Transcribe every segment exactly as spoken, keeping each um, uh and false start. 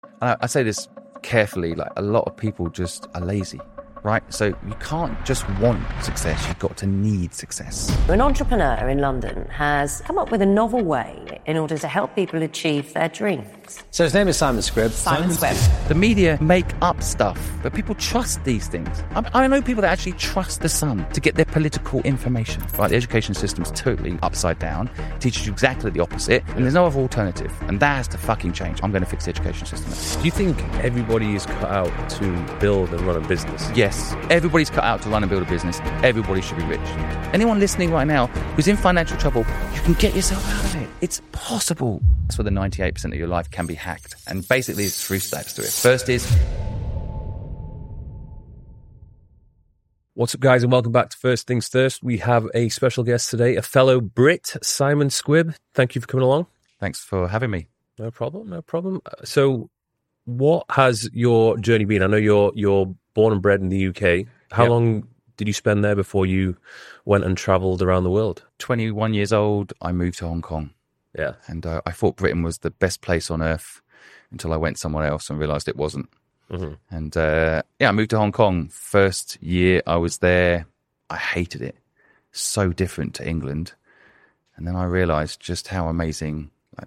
I, I say this carefully, like a lot of people just are lazy, right? So you can't just want success, you've got to need success. An entrepreneur in London has come up with a novel way in order to help people achieve their dreams. So his name is Simon Squibb. Simon Squibb. The media make up stuff, but people trust these things. I, I know people that actually trust the Sun to get their political information. Right, the education system's totally upside down, teaches you exactly the opposite, and there's no other alternative. And that has to fucking change. I'm going to fix the education system. Do you think everybody is cut out to build and run a business? Yes, everybody's cut out to run and build a business. Everybody should be rich. Anyone listening right now who's in financial trouble, you can get yourself out of it. It's possible. That's where the ninety-eight percent of your life can be hacked. And basically, there's three steps to it. First is... What's up, guys, and welcome back to First Things First. We have a special guest today, a fellow Brit, Simon Squibb. Thank you for coming along. Thanks for having me. No problem, no problem. So, what has your journey been? I know you're you're born and bred in the U K. How Yep. long did you spend there before you went and travelled around the world? twenty-one years old, I moved to Hong Kong. Yeah. And uh, I thought Britain was the best place on earth until I went somewhere else and realised it wasn't. Mm-hmm. And uh, yeah, I moved to Hong Kong. First year I was there, I hated it. So different to England. And then I realised just how amazing like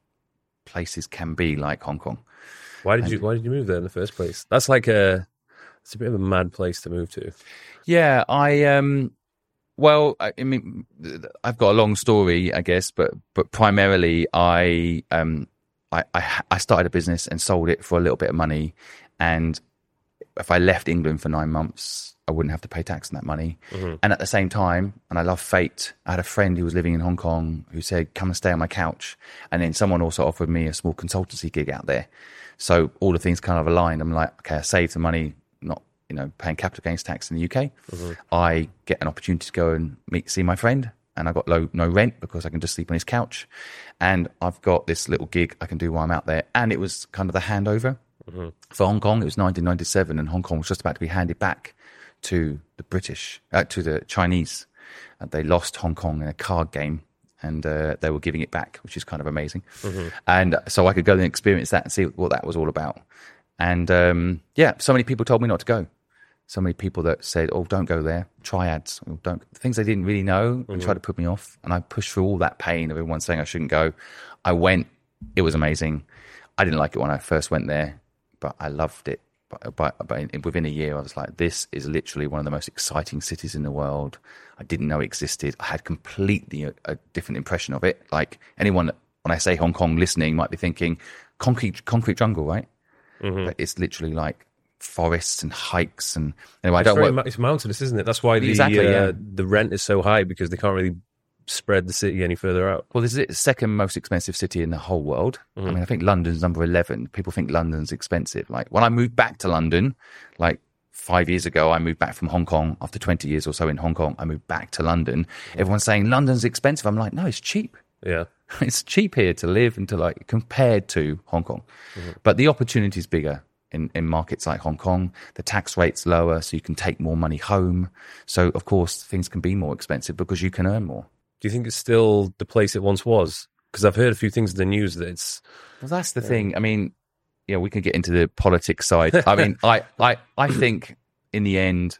places can be like Hong Kong. Why did And- you Why did you move there in the first place? That's like a it's a bit of a mad place to move to. Yeah, I um, well, I, I mean, I've got a long story, I guess, but but primarily, I um, I, I I started a business and sold it for a little bit of money, and if I left England for nine months, I wouldn't have to pay tax on that money. Mm-hmm. And at the same time, and I love fate, I had a friend who was living in Hong Kong who said, "Come and stay on my couch," and then someone also offered me a small consultancy gig out there. So all the things kind of aligned. I'm like, okay, I saved the money, not you know, paying capital gains tax in the U K. Mm-hmm. I get an opportunity to go and meet, see my friend, and I got low, no rent because I can just sleep on his couch. And I've got this little gig I can do while I'm out there. And it was kind of the handover mm-hmm. for Hong Kong. It was nineteen ninety-seven, and Hong Kong was just about to be handed back to the British, uh, to the Chinese. Uh, they lost Hong Kong in a card game, and uh, they were giving it back, which is kind of amazing. Mm-hmm. And so I could go and experience that and see what that was all about. And um, yeah, so many people told me not to go. So many people that said, "Oh, don't go there." Triads, oh, don't things they didn't really know and mm-hmm. tried to put me off. And I pushed through all that pain of everyone saying I shouldn't go. I went. It was amazing. I didn't like it when I first went there, but I loved it. But, but, but in, within a year, I was like, "This is literally one of the most exciting cities in the world." I didn't know it existed. I had completely a, a different impression of it. Like anyone, when I say Hong Kong, listening might be thinking concrete, concrete jungle, right? Mm-hmm. But it's literally like forests and hikes and anyway it's I don't very, work. It's mountainous, isn't it? That's why the exactly, uh, yeah. the rent is so high, because they can't really spread the city any further out. Well, this is the second most expensive city in the whole world. Mm-hmm. I mean, I think London's number eleven. People think London's expensive. Like when I moved back to London, like five years ago, I moved back from Hong Kong after twenty years or so in Hong Kong. I moved back to London. Mm-hmm. Everyone's saying London's expensive. I'm like, no, it's cheap. Yeah. It's cheap here to live and to like compared to Hong Kong. Mm-hmm. But the opportunity is bigger. In, in markets like Hong Kong, the tax rate's lower, so you can take more money home. So, of course, things can be more expensive because you can earn more. Do you think it's still the place it once was? Because I've heard a few things in the news that it's... Well, that's the yeah. thing. I mean, yeah, we can get into the politics side. I mean, I, I, I think in the end,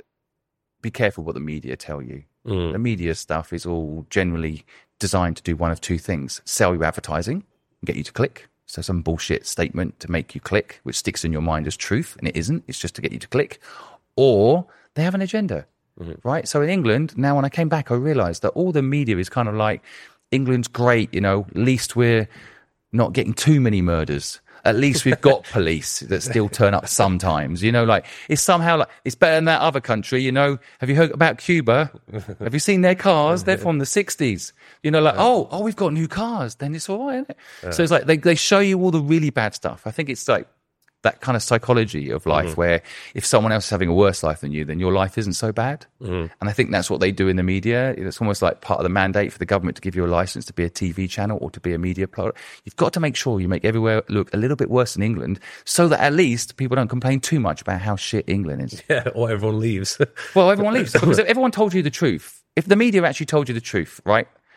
be careful what the media tell you. Mm. The media stuff is all generally designed to do one of two things. Sell you advertising and get you to click. So some bullshit statement to make you click, which sticks in your mind as truth, and it isn't. It's just to get you to click. Or they have an agenda, mm-hmm. right? So in England, now when I came back, I realised that all the media is kind of like, England's great, you know, at least we're not getting too many murders. At least we've got police that still turn up sometimes, you know, like it's somehow like it's better than that other country, you know. Have you heard about Cuba? Have you seen their cars? They're from the sixties, you know, like, oh, oh, we've got new cars. Then it's all right, isn't it? Yeah. So it's like they, they show you all the really bad stuff. I think it's like that kind of psychology of life mm-hmm. where if someone else is having a worse life than you, then your life isn't so bad. Mm-hmm. And I think that's what they do in the media. It's almost like part of the mandate for the government to give you a license to be a T V channel or to be a media player. You've got to make sure you make everywhere look a little bit worse than England so that at least people don't complain too much about how shit England is. Yeah, or everyone leaves. Well, everyone leaves. Because if everyone told you the truth, if the media actually told you the truth, right,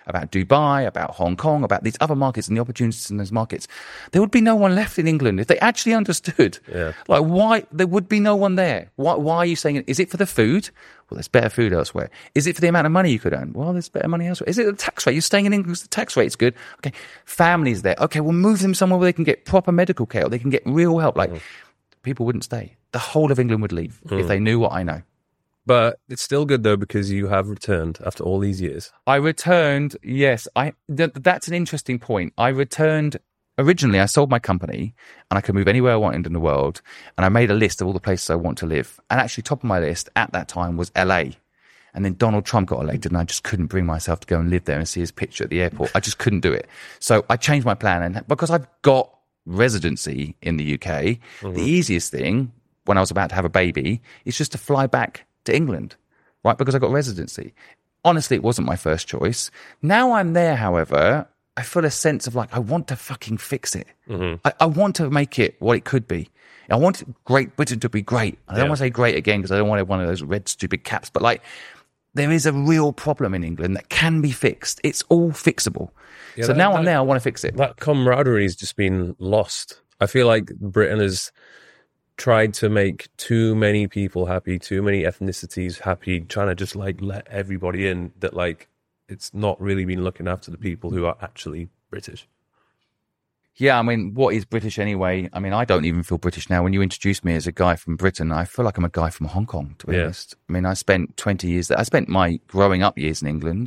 about Dubai, about Hong Kong, about these other markets and the opportunities in those markets, there would be no one left in England if they actually understood. Yeah. Like, why there would be no one there? Why, why are you saying it? Is it for the food? Well, there's better food elsewhere. Is it for the amount of money you could earn? Well, there's better money elsewhere. Is it the tax rate? You're staying in England because the tax rate's good. Okay, families there. Okay, we'll move them somewhere where they can get proper medical care, or they can get real help. Like, mm. people wouldn't stay. The whole of England would leave mm. if they knew what I know. But it's still good, though, because you have returned after all these years. I returned, yes. I th- That's an interesting point. I returned, originally, I sold my company, and I could move anywhere I wanted in the world, and I made a list of all the places I want to live. And actually, top of my list at that time was L A. And then Donald Trump got elected, and I just couldn't bring myself to go and live there and see his picture at the airport. I just couldn't do it. So I changed my plan, and because I've got residency in the U K, mm-hmm. the easiest thing, when I was about to have a baby, is just to fly back to England, right? Because I got residency. Honestly, it wasn't my first choice. Now I'm there, however, I feel a sense of like, I want to fucking fix it. Mm-hmm. I, I want to make it what it could be. I want Great Britain to be great. I don't yeah. want to say great again because I don't want one of those red stupid caps, but like, there is a real problem in England that can be fixed. It's all fixable. Yeah, so that, now that, I'm there, I want to fix it. That camaraderie has just been lost. I feel like Britain has tried to make too many people happy, too many ethnicities happy, trying to just like let everybody in, that like it's not really been looking after the people who are actually British. Yeah, I mean, what is British anyway? I mean, I don't even feel British now. When you introduce me as a guy from Britain, I feel like I'm a guy from Hong Kong, to be yeah. honest. I mean, I spent twenty years there. I spent my growing up years in England.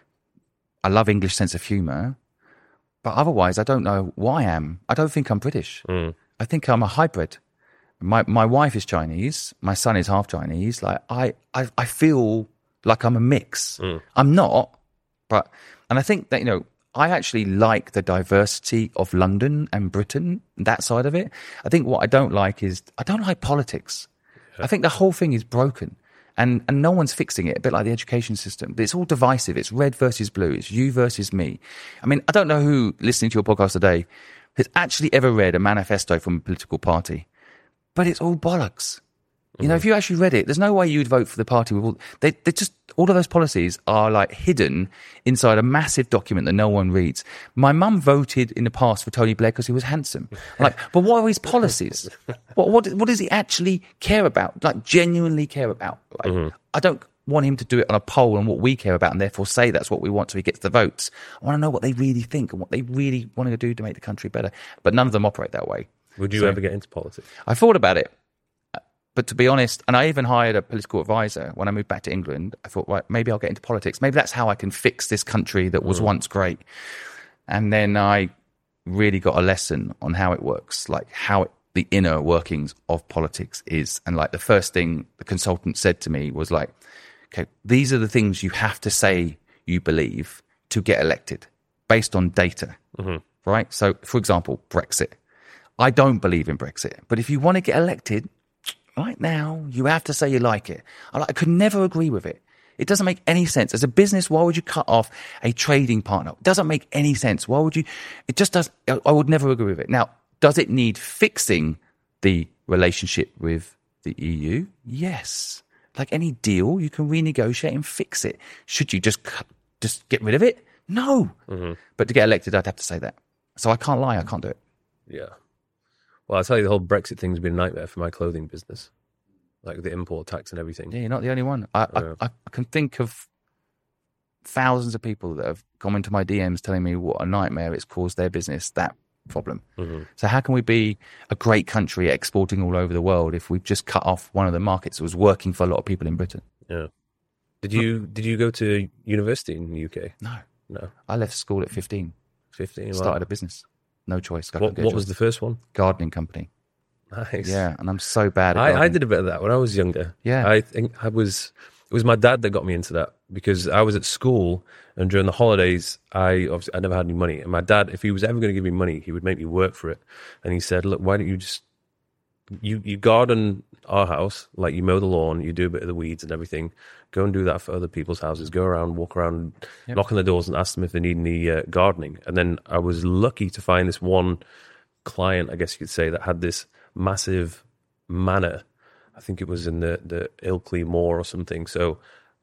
I love English sense of humour. But otherwise, I don't know why I am. I don't think I'm British. Mm. I think I'm a hybrid. My my wife is Chinese. My son is half Chinese. Like I, I, I feel like I'm a mix. Mm. I'm not, but and I think that, you know, I actually like the diversity of London and Britain, that side of it. I think what I don't like is I don't like politics. Yeah. I think the whole thing is broken, and and no one's fixing it. A bit like the education system. But it's all divisive. It's red versus blue. It's you versus me. I mean, I don't know who listening to your podcast today has actually ever read a manifesto from a political party. But it's all bollocks. You know, if you actually read it, there's no way you'd vote for the party with all, they, they just, all of those policies are like hidden inside a massive document that no one reads. My mum voted in the past for Tony Blair because he was handsome. Like, but what are his policies? What, what, what does he actually care about? Like, genuinely care about? Like, mm-hmm. I don't want him to do it on a poll on what we care about and therefore say that's what we want so he gets the votes. I want to know what they really think and what they really want to do to make the country better. But none of them operate that way. Would you so, ever get into politics? I thought about it. But to be honest, and I even hired a political advisor when I moved back to England. I thought, right, maybe I'll get into politics. Maybe that's how I can fix this country that was mm. once great. And then I really got a lesson on how it works, like how it, the inner workings of politics is. And like the first thing the consultant said to me was like, okay, these are the things you have to say you believe to get elected based on data, mm-hmm. right? So, for example, Brexit. I don't believe in Brexit, but if you want to get elected right now, you have to say you like it. I, like, I could never agree with it. It doesn't make any sense. As a business, why would you cut off a trading partner? It doesn't make any sense. Why would you? It just does. I would never agree with it. Now, does it need fixing the relationship with the E U? Yes. Like any deal, you can renegotiate and fix it. Should you just cut, just get rid of it? No. Mm-hmm. But to get elected, I'd have to say that. So I can't lie. I can't do it. Yeah. Well, I'll tell you, the whole Brexit thing's been a nightmare for my clothing business, like the import tax and everything. Yeah, you're not the only one. I, yeah. I, I can think of thousands of people that have come into my D Ms telling me what a nightmare it's caused their business, that problem. Mm-hmm. So how can we be a great country exporting all over the world if we've just cut off one of the markets that was working for a lot of people in Britain? Yeah. Did you did you go to university in the U K? No. No. I left school at fifteen. fifteen? Started wow. a business. No choice. What, what was the first one? Gardening company. Nice. Yeah, and I'm so bad at I, I did a bit of that when I was younger. Yeah. I think I was, it was my dad that got me into that because I was at school and during the holidays, I obviously, I never had any money. And my dad, if he was ever going to give me money, he would make me work for it. And he said, look, why don't you just, you, you garden our house, like you mow the lawn, you do a bit of the weeds and everything. Go and do that for other people's houses. Go around, walk around, yep. knock on the doors and ask them if they need any uh, gardening. And then I was lucky to find this one client, I guess you could say, that had this massive manor. I think it was in the, the Ilkley Moor or something. So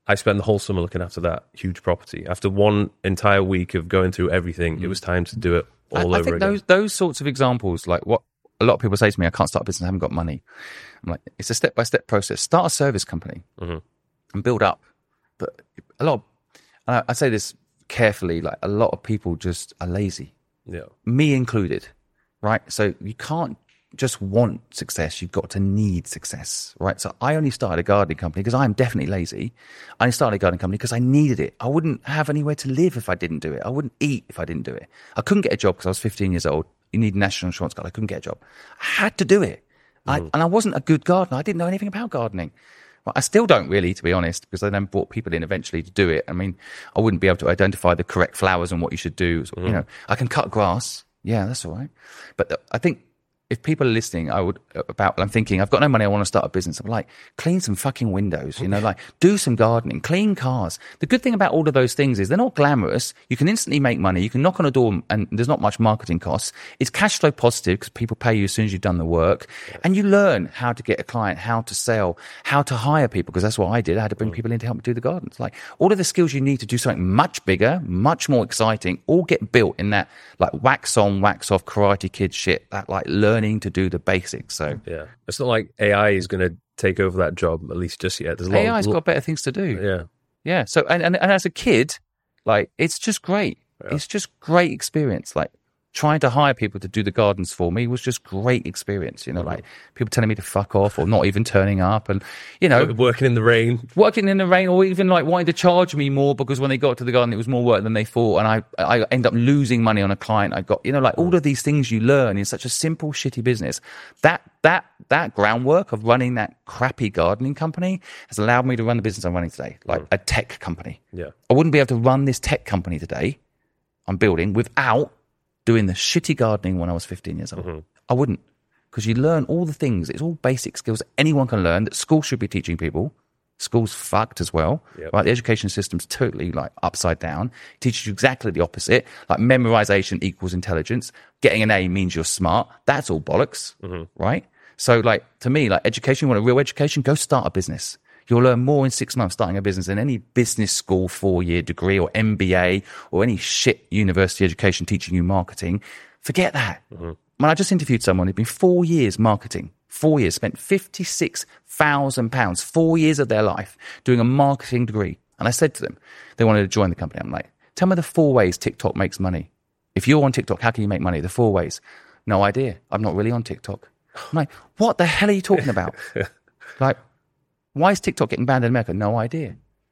I spent the whole summer looking after that huge property. After one entire week of going through everything, mm. it was time to do it all I, over I think again. Those, those sorts of examples, like what a lot of people say to me, I can't start a business, I haven't got money. I'm like, it's a step-by-step process. Start a service company mm-hmm. and build up. But a lot of, and I, I say this carefully, like a lot of people just are lazy. Yeah. Me included, right? So you can't just want success, you've got to need success, right? So I only started a gardening company because I'm definitely lazy. I only started a gardening company because I needed it. I wouldn't have anywhere to live if I didn't do it. I wouldn't eat if I didn't do it. I couldn't get a job because I was fifteen years old. You need a national insurance card. I couldn't get a job. I had to do it. Mm. I, and I wasn't a good gardener. I didn't know anything about gardening. Well, I still don't really, to be honest, because I then brought people in eventually to do it. I mean, I wouldn't be able to identify the correct flowers and what you should do. Mm. You know, I can cut grass. Yeah, that's all right. But the, I think if people are listening, I would about, I'm thinking, I've got no money, I want to start a business. I'm like, clean some fucking windows, you know, like do some gardening, clean cars. The good thing about all of those things is they're not glamorous. You can instantly make money. You can knock on a door and there's not much marketing costs. It's cash flow positive because people pay you as soon as you've done the work. And you learn how to get a client, how to sell, how to hire people, because that's what I did. I had to bring people in to help me do the gardens. Like all of the skills you need to do something much bigger, much more exciting, all get built in that like wax on, wax off Karate Kid shit, that like learning to do the basics. So yeah, it's not like A I is going to take over that job, at least just yet. There's a lot A I's of, got better things to do. Yeah, yeah. So and, and, and as a kid, like it's just great. Yeah. It's just great experience. Like trying to hire people to do the gardens for me was just great experience. You know, mm-hmm. like people telling me to fuck off or not even turning up, and you know, working in the rain, working in the rain, or even like wanting to charge me more because when they got to the garden, it was more work than they thought, and I I end up losing money on a client I got. You know, like all of these things you learn in such a simple, shitty business. That that that groundwork of running that crappy gardening company has allowed me to run the business I'm running today, like mm. a tech company. Yeah, I wouldn't be able to run this tech company today I'm building without doing the shitty gardening when I was fifteen years old. Mm-hmm. I wouldn't, because you learn all the things. It's all basic skills that anyone can learn that school should be teaching people. School's fucked as well, yep. right? The education system's totally like upside down. It teaches you exactly the opposite. Like memorization equals intelligence. Getting an A means you're smart. That's all bollocks, mm-hmm. right? So like to me, like education, you want a real education, go start a business. You'll learn more in six months starting a business than any business school four-year degree or M B A or any shit university education teaching you marketing. Forget that. Mm-hmm. When I just interviewed someone who'd been four years marketing, four years, spent fifty-six thousand pounds, four years of their life doing a marketing degree. And I said to them, they wanted to join the company. I'm like, tell me the four ways TikTok makes money. If you're on TikTok, how can you make money? The four ways. No idea. I'm not really on TikTok. I'm like, what the hell are you talking about? Like, why is TikTok getting banned in America? No idea.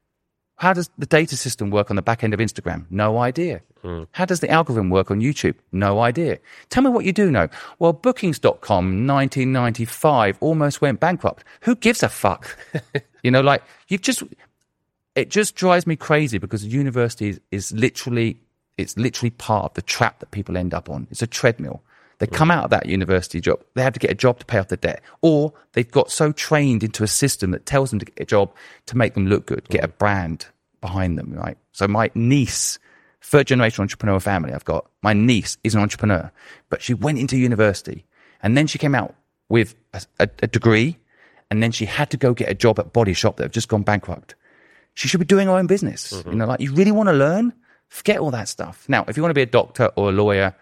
How does the data system work on the back end of Instagram? No idea. Mm. How does the algorithm work on YouTube? No idea. Tell me what you do know. Well, bookings dot com, nineteen ninety-five, almost went bankrupt. Who gives a fuck? You know, like, you've just, it just drives me crazy because university is, is literally, it's literally part of the trap that people end up on. It's a treadmill. They come out of that university job. They have to get a job to pay off the debt. Or they've got so trained into a system that tells them to get a job to make them look good, get a brand behind them, right? So my niece, third generation entrepreneur family I've got, my niece is an entrepreneur, but she went into university and then she came out with a, a, a degree and then she had to go get a job at Body Shop that have just gone bankrupt. She should be doing her own business. Mm-hmm. You know, like you really want to learn? Forget all that stuff. Now, if you want to be a doctor or a lawyer,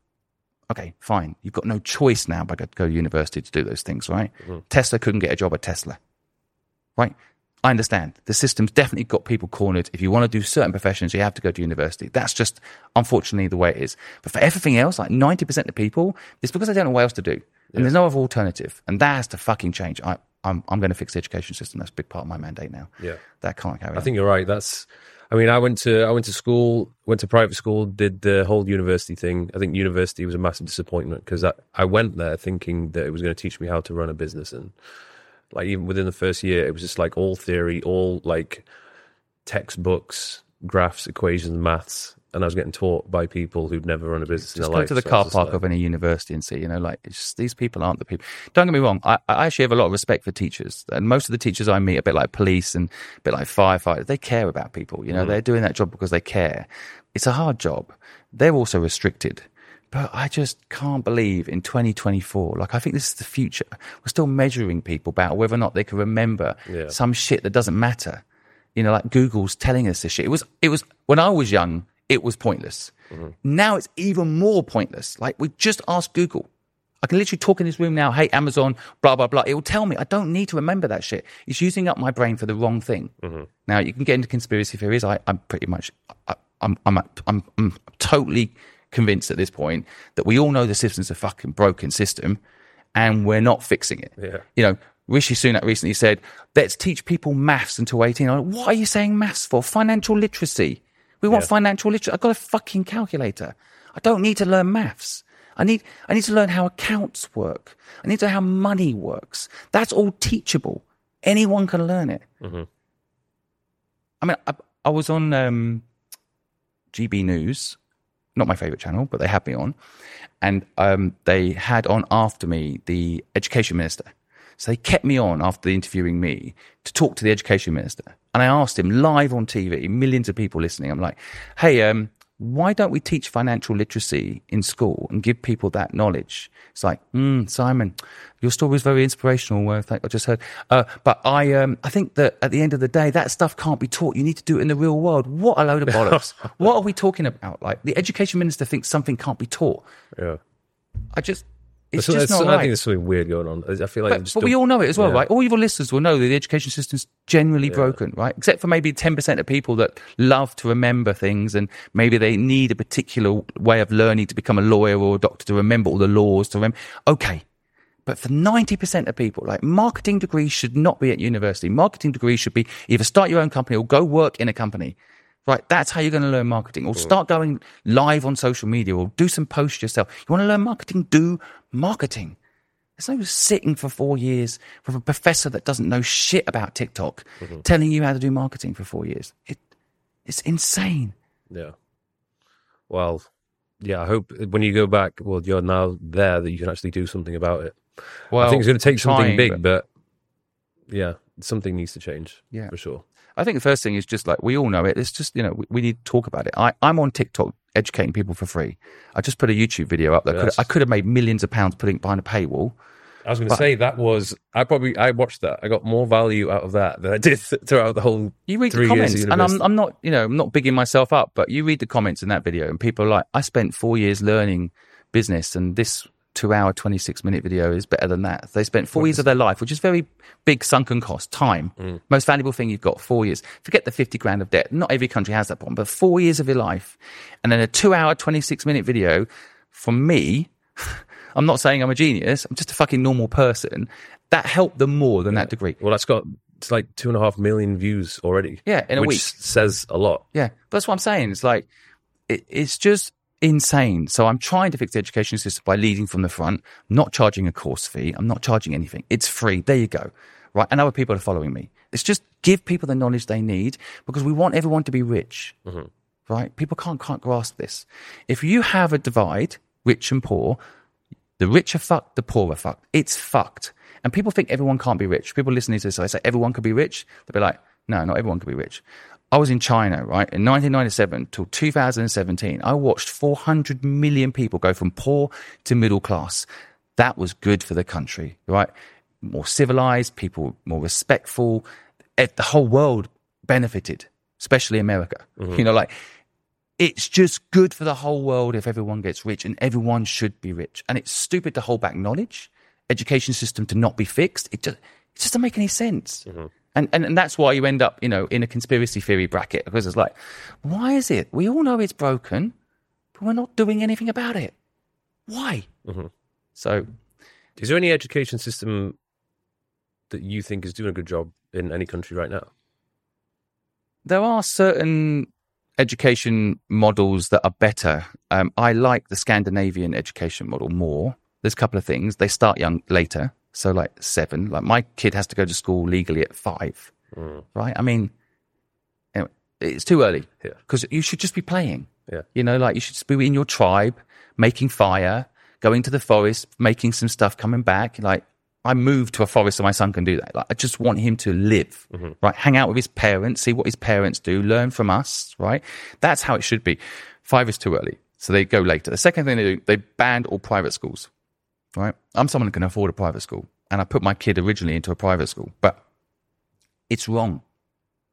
okay, fine. You've got no choice now but to go to university to do those things, right? Mm-hmm. Tesla couldn't get a job at Tesla, right? I understand. The system's definitely got people cornered. If you want to do certain professions, you have to go to university. That's just, unfortunately, the way it is. But for everything else, like ninety percent of people, it's because they don't know what else to do. And yeah. there's no other alternative. And that has to fucking change. I, I'm, I'm going to fix the education system. That's a big part of my mandate now. Yeah. That can't carry on. I think you're right. That's... I mean, I went to I went to school, went to private school, did the whole university thing. I think university was a massive disappointment because I, I went there thinking that it was going to teach me how to run a business. And like even within the first year, it was just like all theory, all like textbooks, graphs, equations, maths. And I was getting taught by people who'd never run a business in their life. Just go to the car park of any university and see, you know, like, it's just, these people aren't the people. Don't get me wrong, I, I actually have a lot of respect for teachers. And most of the teachers I meet, a bit like police and a bit like firefighters, they care about people. You know, mm. they're doing that job because they care. It's a hard job. They're also restricted. But I just can't believe in twenty twenty-four, like, I think this is the future. We're still measuring people about whether or not they can remember yeah. some shit that doesn't matter. You know, like Google's telling us this shit. It was, it was when I was young, it was pointless. Mm-hmm. Now it's even more pointless. Like we just ask Google. I can literally talk in this room now, hey, Amazon, blah, blah, blah. It will tell me. I don't need to remember that shit. It's using up my brain for the wrong thing. Mm-hmm. Now, you can get into conspiracy theories. I, I'm pretty much, I, I'm, I'm, I'm, I'm totally convinced at this point that we all know the system's a fucking broken system and we're not fixing it. Yeah. You know, Rishi Sunak recently said, let's teach people maths until eighteen. I'm like, what are you saying maths for? Financial literacy. We want yeah. financial literacy. I've got a fucking calculator. I don't need to learn maths. I need I need to learn how accounts work. I need to know how money works. That's all teachable. Anyone can learn it. Mm-hmm. I mean, I, I was on um, G B News, not my favourite channel, but they had me on. And um, they had on after me the education minister. So they kept me on after interviewing me to talk to the education minister. And I asked him live on T V, millions of people listening. I'm like, hey, um, why don't we teach financial literacy in school and give people that knowledge? It's like, mm, Simon, your story is very inspirational. I think I just heard, uh, but I, um, I think that at the end of the day, that stuff can't be taught. You need to do it in the real world. What a load of bollocks! What are we talking about? Like the education minister thinks something can't be taught. Yeah, I just. It's that's, just that's, not I right. think there's something weird going on. I feel like, but, just but we all know it as well, yeah. right? All your listeners will know that the education system's generally yeah. broken, right? Except for maybe ten percent of people that love to remember things, and maybe they need a particular way of learning to become a lawyer or a doctor to remember all the laws. To remember, okay, but for ninety percent of people, like marketing degrees should not be at university. Marketing degrees should be either start your own company or go work in a company. Right, that's how you're going to learn marketing. Or start going live on social media, or do some posts yourself. You want to learn marketing? Do marketing. There's no sitting for four years with a professor that doesn't know shit about TikTok mm-hmm. telling you how to do marketing for four years. It, it's insane. Yeah. Well, yeah, I hope when you go back, well, you're now there that you can actually do something about it. Well, I think it's going to take trying, something big, but, but yeah, something needs to change. Yeah. For sure. I think the first thing is just like, we all know it. It's just, you know, we, we need to talk about it. I, I'm on TikTok educating people for free. I just put a YouTube video up that yes. could, I could have made millions of pounds putting it behind a paywall. I was going to say that was, I probably, I watched that. I got more value out of that than I did throughout the whole You read three the comments, years and I'm, I'm not, you know, I'm not bigging myself up, but you read the comments in that video and people are like, I spent four years learning business and this two hour, twenty-six minute video is better than that. They spent four what years of their life, which is very big sunken cost, time. Mm. Most valuable thing you've got, four years. Forget the fifty grand of debt. Not every country has that problem, but four years of your life. And then a two hour, twenty-six minute video from me, I'm not saying I'm a genius. I'm just a fucking normal person. That helped them more than yeah. that degree. Well, that's got, it's like two and a half million views already. Yeah, in a which week. Says a lot. Yeah, that's what I'm saying. It's like, it, it's just insane. So I'm trying to fix the education system by leading from the front, not charging a course fee. I'm not charging anything. It's free. There you go. Right. And other people are following me. It's just give people the knowledge they need because we want everyone to be rich. Mm-hmm. Right. People can't, can't grasp this. If you have a divide, rich and poor, the rich are fucked, the poor are fucked. It's fucked. And people think everyone can't be rich. People listening to this, I say everyone could be rich. They'll be like, no, not everyone could be rich. I was in China, right, in nineteen ninety-seven till two thousand seventeen. I watched four hundred million people go from poor to middle class. That was good for the country, right? More civilized, people more respectful. The whole world benefited, especially America. Mm-hmm. You know, like, it's just good for the whole world if everyone gets rich, and everyone should be rich. And it's stupid to hold back knowledge, education system to not be fixed. It just, it just doesn't make any sense. Mm-hmm. And, and and that's why you end up, you know, in a conspiracy theory bracket, because it's like, why is it? We all know it's broken, but we're not doing anything about it. Why? Mm-hmm. So, is there any education system that you think is doing a good job in any country right now? There are certain education models that are better. Um, I like the Scandinavian education model more. There's a couple of things. They start young later. So like seven, like my kid has to go to school legally at five, mm. right? I mean, anyway, it's too early because yeah. you should just be playing. Yeah. You know, like you should just be in your tribe, making fire, going to the forest, making some stuff, coming back. Like I moved to a forest so my son can do that. Like I just want him to live, mm-hmm. right? Hang out with his parents, see what his parents do, learn from us, right? That's how it should be. Five is too early. So they go later. The second thing they do, they banned all private schools. Right, I'm someone who can afford a private school, and I put my kid originally into a private school, but it's wrong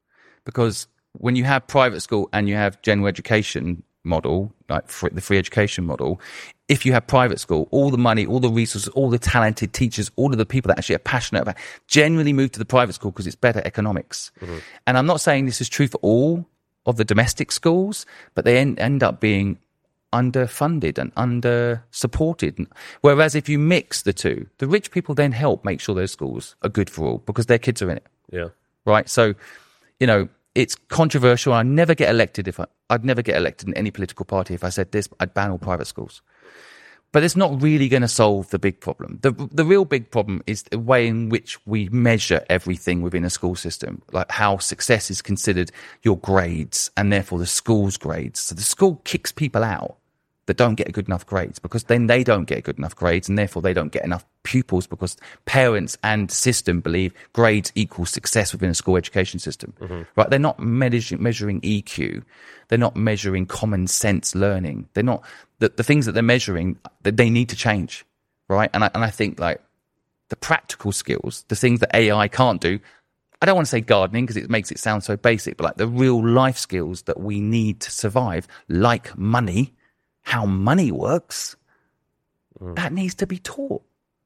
Because when you have private school and you have general education model, like free, the free education model, if you have private school, all the money, all the resources, all the talented teachers, all of the people that actually are passionate about generally move to the private school because it's better economics. Mm-hmm. And I'm not saying this is true for all of the domestic schools, but they end, end up being underfunded and under supported. Whereas if you mix the two, the rich people then help make sure those schools are good for all because their kids are in it. Yeah. Right. So, you know, it's controversial. I never get elected if I, I'd never get elected in any political party if I said this. I'd ban all private schools. But it's not really going to solve the big problem. The the real big problem is the way in which we measure everything within a school system, like how success is considered your grades and therefore the school's grades. So the school kicks people out that don't get good enough grades because then they don't get good enough grades and therefore they don't get enough pupils because parents and system believe grades equal success within a school education system. Mm-hmm. Right? They're not measuring, measuring E Q. They're not measuring common sense learning. They're not the, the things that they're measuring that they need to change. Right? And I, and I think like the practical skills, the things that A I can't do, I don't want to say gardening because it makes it sound so basic, but like the real life skills that we need to survive, like money, how money works, mm. that needs to be taught.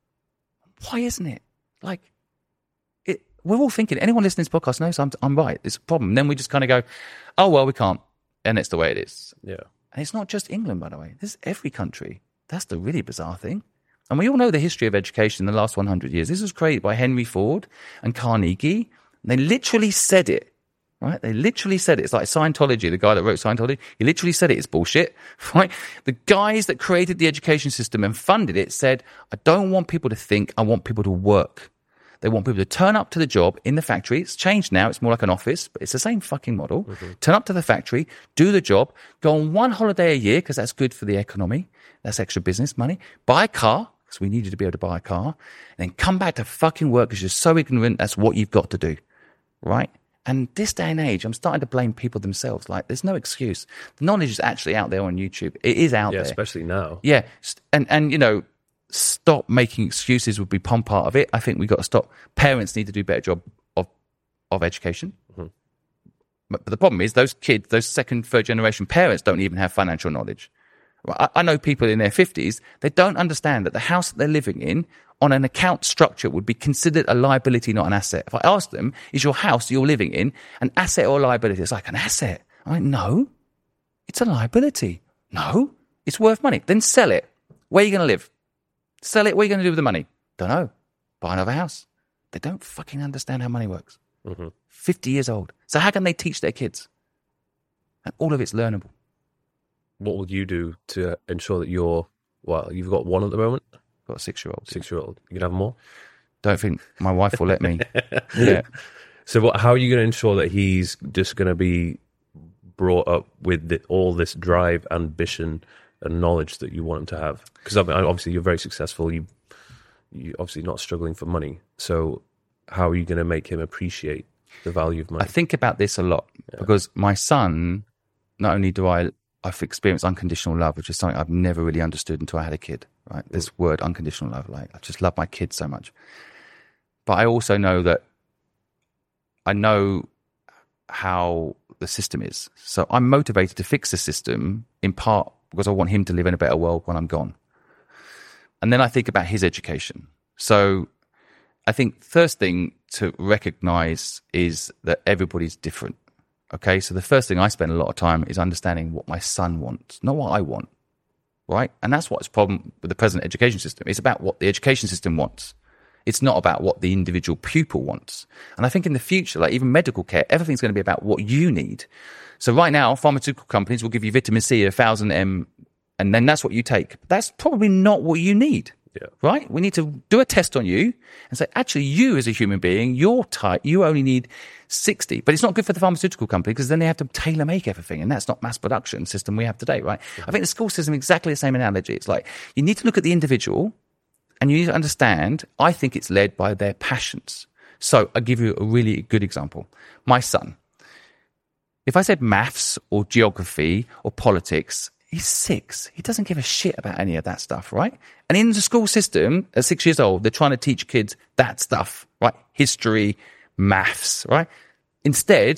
Why isn't it? Like, it, we're all thinking, anyone listening to this podcast knows I'm, I'm right. It's a problem. And then we just kind of go, oh, well, we can't. And it's the way it is. Yeah. And it's not just England, by the way. This is every country. That's the really bizarre thing. And we all know the history of education in the last one hundred years. This was created by Henry Ford and Carnegie. And they literally said it. Right? They literally said it. It's like Scientology, the guy that wrote Scientology. He literally said it. It's bullshit. Right? The guys that created the education system and funded it said, I don't want people to think, I want people to work. They want people to turn up to the job in the factory. It's changed now. It's more like an office, but it's the same fucking model. Mm-hmm. Turn up to the factory, do the job, go on one holiday a year because that's good for the economy. That's extra business money. Buy a car because we need you to be able to buy a car. And then come back to fucking work because you're so ignorant. That's what you've got to do. Right? And this day and age, I'm starting to blame people themselves. Like, there's no excuse. The knowledge is actually out there on YouTube. It is out yeah, there. Especially now. Yeah. And, and, you know, stop making excuses would be one part of it. I think we've got to stop. Parents need to do a better job of, of education. Mm-hmm. But, but the problem is those kids, those second, third generation parents don't even have financial knowledge. I, I know people in their fifties, they don't understand that the house that they're living in on an account structure would be considered a liability, not an asset. If I ask them, is your house you're living in an asset or a liability? It's like, an asset. I'm like, no, it's a liability. No, it's worth money. Then sell it. Where are you going to live? Sell it. What are you going to do with the money? Don't know. Buy another house. They don't fucking understand how money works. Mm-hmm. fifty years old. So how can they teach their kids? And all of it's learnable. What will you do to ensure that you're, well, you've got one at the moment? Got a six-year-old. Six-year-old. You can have more? Don't think my wife will let me. Yeah. So what, how are you going to ensure that he's just going to be brought up with the, all this drive, ambition, and knowledge that you want him to have? Because I mean, obviously you're very successful. You, you're obviously not struggling for money. So how are you going to make him appreciate the value of money? I think about this a lot yeah. because my son, not only do I, I've experienced unconditional love, which is something I've never really understood until I had a kid, right? This mm. word, unconditional love, like I just love my kids so much. But I also know that I know how the system is. So I'm motivated to fix the system in part because I want him to live in a better world when I'm gone. And then I think about his education. So I think first thing to recognize is that everybody's different. Okay, so the first thing I spend a lot of time is understanding what my son wants, not what I want, right? And that's what's the problem with the present education system. It's about what the education system wants. It's not about what the individual pupil wants. And I think in the future, like even medical care, everything's going to be about what you need. So right now, pharmaceutical companies will give you vitamin C, one thousand milligrams, and then that's what you take. That's probably not what you need. Yeah. Right? We need to do a test on you and say, actually, you as a human being, you're tight, you only need sixty. But it's not good for the pharmaceutical company because then they have to tailor make everything. And that's not mass production system we have today, right? Mm-hmm. I think the school system is exactly the same analogy. It's like you need to look at the individual and you need to understand, I think it's led by their passions. So I'll give you a really good example. My son, if I said maths or geography or politics, he's six. He doesn't give a shit about any of that stuff, right? And in the school system, at six years old, they're trying to teach kids that stuff, right? History, maths, right? Instead,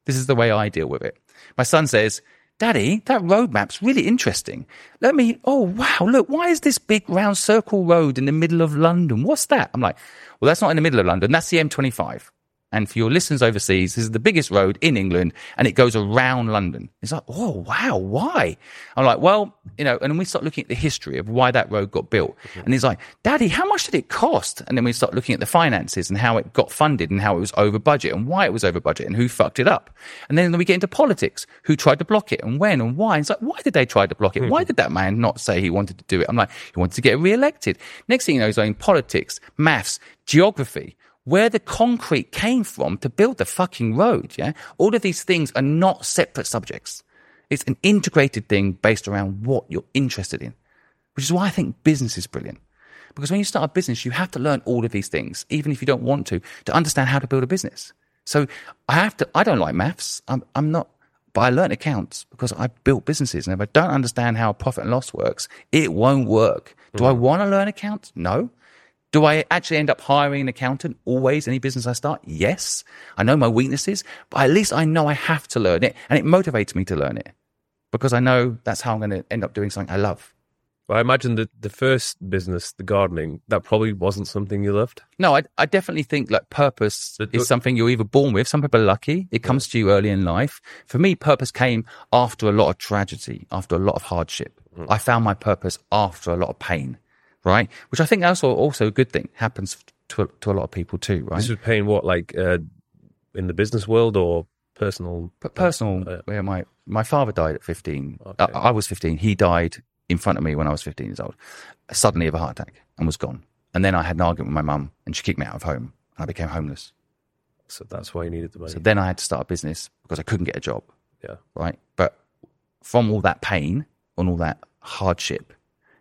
This is the way I deal with it. My son says, Daddy, that road map's really interesting. Let me, oh, wow, look, why is this big round circle road in the middle of London? What's that? I'm like, well, that's not in the middle of London. That's the M twenty-five. And for your listeners overseas, this is the biggest road in England, and it goes around London. He's like, oh, wow, why? I'm like, well, you know, and then we start looking at the history of why that road got built. Mm-hmm. And he's like, Daddy, how much did it cost? And then we start looking at the finances and how it got funded and how it was over budget and why it was over budget and who fucked it up. And then we get into politics, who tried to block it and when and why. And it's like, why did they try to block it? Mm-hmm. Why did that man not say he wanted to do it? I'm like, he wanted to get re-elected. Next thing you know, he's in politics, maths, geography, where the concrete came from to build the fucking road, yeah? All of these things are not separate subjects. It's an integrated thing based around what you're interested in, which is why I think business is brilliant. Because when you start a business, you have to learn all of these things, even if you don't want to, to understand how to build a business. So I have to, I don't like maths. I'm, I'm not, but I learned accounts because I built businesses. And if I don't understand how profit and loss works, it won't work. Do mm. I want to learn accounts? No. Do I actually end up hiring an accountant always, any business I start? Yes. I know my weaknesses, but at least I know I have to learn it, and it motivates me to learn it because I know that's how I'm going to end up doing something I love. Well, I imagine that the first business, the gardening, that probably wasn't something you loved. No, I, I definitely think like purpose the, is something you're either born with. Some people are lucky. It comes yeah. to you early in life. For me, purpose came after a lot of tragedy, after a lot of hardship. Mm. I found my purpose after a lot of pain. Right, which I think that's also a good thing. Happens to a, to a lot of people too. Right, this was pain. What, like uh, in the business world or personal? But personal. Uh, yeah, my my father died at fifteen. Okay. I, I was fifteen. He died in front of me when I was fifteen years old, suddenly of a heart attack, and was gone. And then I had an argument with my mum, and she kicked me out of home, and I became homeless. So that's why you needed the money. So then I had to start a business because I couldn't get a job. Yeah. Right. But from all that pain and all that hardship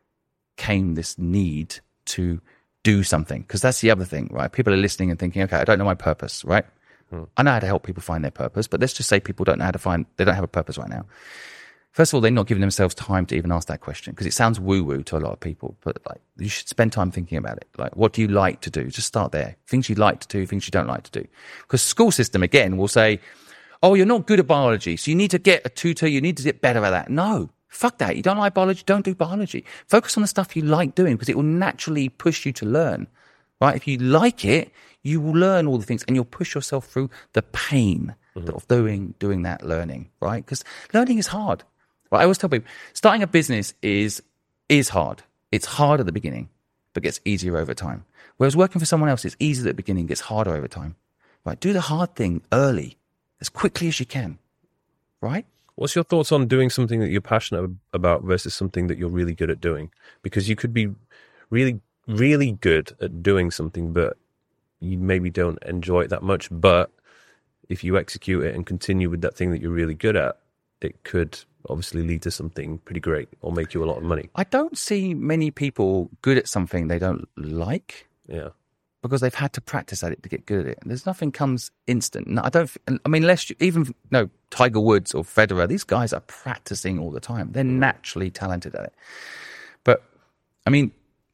came this need to do something, because that's the other thing, right? People are listening and thinking, okay, I don't know my purpose, right? Hmm. I know how to help people find their purpose, but let's just say people don't know how to find, they don't have a purpose right now. First of all, they're not giving themselves time to even ask that question because it sounds woo-woo to a lot of people, but like you should spend time thinking about it. Like, what do you like to do? Just start there. Things you like to do, things you don't like to do. Because school system, again, will say, oh, you're not good at biology, so you need to get a tutor, you need to get better at that. No. Fuck that. You don't like biology, don't do biology. Focus on the stuff you like doing because it will naturally push you to learn, right? If you like it, you will learn all the things and you'll push yourself through the pain mm-hmm. of doing, doing that learning, right? Because learning is hard. Right? I always tell people, starting a business is, is hard. It's hard at the beginning, but gets easier over time. Whereas working for someone else is easy at the beginning, gets harder over time, right? Do the hard thing early, as quickly as you can, right? What's your thoughts on doing something that you're passionate about versus something that you're really good at doing? Because you could be really, really good at doing something, but you maybe don't enjoy it that much. But if you execute it and continue with that thing that you're really good at, it could obviously lead to something pretty great or make you a lot of money. I don't see many people good at something they don't like. Yeah. Because they've had to practice at it to get good at it. And there's nothing comes instant. No, I don't. I mean, unless you, even no Tiger Woods or Federer, these guys are practicing all the time. They're naturally talented at it. But I mean,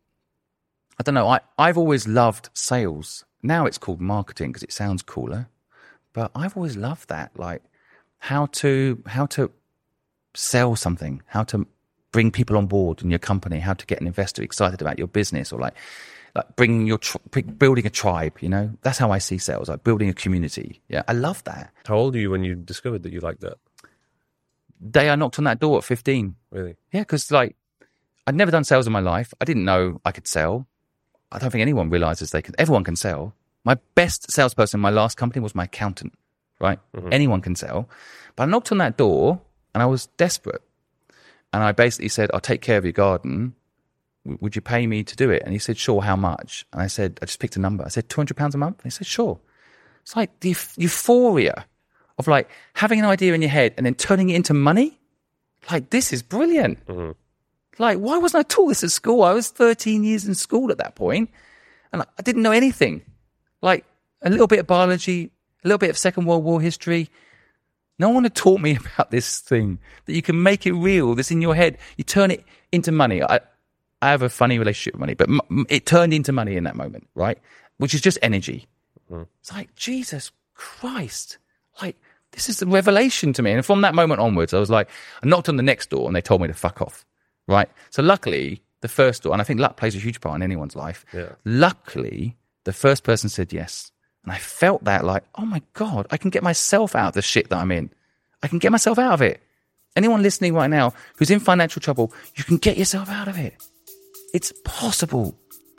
I don't know. I I've always loved sales. Now it's called marketing because it sounds cooler. But I've always loved that, like how to how to sell something, how to bring people on board in your company, how to get an investor excited about your business, or like. Like bringing your, tri- building a tribe, you know, that's how I see sales, like building a community. Yeah, I love that. How old are you when you discovered that you liked that? Day I knocked on that door at fifteen. Really? Yeah, because like I'd never done sales in my life. I didn't know I could sell. I don't think anyone realizes they can. Everyone can sell. My best salesperson in my last company was my accountant, right? Mm-hmm. Anyone can sell. But I knocked on that door and I was desperate. And I basically said, I'll take care of your garden. Would you pay me to do it? And he said, sure, how much? And I said, I just picked a number. I said, two hundred pounds a month? And he said, sure. It's like the euphoria of like having an idea in your head and then turning it into money. Like, this is brilliant. Mm-hmm. Like, why wasn't I taught this at school? I was thirteen years in school at that point, and I didn't know anything. Like, a little bit of biology, a little bit of Second World War history. No one had taught me about this thing, that you can make it real, that's in your head. You turn it into money. I, I have a funny relationship with money, but m- it turned into money in that moment, right? Which is just energy. Mm. It's like, Jesus Christ. Like, this is a revelation to me. And from that moment onwards, I was like, I knocked on the next door and they told me to fuck off, right? So luckily, the first door, and I think luck plays a huge part in anyone's life. Yeah. Luckily, the first person said yes. And I felt that like, oh my God, I can get myself out of the shit that I'm in. I can get myself out of it. Anyone listening right now who's in financial trouble, you can get yourself out of it. It's possible.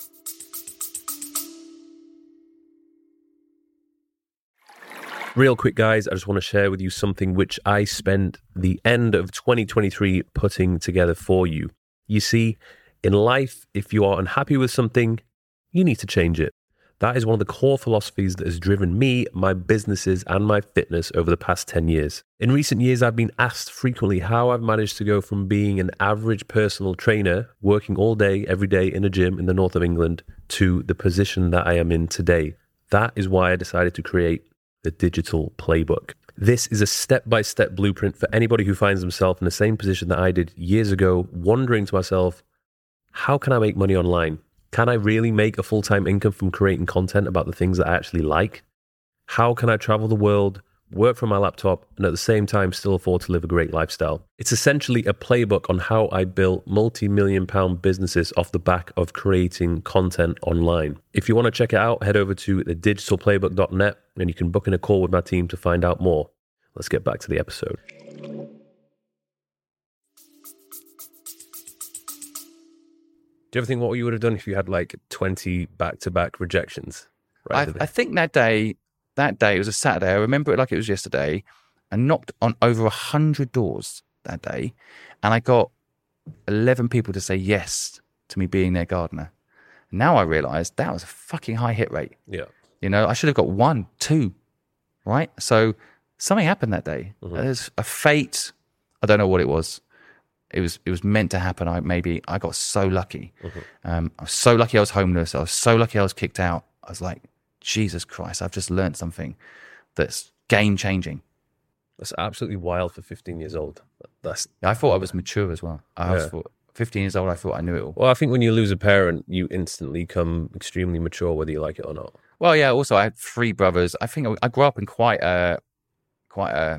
Real quick, guys, I just want to share with you something which I spent the end of twenty twenty-three putting together for you. You see, in life, if you are unhappy with something, you need to change it. That is one of the core philosophies that has driven me, my businesses, and my fitness over the past ten years. In recent years, I've been asked frequently how I've managed to go from being an average personal trainer, working all day, every day in a gym in the north of England, to the position that I am in today. That is why I decided to create the Digital Playbook. This is a step-by-step blueprint for anybody who finds themselves in the same position that I did years ago, wondering to myself, how can I make money online? Can I really make a full-time income from creating content about the things that I actually like? How can I travel the world, work from my laptop, and at the same time still afford to live a great lifestyle? It's essentially a playbook on how I built multi-million pound businesses off the back of creating content online. If you want to check it out, head over to the digital playbook dot net and you can book in a call with my team to find out more. Let's get back to the episode. Do you ever think what you would have done if you had like twenty back-to-back rejections? Right I, I think that day, that day, it was a Saturday. I remember it like it was yesterday. I knocked on over a hundred doors that day, and I got eleven people to say yes to me being their gardener. Now I realised that was a fucking high hit rate. Yeah, you know, I should have got one, two, right? So something happened that day. Mm-hmm. There's a fate. I don't know what it was. It was it was meant to happen. I maybe I got so lucky. Mm-hmm. Um, I was so lucky I was homeless. I was so lucky I was kicked out. I was like, Jesus Christ, I've just learned something that's game changing. That's absolutely wild for fifteen years old. That's I thought I was mature as well. I yeah. was thought, fifteen years old, I thought I knew it all. Well, I think when you lose a parent, you instantly become extremely mature, whether you like it or not. Well, yeah. Also, I had three brothers. I think I, I grew up in quite a quite a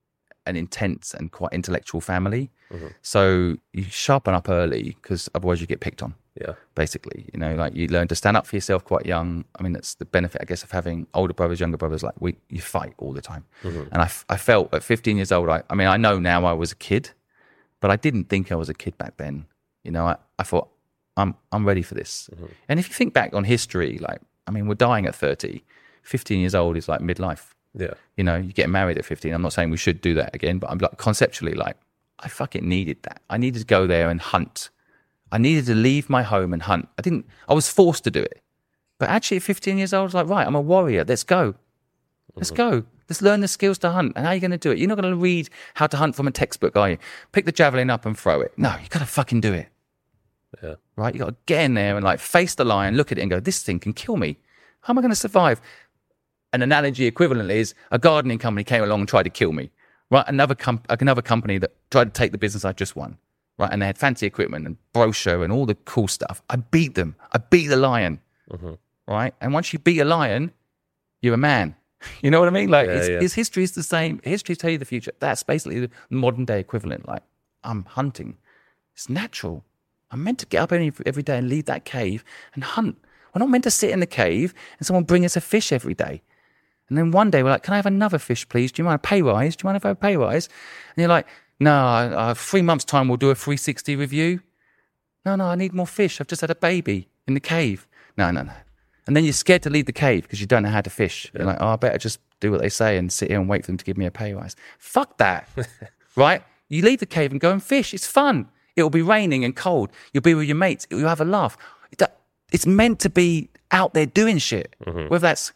an intense and quite intellectual family. Mm-hmm. So you sharpen up early because otherwise you get picked on. Yeah. Basically, you know, like you learn to stand up for yourself quite young. I mean, that's the benefit, I guess, of having older brothers, younger brothers. Like we, you fight all the time. Mm-hmm. And I, I felt at fifteen years old, I, I mean, I know now I was a kid, but I didn't think I was a kid back then. You know, I, I thought I'm, I'm ready for this. Mm-hmm. And if you think back on history, like, I mean, we're dying at thirty. fifteen years old is like midlife. Yeah. You know, you get married at fifteen. I'm not saying we should do that again, but I'm like conceptually like, I fucking needed that. I needed to go there and hunt. I needed to leave my home and hunt. I didn't, I was forced to do it. But actually at fifteen years old, I was like, right, I'm a warrior. Let's go. Let's mm-hmm. go. Let's learn the skills to hunt. And how are you going to do it? You're not going to read how to hunt from a textbook, are you? Pick the javelin up and throw it. No, you got to fucking do it. Yeah. Right? You got to get in there and like face the lion, look at it and go, this thing can kill me. How am I going to survive? An analogy equivalent is a gardening company came along and tried to kill me. Right? Another, com- another company that tried to take the business I just won. Right, and they had fancy equipment and brochure and all the cool stuff. I beat them. I beat the lion. Mm-hmm. Right, and once you beat a lion, you're a man. You know what I mean? Like, yeah, it's, yeah. it's history is the same. History tell you the future. That's basically the modern day equivalent. Like, I'm hunting. It's natural. I'm meant to get up every, every day and leave that cave and hunt. We're not meant to sit in the cave and someone bring us a fish every day. And then one day we're like, can I have another fish, please? Do you mind a pay rise? Do you mind if I have a pay rise? And you're like, no, uh, three months' time we'll do a three sixty review. No, no, I need more fish. I've just had a baby in the cave. No, no, no. And then you're scared to leave the cave because you don't know how to fish. Yeah. You're like, oh, I better just do what they say and sit here and wait for them to give me a pay rise. Fuck that, right? You leave the cave and go and fish. It's fun. It'll be raining and cold. You'll be with your mates. You'll have a laugh. It's meant to be out there doing shit. Mm-hmm. Whether that's...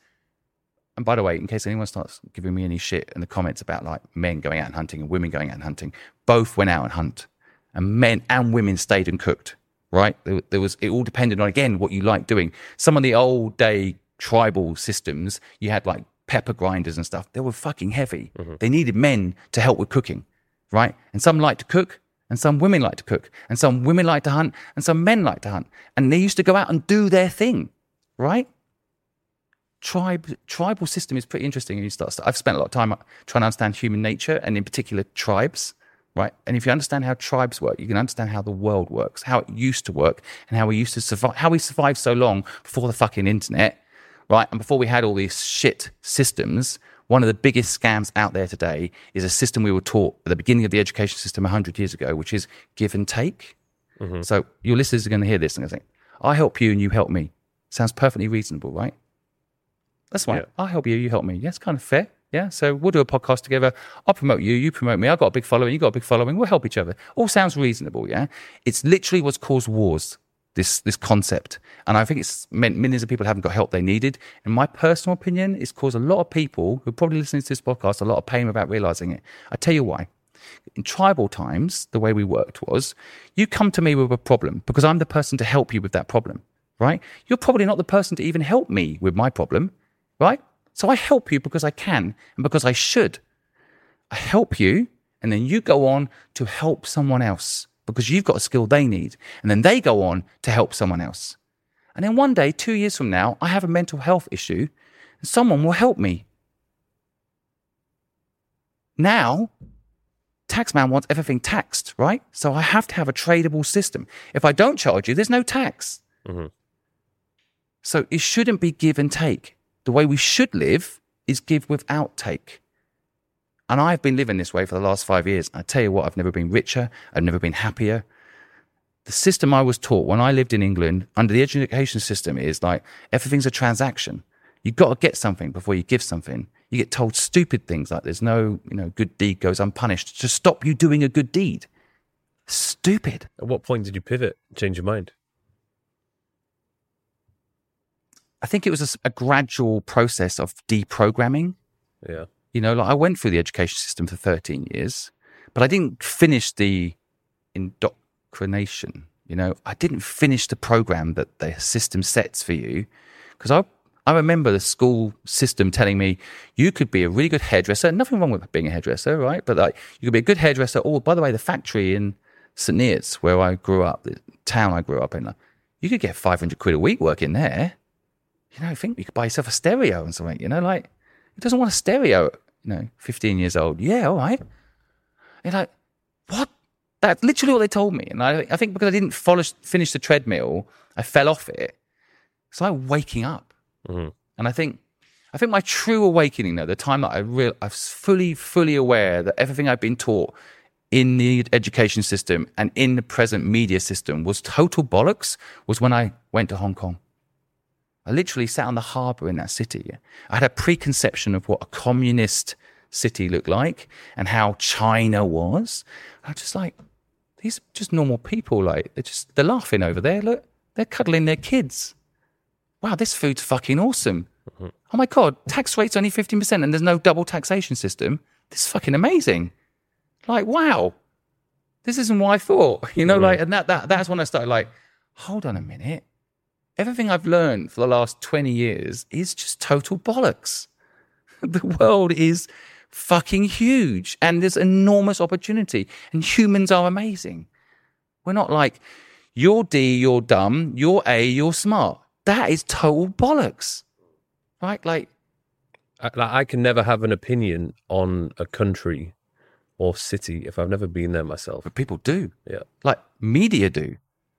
And by the way, in case anyone starts giving me any shit in the comments about like men going out and hunting and women going out and hunting, both went out and hunt, and men and women stayed and cooked. Right? There, there was it all depended on again what you like doing. Some of the old day tribal systems, you had like pepper grinders and stuff. They were fucking heavy. Mm-hmm. They needed men to help with cooking, right? And some like to cook, and some women like to cook, and some women like to hunt, and some men like to hunt, and they used to go out and do their thing, right? tribe tribal system is pretty interesting. And you start. I've spent a lot of time trying to understand human nature, and in particular tribes. Right, and if you understand how tribes work, you can understand how the world works, how it used to work, and how we used to survive. How we survived so long before the fucking internet, right? And before we had all these shit systems. One of the biggest scams out there today is a system we were taught at the beginning of the education system one hundred years ago, which is give and take. Mm-hmm. So your listeners are going to hear this and going to think, I help you and you help me. Sounds perfectly reasonable, right? That's right. Yeah. I help you, you help me. Yeah, it's kind of fair. Yeah, so we'll do a podcast together. I'll promote you, you promote me. I've got a big following, you got a big following. We'll help each other. All sounds reasonable, yeah? It's literally what's caused wars, this this concept. And I think it's meant millions of people haven't got help they needed. In my personal opinion, it's caused a lot of people who are probably listening to this podcast a lot of pain without realizing it. I tell you why. In tribal times, the way we worked was, you come to me with a problem because I'm the person to help you with that problem, right? You're probably not the person to even help me with my problem, right? So I help you because I can and because I should. I help you, and then you go on to help someone else because you've got a skill they need. And then they go on to help someone else. And then one day, two years from now, I have a mental health issue and someone will help me. Now, Taxman wants everything taxed, right? So I have to have a tradable system. If I don't charge you, there's no tax. Mm-hmm. So it shouldn't be give and take. The way we should live is give without take. And I've been living this way for the last five years. I tell you what, I've never been richer. I've never been happier. The system I was taught when I lived in England under the education system is like everything's a transaction. You've got to get something before you give something. You get told stupid things like there's no, you know, good deed goes unpunished to stop you doing a good deed. Stupid. At what point did you pivot, change your mind? I think it was a, a gradual process of deprogramming. Yeah. You know, like I went through the education system for thirteen years, but I didn't finish the indoctrination. You know, I didn't finish the program that the system sets for you. Because I, I remember the school system telling me you could be a really good hairdresser. Nothing wrong with being a hairdresser, right? But like you could be a good hairdresser. Oh, by the way, the factory in Saint Neots, where I grew up, the town I grew up in, like, you could get five hundred quid a week working there. You know, I think you could buy yourself a stereo and something, you know, like, who doesn't want a stereo, you know, fifteen years old? Yeah, all right. You're like, what? That's literally what they told me. And I, I think because I didn't follow, finish the treadmill, I fell off it. It's like waking up. Mm-hmm. And I think, I think my true awakening, though, the time that I real, I was fully, fully aware that everything I've been taught in the education system and in the present media system was total bollocks, was when I went to Hong Kong. I literally sat on the harbour in that city. I had a preconception of what a communist city looked like and how China was. I was just like, these are just normal people. Like, they're just, they're laughing over there. Look, they're cuddling their kids. Wow, this food's fucking awesome. Mm-hmm. Oh my God, tax rate's only fifteen percent and there's no double taxation system. This is fucking amazing. Like, wow, this isn't what I thought. You know, mm-hmm. like, and that, that that's when I started like, hold on a minute. Everything I've learned for the last twenty years is just total bollocks. The world is fucking huge and there's enormous opportunity and humans are amazing. We're not like, you're D, you're dumb, you're A, you're smart. That is total bollocks, right? Like, I, I can never have an opinion on a country or city if I've never been there myself. But people do. Yeah. Like, media do.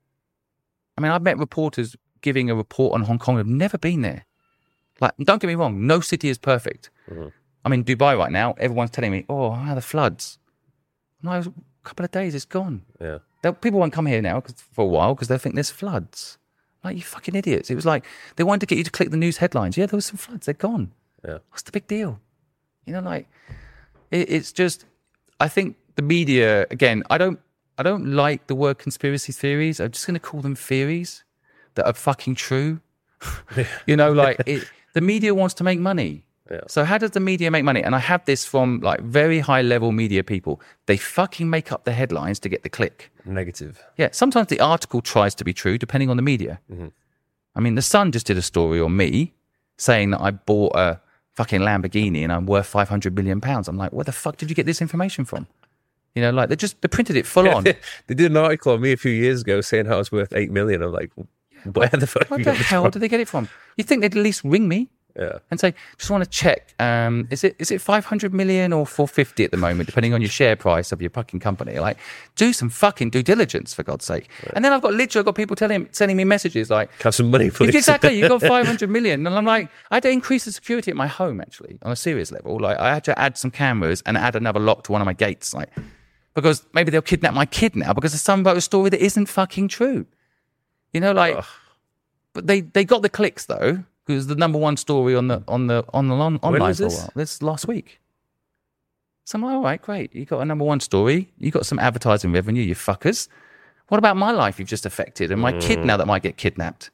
I mean, I've met reporters giving a report on Hong Kong who've never been there. Like, don't get me wrong, no city is perfect. Mm-hmm. I'm in Dubai right now. Everyone's telling me, oh, how are the floods? And I was, a couple of days, it's gone. Yeah. They'll, people won't come here now cause, for a while because they think there's floods. Like, you fucking idiots. It was like, they wanted to get you to click the news headlines. Yeah, there was some floods. They're gone. Yeah. What's the big deal? You know, like, it, it's just, I think the media, again, I don't, I don't like the word conspiracy theories. I'm just going to call them theories that are fucking true. You know, like, it, the media wants to make money. Yeah. So how does the media make money? And I have this from like very high level media people. They fucking make up the headlines to get the click. Negative. Yeah. Sometimes the article tries to be true depending on the media. Mm-hmm. I mean, The Sun just did a story on me saying that I bought a fucking Lamborghini and I'm worth five hundred million pounds. I'm like, where the fuck did you get this information from? You know, like they just, they printed it full on. They did an article on me a few years ago saying how I was worth eight million. I'm like, where the fuck? Where the hell from? did they get it from? You think they'd at least ring me? Yeah. And say, just want to check, um, is it is it five hundred million or four fifty at the moment, depending on your share price of your fucking company? Like, do some fucking due diligence, for God's sake. Right. And then I've got literally I've got people telling sending me messages like, have some money, please. Exactly, you got five hundred million. And I'm like, I had to increase the security at my home, actually, on a serious level. Like, I had to add some cameras and add another lock to one of my gates, like, because maybe they'll kidnap my kid now because there's some about a story that isn't fucking true. You know, like, Ugh. But they, they got the clicks, though. It was the number one story on the on the on the on, online was for a this? while. This last week. So I'm like, all right, great. You got a number one story. You got some advertising revenue, you fuckers. What about my life you've just affected and my mm. kid now that might get kidnapped?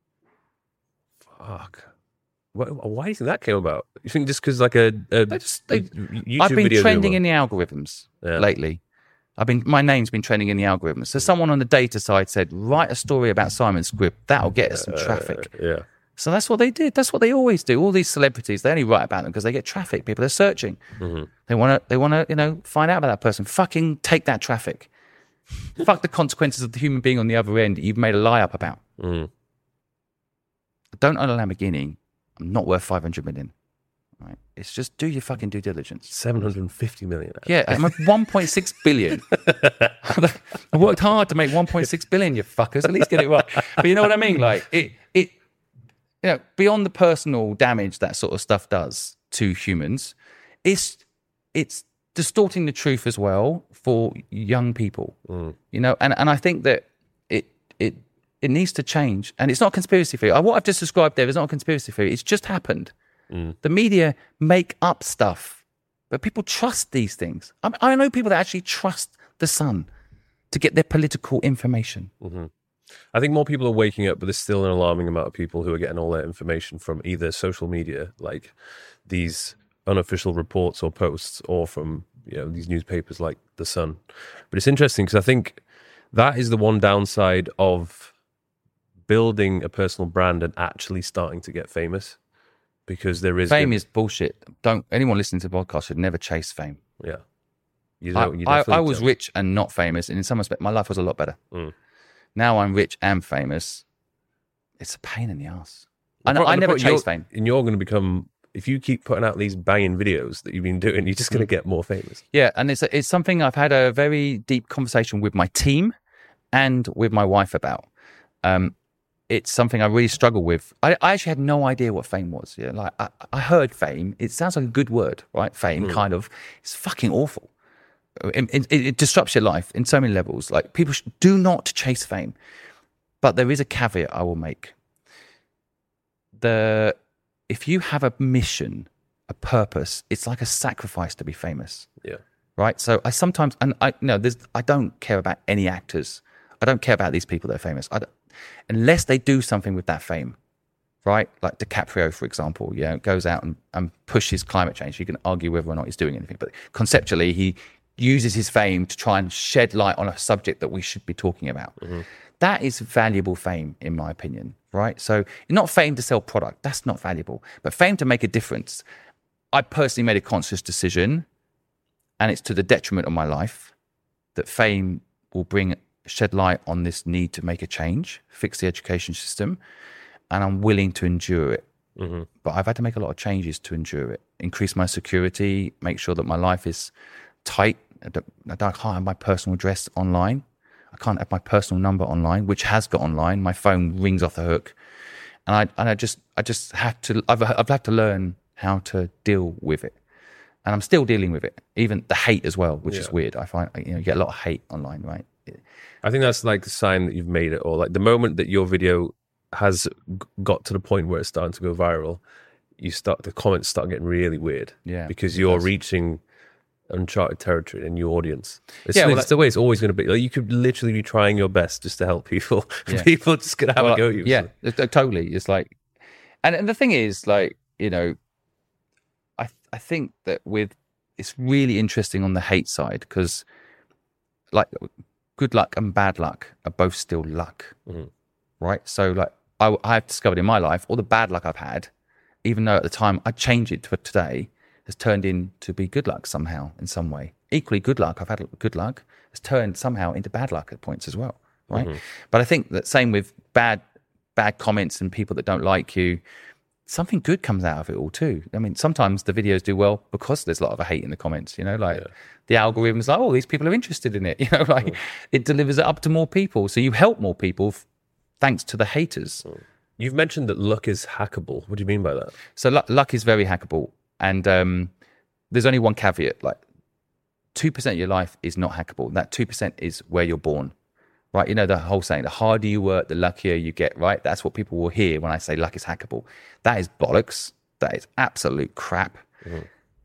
Fuck. Why, why do you think that came about? You think just because like a, a they just, they, YouTube I've been video trending in the algorithms yeah. lately. I've been my name's been trending in the algorithms. So someone on the data side said, write a story about Simon Squibb. That'll get us some traffic. Uh, yeah. So that's what they did. That's what they always do. All these celebrities, they only write about them because they get traffic. People are searching. Mm-hmm. They want to, they want to, you know, find out about that person. Fucking take that traffic. Fuck the consequences of the human being on the other end that you've made a lie up about. Mm. I don't own a Lamborghini. I'm not worth five hundred million. Right? It's just do your fucking due diligence. seven hundred fifty million. Yeah, I'm at one point six billion. I worked hard to make one point six billion, you fuckers. At least get it right. But you know what I mean? Like, it, it, you know, beyond the personal damage that sort of stuff does to humans, it's it's distorting the truth as well for young people. Mm. You know, and, and I think that it it it needs to change. And it's not a conspiracy theory. What I've just described there is not a conspiracy theory. It's just happened. Mm. The media make up stuff, but people trust these things. I, I know people that actually trust the Sun to get their political information. Mm-hmm. I think more people are waking up, but there's still an alarming amount of people who are getting all their information from either social media, like these unofficial reports or posts, or from, you know, these newspapers like The Sun. But it's interesting because I think that is the one downside of building a personal brand and actually starting to get famous, because there is fame good... is bullshit. Don't anyone listening to the podcast should never chase fame. Yeah, you I, don't, you I, I was don't. rich and not famous, and in some respect, my life was a lot better. Mm. Now I'm rich and famous. It's a pain in the ass. And I, I never chase fame. And you're going to become, if you keep putting out these banging videos that you've been doing, you're just going to get more famous. Yeah, and it's it's something I've had a very deep conversation with my team and with my wife about. Um, it's something I really struggle with. I, I actually had no idea what fame was. Yeah, like I, I heard fame. It sounds like a good word, right? Fame, mm. kind of. It's fucking awful. It, it, it disrupts your life in so many levels. Like, people should, do not chase fame. But there is a caveat I will make. The if you have a mission, a purpose, it's like a sacrifice to be famous. Yeah. Right. So I sometimes, and I no, there's I don't care about any actors. I don't care about these people that are famous. I don't, unless they do something with that fame. Right. Like DiCaprio, for example, you know, goes out and, and pushes climate change. You can argue whether or not he's doing anything, but conceptually, he uses his fame to try and shed light on a subject that we should be talking about. Mm-hmm. That is valuable fame, in my opinion, right? So not fame to sell product. That's not valuable. But fame to make a difference. I personally made a conscious decision, and it's to the detriment of my life, that fame will bring shed light on this need to make a change, fix the education system, and I'm willing to endure it. Mm-hmm. But I've had to make a lot of changes to endure it, increase my security, make sure that my life is tight. I, don't, I can't have my personal address online. I can't have my personal number online, which has got online. My phone rings off the hook, and I and I just I just have to. I've I've had to learn how to deal with it, and I'm still dealing with it. Even the hate as well, which yeah. is weird. I find, you know, you get a lot of hate online, right? I think that's like the sign that you've made it, or like the moment that your video has got to the point where it's starting to go viral, you start the comments start getting really weird. Yeah, because you're reaching uncharted territory, a new audience. It's, yeah, well, it's that, the way it's always going to be. Like, you could literally be trying your best just to help people. Yeah. People just going to have well, a go at you. Yeah, so. Totally. It's like, and, and the thing is, like, you know, I I think that with, it's really interesting on the hate side, because like good luck and bad luck are both still luck, mm-hmm. right? So like I, I've discovered in my life, all the bad luck I've had, even though at the time I changed it to today, has turned in to be good luck somehow in some way. Equally good luck, I've had good luck, has turned somehow into bad luck at points as well, right? Mm-hmm. But I think that same with bad bad comments and people that don't like you, something good comes out of it all too. I mean, sometimes the videos do well because there's a lot of hate in the comments, you know, like yeah. the algorithm's like, oh, these people are interested in it. You know, like mm. it delivers it up to more people. So you help more people f- thanks to the haters. Mm. You've mentioned that luck is hackable. What do you mean by that? So luck, luck is very hackable. And um, there's only one caveat, like two percent of your life is not hackable. That two percent is where you're born. Right, you know the whole saying, the harder you work, the luckier you get, right? That's what people will hear when I say luck is hackable. That is bollocks. That is absolute crap. Mm-hmm.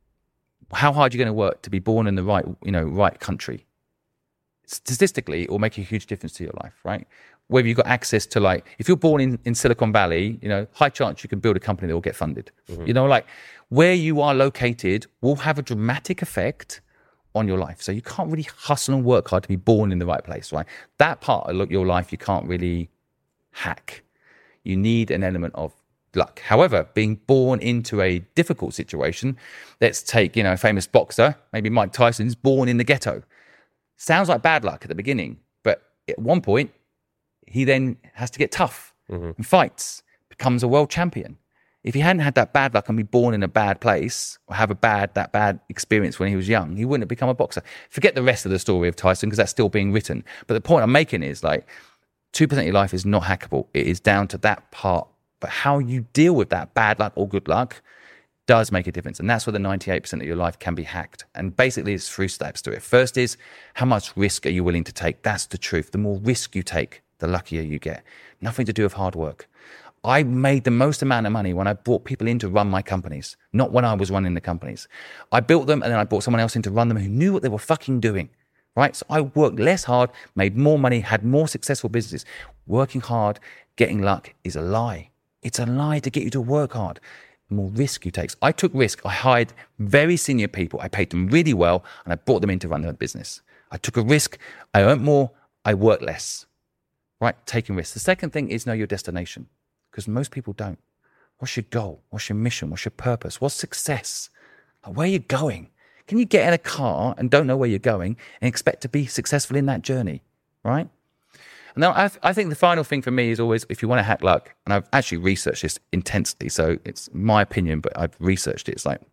How hard are you going to work to be born in the right, you know, right country? Statistically, it will make a huge difference to your life, right? Whether you've got access to, like, if you're born in, in Silicon Valley, you know, high chance you can build a company that will get funded. Mm-hmm. You know, like where you are located will have a dramatic effect on your life. So you can't really hustle and work hard to be born in the right place, right? That part of your life you can't really hack. You need an element of luck. However, being born into a difficult situation, let's take, you know, a famous boxer, maybe Mike Tyson's born in the ghetto. Sounds like bad luck at the beginning, but at one point, he then has to get tough mm-hmm. and fights, becomes a world champion. If he hadn't had that bad luck and be born in a bad place or have a bad that bad experience when he was young, he wouldn't have become a boxer. Forget the rest of the story of Tyson because that's still being written. But the point I'm making is like two percent of your life is not hackable. It is down to that part. But how you deal with that bad luck or good luck does make a difference. And that's where the ninety-eight percent of your life can be hacked. And basically it's three steps to it. First is how much risk are you willing to take? That's the truth. The more risk you take, the luckier you get. Nothing to do with hard work. I made the most amount of money when I brought people in to run my companies, not when I was running the companies. I built them and then I brought someone else in to run them who knew what they were fucking doing, right? So I worked less hard, made more money, had more successful businesses. Working hard, getting luck is a lie. It's a lie to get you to work hard. The more risk you take. I took risk. I hired very senior people. I paid them really well and I brought them in to run their business. I took a risk. I earned more. I worked less, right? Taking risks. The second thing is know your destination. Because most people don't. What's your goal? What's your mission? What's your purpose? What's success? Like, where are you going? Can you get in a car and don't know where you're going and expect to be successful in that journey, right? And now I, th- I think the final thing for me is always, if you want to hack luck, and I've actually researched this intensely, so it's my opinion, but I've researched it. It's like,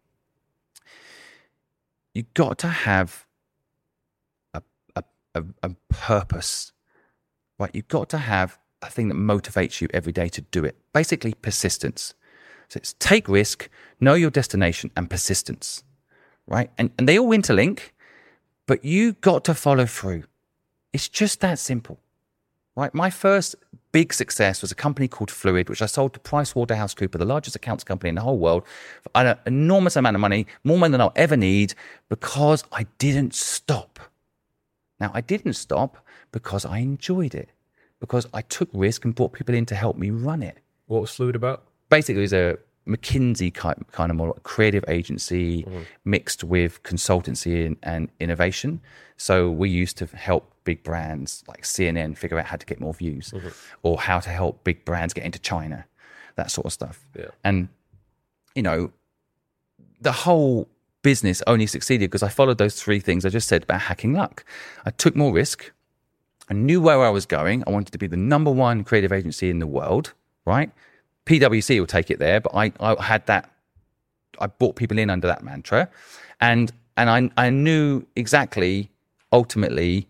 you've got to have a, a, a, a purpose, right? You've got to have a thing that motivates you every day to do it. Basically, persistence. So it's take risk, know your destination, and persistence, right? And and they all interlink, but you got to follow through. It's just that simple, right? My first big success was a company called Fluid, which I sold to PricewaterhouseCoopers, the largest accounts company in the whole world, for an enormous amount of money, more money than I'll ever need, because I didn't stop. Now, I didn't stop because I enjoyed it. Because I took risk and brought people in to help me run it. What was Fluid about? Basically, it was a McKinsey kind kind of more creative agency mm-hmm. mixed with consultancy and, and innovation. So we used to help big brands like C N N figure out how to get more views, mm-hmm. or how to help big brands get into China, that sort of stuff. Yeah. And, you know, the whole business only succeeded because I followed those three things I just said about hacking luck. I took more risk. I knew where I was going. I wanted to be the number one creative agency in the world, right? P W C will take it there, but I, I had that, I brought people in under that mantra. And and I I knew exactly, ultimately,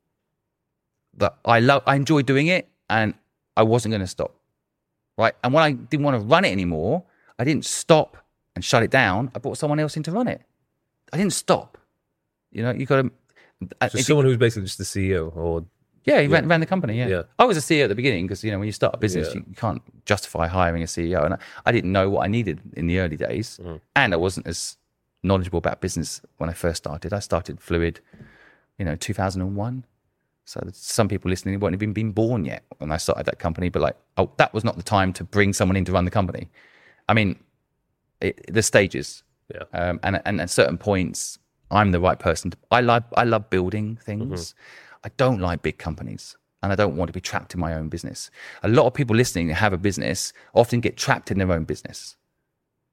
that I love, I enjoyed doing it and I wasn't going to stop, right? And when I didn't want to run it anymore, I didn't stop and shut it down. I brought someone else in to run it. I didn't stop. You know, you got to... So someone who's basically just the C E O or... Yeah, he yeah. Ran, ran the company, yeah. yeah. I was a C E O at the beginning because, you know, when you start a business, yeah. you can't justify hiring a C E O. And I, I didn't know what I needed in the early days. Mm. And I wasn't as knowledgeable about business when I first started. I started Fluid, you know, two thousand one. So some people listening won't have even been born yet when I started that company. But like, oh, that was not the time to bring someone in to run the company. I mean, it, the stages. Yeah. Um, and, and at certain points, I'm the right person. To, I love I love building things. Mm-hmm. I don't like big companies and I don't want to be trapped in my own business. A lot of people listening who have a business often get trapped in their own business.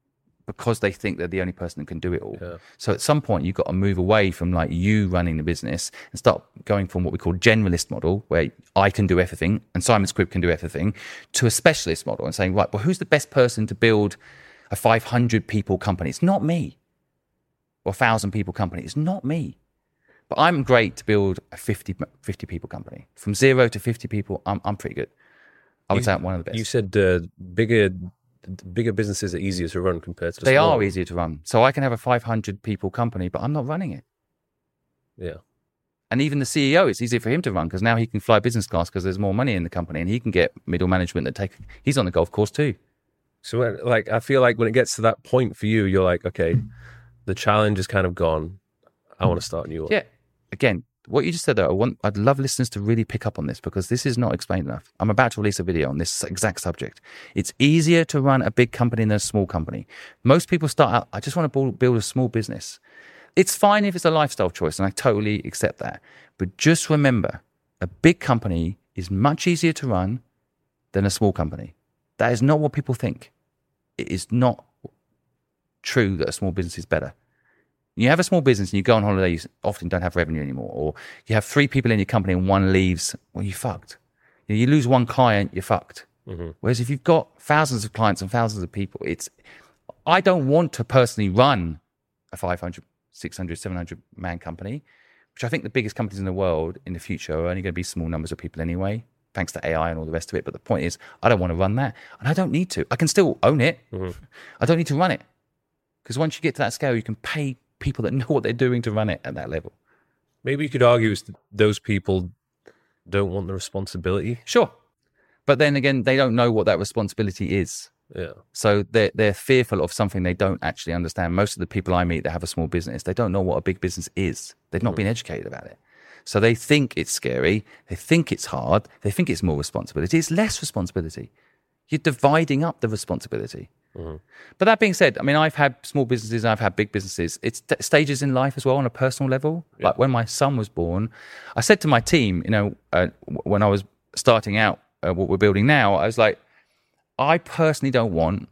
because they think they're the only person that can do it all. Yeah. So at some point, you've got to move away from like you running the business and start going from what we call generalist model, where I can do everything and Simon Squibb can do everything, to a specialist model and saying, right, well, who's the best person to build a five hundred people company? It's not me. Or a one thousand people company. It's not me. But I'm great to build a fifty, fifty people company. From zero to fifty people, I'm, I'm pretty good. I would You- say I'm one of the best. You said uh, bigger bigger businesses are easier to run compared to the They small are ones. easier to run. So I can have a five hundred people company, but I'm not running it. Yeah. And even the C E O, it's easier for him to run because now he can fly business class because there's more money in the company and he can get middle management that take, he's on the golf course too. So, when, like, I feel like when it gets to that point for you, you're like, okay, the challenge is kind of gone. I want to start a new one. Yeah. Again, what you just said there, I want, I'd love listeners to really pick up on this because this is not explained enough. I'm about to release a video on this exact subject. It's easier to run a big company than a small company. Most people start out, I just want to build a small business. It's fine if it's a lifestyle choice, and I totally accept that. But just remember, a big company is much easier to run than a small company. That is not what people think. It is not true that a small business is better. You have a small business and you go on holiday, you often don't have revenue anymore. Or you have three people in your company and one leaves, well, you're fucked. You, know, you lose one client, you're fucked. Mm-hmm. Whereas if you've got thousands of clients and thousands of people, it's, I don't want to personally run a five hundred, six hundred, seven hundred man company, which I think the biggest companies in the world in the future are only going to be small numbers of people anyway, thanks to A I and all the rest of it. But the point is, I don't want to run that. And I don't need to. I can still own it. Mm-hmm. I don't need to run it. Because once you get to that scale, you can pay people that know what they're doing to run it at that level. Maybe you could argue is that those people don't want the responsibility. Sure. But then again, they don't know what that responsibility is. Yeah. So they're, they're fearful of something they don't actually understand. Most of the people I meet that have a small business, they don't know what a big business is. They've not mm-hmm. been educated about it. So they think it's scary. They think it's hard. They think it's more responsibility. It's less responsibility. You're dividing up the responsibility. Mm-hmm. But that being said, I mean, I've had small businesses and I've had big businesses. It's t- stages in life as well on a personal level. Yeah. Like when my son was born, I said to my team, you know, uh, when I was starting out uh, what we're building now, I was like, I personally don't want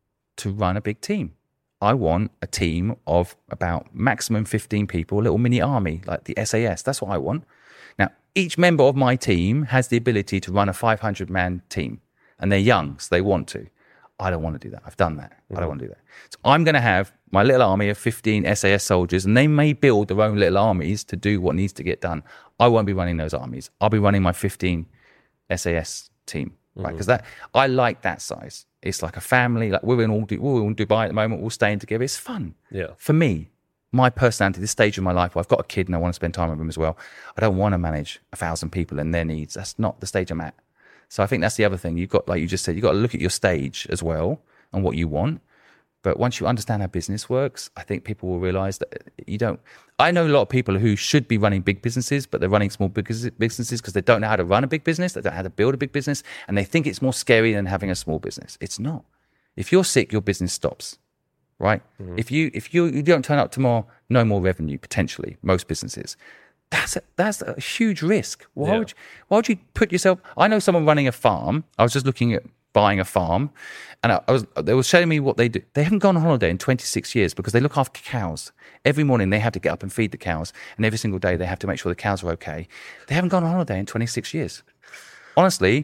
to run a big team. I want a team of about maximum fifteen people, a little mini army, like the S A S. That's what I want. Now, each member of my team has the ability to run a five hundred man team, and they're young, so they want to. I don't want to do that. I've done that. Mm-hmm. I don't want to do that. So I'm going to have my little army of fifteen S A S soldiers, and they may build their own little armies to do what needs to get done. I won't be running those armies. I'll be running my fifteen S A S team, mm-hmm. right? Because that I like that size. It's like a family. Like we're in all we're in Dubai at the moment. We're all staying together. It's fun. Yeah. For me, my personality, this stage of my life, where I've got a kid and I want to spend time with him as well. I don't want to manage a thousand people and their needs. That's not the stage I'm at. So I think that's the other thing. You've got, like you just said, you've got to look at your stage as well and what you want. But once you understand how business works, I think people will realize that you don't. I know a lot of people who should be running big businesses, but they're running small businesses because they don't know how to run a big business. They don't know how to build a big business. And they think it's more scary than having a small business. It's not. If you're sick, your business stops, right? Mm-hmm. If you if you, you don't turn up tomorrow, no more revenue, potentially, most businesses. That's a, that's a huge risk. Why, yeah. would you, why would you put yourself... I know someone running a farm. I was just looking at buying a farm, and I, I was they were showing me what they do. They haven't gone on holiday in twenty-six years because they look after cows. Every morning they have to get up and feed the cows, and every single day they have to make sure the cows are okay. They haven't gone on holiday in twenty-six years. Honestly,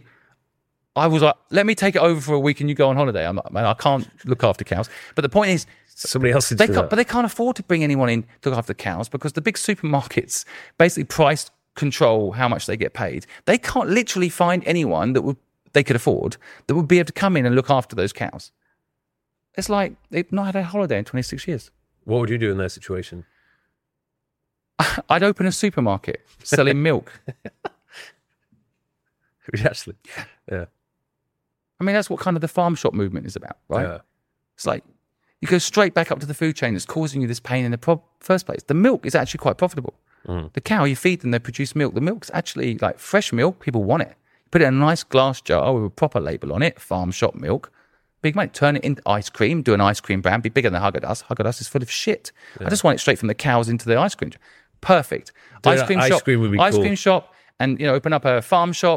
I was like, let me take it over for a week and you go on holiday. I'm like, man, I can't look after cows. But the point is, somebody else they can't, but they can't afford to bring anyone in to look after the cows because the big supermarkets basically price control how much they get paid. They can't literally find anyone that would they could afford that would be able to come in and look after those cows. It's like they've not had a holiday in twenty-six years. What would you do in that situation? I'd open a supermarket selling milk. Actually, yeah. I mean, that's what kind of the farm shop movement is about, right? Yeah. It's like you go straight back up to the food chain that's causing you this pain in the pro- first place. The milk is actually quite profitable. Mm. The cow, you feed them, they produce milk. The milk's actually like fresh milk. People want it. Put it in a nice glass jar with a proper label on it, farm shop milk. Big money. Turn it into ice cream, do an ice cream brand, be bigger than Haagen-Dazs. Haagen-Dazs is full of shit. Yeah. I just want it straight from the cows into the ice cream. Perfect. Do ice cream ice shop. Cream would be ice cool. cream shop, and you know, open up a farm shop.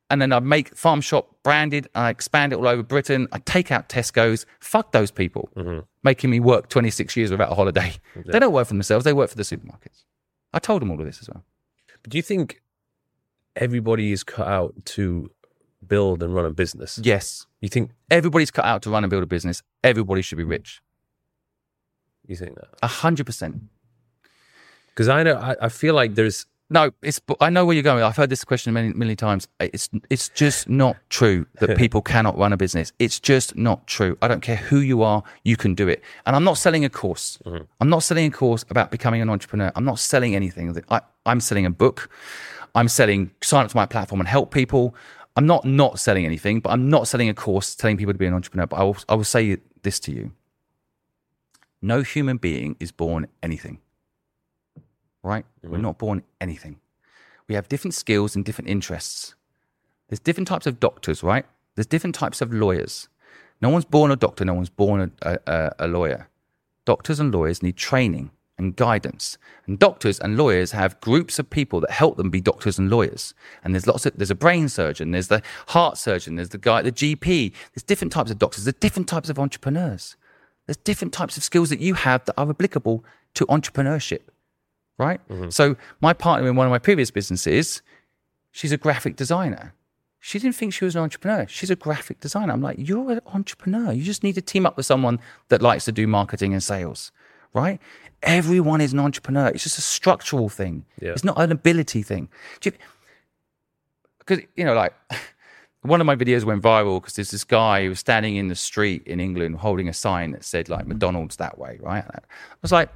and then I make Farm Shop branded, I expand it all over Britain, I take out Tesco's. Fuck those people, mm-hmm. making me work twenty-six years without a holiday. Yeah. They don't work for themselves, they work for the supermarkets. I told them all of this as well. But do you think everybody is cut out to build and run a business? Yes. You think everybody's cut out to run and build a business? Everybody should be rich. You think that? A hundred percent. Because I know, I, I feel like there's... No, it's. I know where you're going. I've heard this question many, many times. It's it's just not true that people cannot run a business. It's just not true. I don't care who you are, you can do it. And I'm not selling a course. Mm-hmm. I'm not selling a course about becoming an entrepreneur. I'm not selling anything. I, I'm selling a book. I'm selling sign up to my platform and help people. I'm not not selling anything, but I'm not selling a course telling people to be an entrepreneur. But I will, I will say this to you. No human being is born anything. Right? Mm-hmm. We're not born anything. We have different skills and different interests. There's different types of doctors, right? There's different types of lawyers. No one's born a doctor. No one's born a, a, a lawyer. Doctors and lawyers need training and guidance. And doctors and lawyers have groups of people that help them be doctors and lawyers. And there's lots of, there's a brain surgeon, there's the heart surgeon, there's the guy, the G P. There's different types of doctors. There's different types of entrepreneurs. There's different types of skills that you have that are applicable to entrepreneurship. Right? Mm-hmm. So my partner in one of my previous businesses, she's a graphic designer. She didn't think she was an entrepreneur. She's a graphic designer. I'm like, you're an entrepreneur. You just need to team up with someone that likes to do marketing and sales, right? Everyone is an entrepreneur. It's just a structural thing. Yeah. It's not an ability thing. Because, you, you know, like one of my videos went viral because there's this guy who was standing in the street in England holding a sign that said like McDonald's that way, right? I was like,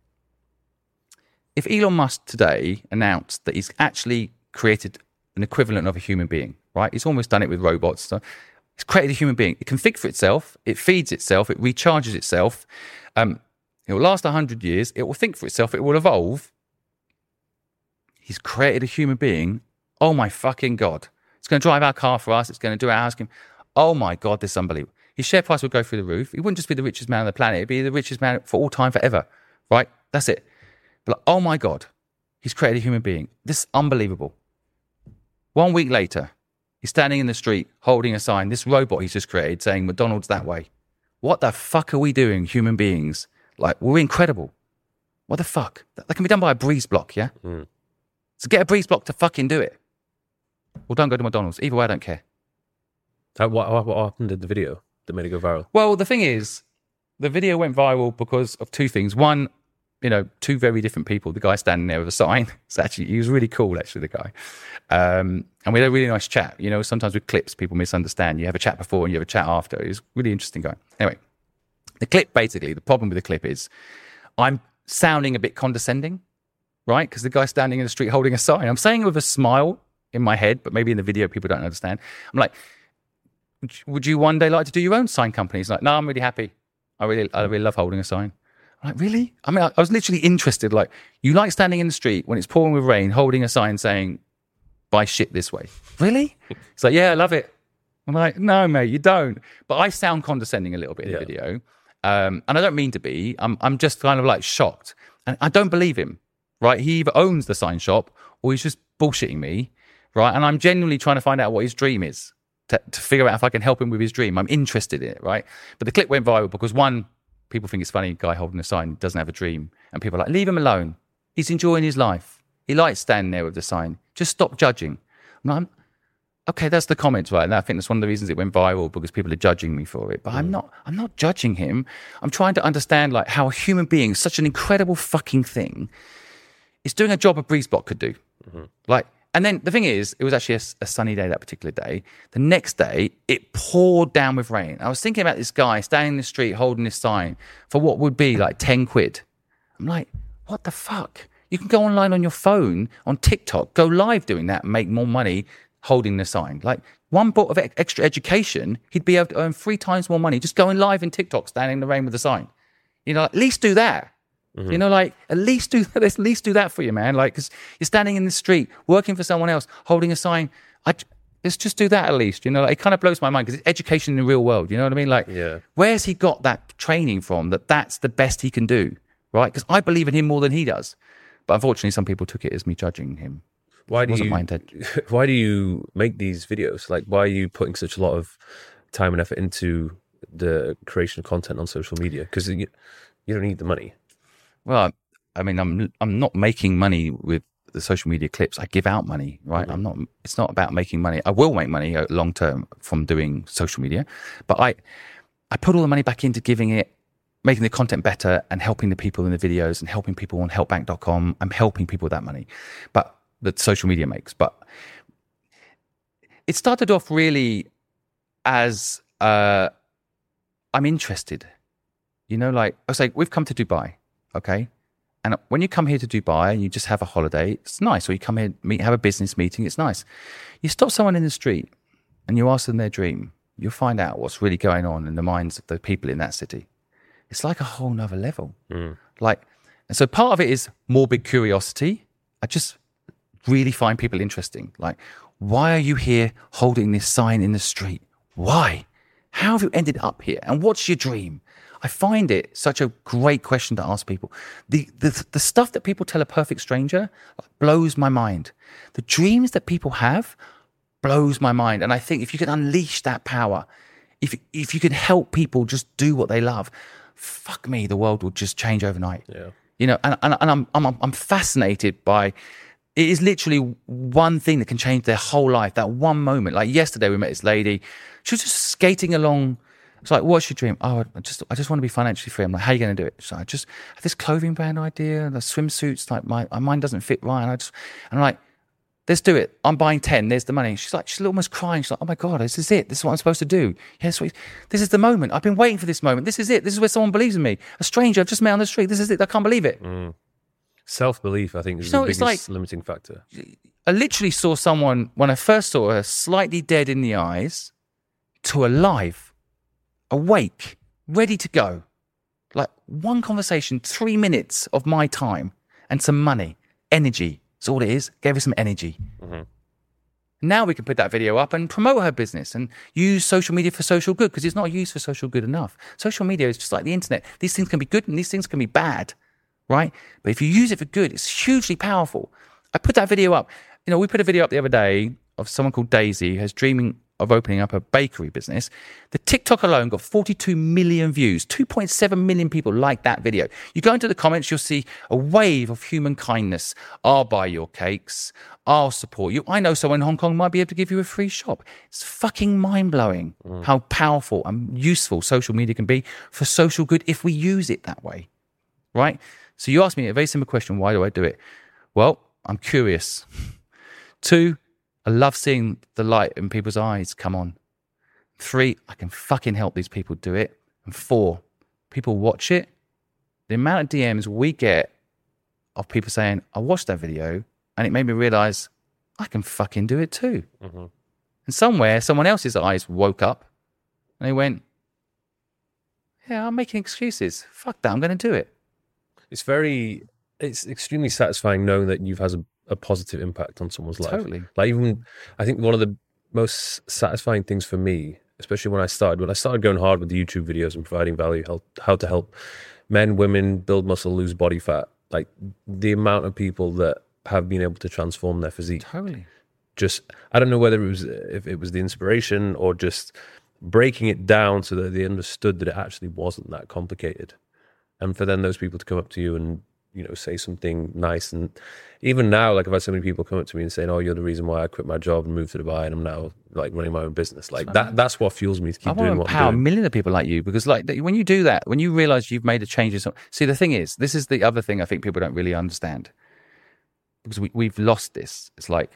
if Elon Musk today announced that he's actually created an equivalent of a human being, right? He's almost done it with robots. So he's created a human being. It can think for itself. It feeds itself. It recharges itself. Um, it will last one hundred years. It will think for itself. It will evolve. He's created a human being. Oh, my fucking God. It's going to drive our car for us. It's going to do our house. Oh, my God, this is unbelievable. His share price would go through the roof. He wouldn't just be the richest man on the planet. He'd be the richest man for all time, forever, right? That's it. But like, oh my God, he's created a human being. This is unbelievable. One week later, he's standing in the street holding a sign, this robot he's just created saying McDonald's that way. What the fuck are we doing, human beings? Like, we're incredible. What the fuck? That, that can be done by a breeze block, yeah? Mm. So get a breeze block to fucking do it. Or don't go to McDonald's. Either way, I don't care. Uh, what, what, what happened to the video that made it go viral? Well, the thing is, the video went viral because of two things. One, you know, two very different people. The guy standing there with a sign. It's actually, he was really cool, actually, the guy. Um, and we had a really nice chat. You know, sometimes with clips, people misunderstand. You have a chat before and you have a chat after. He was a really interesting guy. Anyway, the clip, basically, the problem with the clip is I'm sounding a bit condescending, right? Because the guy's standing in the street holding a sign. I'm saying it with a smile in my head, but maybe in the video, people don't understand. I'm like, would you one day like to do your own sign company? He's like, no, I'm really happy. I really, I really love holding a sign. I'm like, really? I mean, I, I was literally interested. Like, you like standing in the street when it's pouring with rain, holding a sign saying, buy shit this way. Really? It's like, yeah, I love it. I'm like, no, mate, you don't. But I sound condescending a little bit in yeah. the video. Um, and I don't mean to be. I'm, I'm just kind of like shocked. And I don't believe him, right? He either owns the sign shop or he's just bullshitting me, right? And I'm genuinely trying to find out what his dream is to, to figure out if I can help him with his dream. I'm interested in it, right? But the clip went viral because one, people think it's funny, a guy holding a sign doesn't have a dream. And people are like, leave him alone. He's enjoying his life. He likes standing there with the sign. Just stop judging. I'm like, okay, that's the comments, right? And I think that's one of the reasons it went viral because people are judging me for it. But mm. I'm not I'm not judging him. I'm trying to understand like how a human being, such an incredible fucking thing, is doing a job a breeze block could do. Mm-hmm. Like, and then the thing is, it was actually a, a sunny day that particular day. The next day, it poured down with rain. I was thinking about this guy standing in the street holding this sign for what would be like ten quid. I'm like, what the fuck? You can go online on your phone, on TikTok, go live doing that and make more money holding the sign. Like one bit of extra education, he'd be able to earn three times more money just going live in TikTok, standing in the rain with a sign. You know, at least do that. Mm-hmm. You know, like, at least do that. At least do that for you, man. Like, because you're standing in the street, working for someone else, holding a sign. I, let's just do that at least. You know, like, it kind of blows my mind because it's education in the real world. You know what I mean? Like, yeah. Where's he got that training from that that's the best he can do, right? Because I believe in him more than he does. But unfortunately, some people took it as me judging him. Why do wasn't you? my intention. Why do you make these videos? Like, why are you putting such a lot of time and effort into the creation of content on social media? Because you, you don't need the money. Well, I mean, I'm I'm not making money with the social media clips. I give out money, right? Mm-hmm. I'm not. It's not about making money. I will make money long term from doing social media, but I I put all the money back into giving it, making the content better, and helping the people in the videos, and helping people on help bank dot com. I'm helping people with that money, but that social media makes. But it started off really as uh, I'm interested. You know, like I was like, we've come to Dubai, okay? And when you come here to Dubai and you just have a holiday, it's nice. Or you come here, meet, have a business meeting, it's nice. You stop someone in the street and you ask them their dream, you'll find out what's really going on in the minds of the people in that city. It's like a whole nother level. Mm. Like, and so part of it is morbid curiosity. I just really find people interesting. Like, why are you here holding this sign in the street? Why? How have you ended up here? And what's your dream? I find it such a great question to ask people. The, the the stuff that people tell a perfect stranger blows my mind. The dreams that people have blows my mind. And I think if you can unleash that power, if if you can help people just do what they love, fuck me, the world will just change overnight. Yeah. You know, and, and, and I'm, I'm I'm fascinated by, it is literally one thing that can change their whole life. That one moment. Like yesterday we met this lady. She was just skating along. It's like, what's your dream? Oh, I just, I just want to be financially free. I'm like, how are you going to do it? So I just have this clothing brand idea, the swimsuits, like my, mine doesn't fit right. And I just, and I'm like, let's do it. I'm buying ten. There's the money. She's like, she's almost crying. She's like, oh my God, this is it. This is what I'm supposed to do. Yes, yeah, this is the moment. I've been waiting for this moment. This is it. This is where someone believes in me. A stranger I've just met on the street. This is it. I can't believe it. Mm. Self-belief, I think, is you know, the biggest like, limiting factor. I literally saw someone, when I first saw her, slightly dead in the eyes to alive. Awake, ready to go. Like one conversation, three minutes of my time and some money, energy. That's all it is. Gave her some energy. Mm-hmm. Now we can put that video up and promote her business and use social media for social good, because it's not used for social good enough. Social media is just like the internet. These things can be good and these things can be bad, right? But if you use it for good, it's hugely powerful. I put that video up. You know, we put a video up the other day of someone called Daisy who's dreaming of opening up a bakery business. The TikTok alone got forty-two million views. two point seven million people like that video. You go into the comments, you'll see a wave of human kindness. I'll buy your cakes. I'll support you. I know someone in Hong Kong might be able to give you a free shop. It's fucking mind-blowing mm. how powerful and useful social media can be for social good if we use it that way, right? So you asked me a very simple question, why do I do it? Well, I'm curious. Two, I love seeing the light in people's eyes come on. Three, I can fucking help these people do it. And four, people watch it. The amount of D Ms we get of people saying, I watched that video and it made me realize I can fucking do it too. Mm-hmm. And somewhere, someone else's eyes woke up and they went, yeah, I'm making excuses. Fuck that, I'm going to do it. It's very, it's extremely satisfying knowing that you've had a a positive impact on someone's life. Totally. Like even, I think one of the most satisfying things for me, especially when I started, when I started going hard with the YouTube videos and providing value, how, how to help men, women build muscle, lose body fat, like the amount of people that have been able to transform their physique. Totally. Just, I don't know whether it was, if it was the inspiration or just breaking it down so that they understood that it actually wasn't that complicated. And for then those people to come up to you and, you know, say something nice. And even now, like I've had so many people come up to me and saying, oh, you're the reason why I quit my job and moved to Dubai and I'm now like running my own business. Like that, that's what fuels me to keep I doing want what to I'm empower doing. a million of people like you, because like when you do that, when you realize you've made a change in some, see, the thing is, this is the other thing I think people don't really understand, because we, we've lost this. It's like,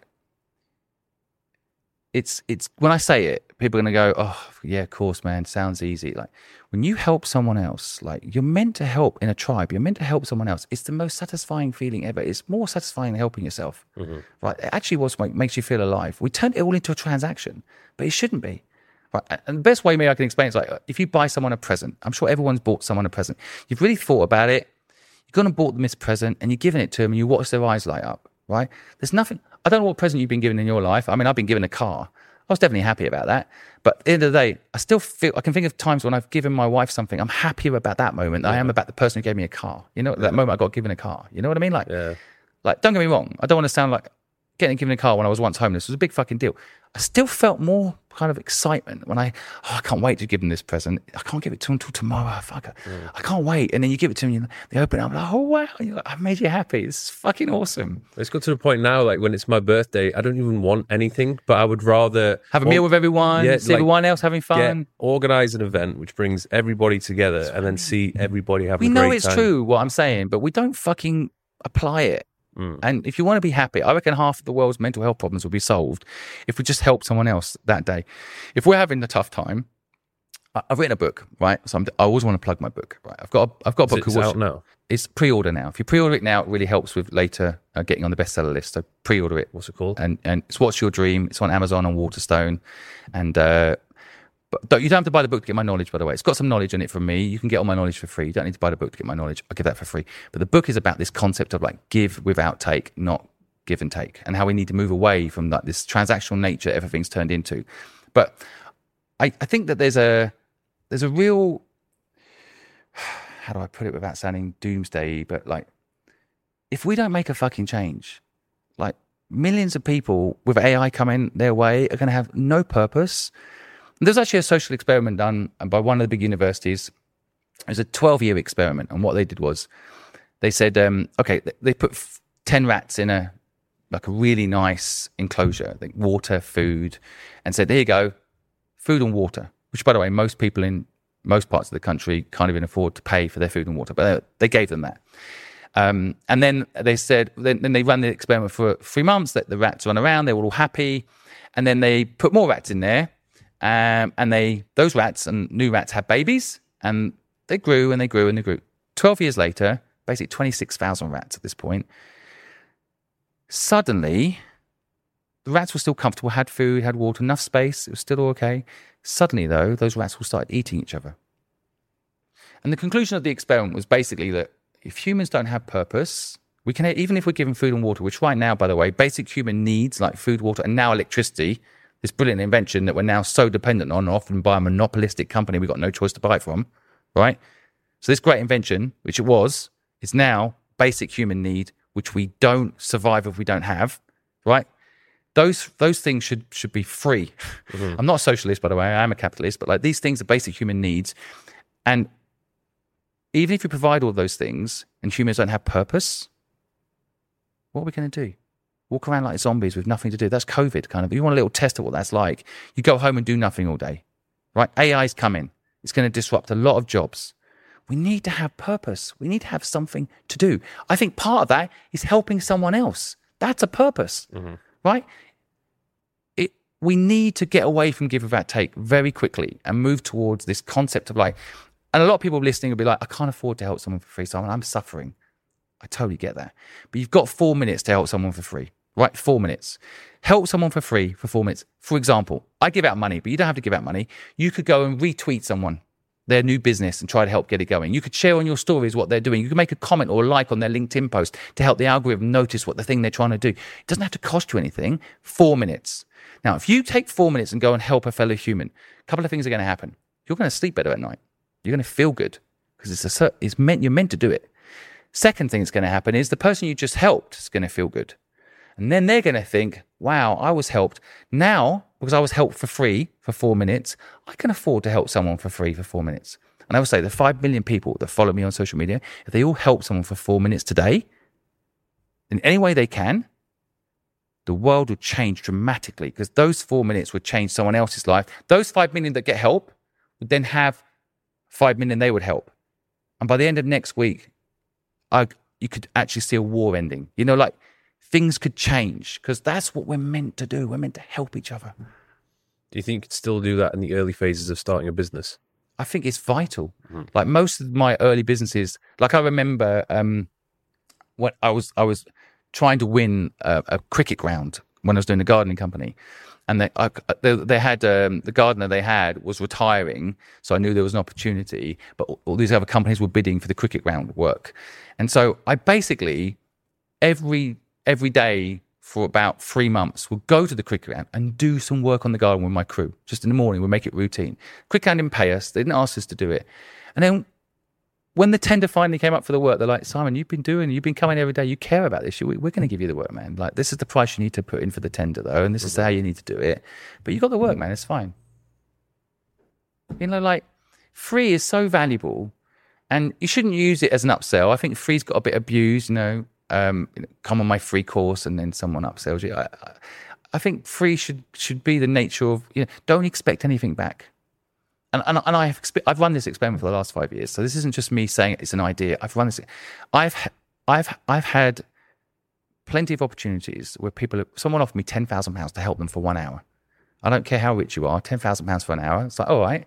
it's, it's, when I say it, people are going to go, oh yeah, of course, man, sounds easy. Like when you help someone else, like you're meant to help in a tribe, you're meant to help someone else. It's the most satisfying feeling ever. It's more satisfying than helping yourself, mm-hmm. right? It actually was what makes you feel alive. We turned it all into a transaction, but it shouldn't be. Right? And the best way maybe I can explain is like, if you buy someone a present, I'm sure everyone's bought someone a present. You've really thought about it. You've gone and bought them this present and you're giving it to them and you watch their eyes light up, right? There's nothing, I don't know what present you've been given in your life. I mean, I've been given a car. I was definitely happy about that. But at the end of the day, I still feel, I can think of times when I've given my wife something. I'm happier about that moment than yeah. I am about the person who gave me a car. You know, that yeah. moment I got given a car. You know what I mean? Like, yeah. like, don't get me wrong. I don't want to sound like, getting given a car when I was once homeless was a big fucking deal. I still felt more kind of excitement when I, oh, I can't wait to give them this present. I can't give it to them until tomorrow. Fuck it. Mm. I can't wait. And then you give it to them, and they open it up, like, oh, wow, like, I've made you happy. It's fucking awesome. It's got to the point now, like when it's my birthday, I don't even want anything, but I would rather have a meal with everyone, yeah, see like, everyone else having fun. Yeah, organize an event which brings everybody together and then see everybody having we a great time. We know it's true what I'm saying, but we don't fucking apply it. Mm. And if you want to be happy, I reckon half of the world's mental health problems will be solved if we just help someone else that day. If we're having a tough time, I've written a book, right? So I'm, I always want to plug my book, right? I've got a, I've got a book. It's out now. It's pre-order now. If you pre-order it now, it really helps with later uh, getting on the bestseller list. So pre-order it. What's it called? And and it's What's Your Dream. It's on Amazon and Waterstone. And uh, but don't, you don't have to buy the book to get my knowledge, by the way. It's got some knowledge in it from me. You can get all my knowledge for free. You don't need to buy the book to get my knowledge. I'll give that for free. But the book is about this concept of like give without take, not give and take, and how we need to move away from like this transactional nature everything's turned into. But I, I think that there's a there's a real, how do I put it without sounding doomsday, but like if we don't make a fucking change, like millions of people with A I coming their way are going to have no purpose. There's actually a social experiment done by one of the big universities. It was a twelve-year experiment, and what they did was they said, um, okay, they put ten rats in a like a really nice enclosure, like water, food, and said, there you go, food and water, which, by the way, most people in most parts of the country can't even afford to pay for their food and water, but they gave them that. Um, and then they said, then, then they ran the experiment for three months, that the rats run around, they were all happy, and then they put more rats in there. Um, and they, those rats and new rats had babies, and they grew and they grew and they grew. Twelve years later, basically twenty-six thousand rats at this point. Suddenly, the rats were still comfortable, had food, had water, enough space. It was still all okay. Suddenly, though, those rats all started eating each other. And the conclusion of the experiment was basically that if humans don't have purpose, we can, even if we're given food and water, which right now, by the way, basic human needs like food, water, and now electricity, this brilliant invention that we're now so dependent on, often by a monopolistic company we've got no choice to buy it from, right? So this great invention, which it was, is now basic human need, which we don't survive if we don't have, right? Those those things should should be free. Mm-hmm. I'm not a socialist, by the way. I am a capitalist, but like these things are basic human needs. And even if you provide all those things and humans don't have purpose, what are we going to do? Walk around like zombies with nothing to do. That's COVID kind of. You want a little test of what that's like. You go home and do nothing all day, right? A I's coming. It's going to disrupt a lot of jobs. We need to have purpose. We need to have something to do. I think part of that is helping someone else. That's a purpose, mm-hmm. right? It, we need to get away from give without take very quickly and move towards this concept of like, and a lot of people listening will be like, I can't afford to help someone for free, so I'm suffering. I totally get that. But you've got four minutes to help someone for free. Right, four minutes. Help someone for free for four minutes. For example, I give out money, but you don't have to give out money. You could go and retweet someone, their new business, and try to help get it going. You could share on your stories what they're doing. You could make a comment or a like on their LinkedIn post to help the algorithm notice what the thing they're trying to do. It doesn't have to cost you anything. Four minutes. Now, if you take four minutes and go and help a fellow human, a couple of things are going to happen. You're going to sleep better at night. You're going to feel good because it's a it's meant you're meant to do it. Second thing that's going to happen is the person you just helped is going to feel good. And then they're going to think, wow, I was helped. Now, because I was helped for free for four minutes, I can afford to help someone for free for four minutes. And I would say the five million people that follow me on social media, if they all help someone for four minutes today, in any way they can, the world would change dramatically because those four minutes would change someone else's life. Those five million that get help would then have five million they would help. And by the end of next week, I, you could actually see a war ending. You know, like, things could change because that's what we're meant to do. We're meant to help each other. Do you think you could still do that in the early phases of starting a business? I think it's vital. Mm-hmm. Like most of my early businesses, like I remember um, when I was I was trying to win a, a cricket ground when I was doing a gardening company, and they I, they, they had um, the gardener they had was retiring, so I knew there was an opportunity. But all, all these other companies were bidding for the cricket ground work, and so I basically every every day for about three months, we'll go to the cricket ground and do some work on the garden with my crew. Just in the morning, we'll make it routine. Cricket ground didn't pay us. They didn't ask us to do it. And then when the tender finally came up for the work, they're like, Simon, you've been doing, you've been coming every day. You care about this. We're going to give you the work, man. Like, this is the price you need to put in for the tender, though, and this is how you need to do it. But you got the work, man. It's fine. You know, like, free is so valuable, and you shouldn't use it as an upsell. I think free's got a bit abused. You know, um, come on my free course, and then someone upsells you. I, I, I think free should should be the nature of, you know, don't expect anything back. And, and, and I've, I've run this experiment for the last five years. So this isn't just me saying it's an idea. I've run this. I've, I've, I've had plenty of opportunities where people, someone offered me ten thousand pounds to help them for one hour. I don't care how rich you are, ten thousand pounds for an hour. It's like, all right.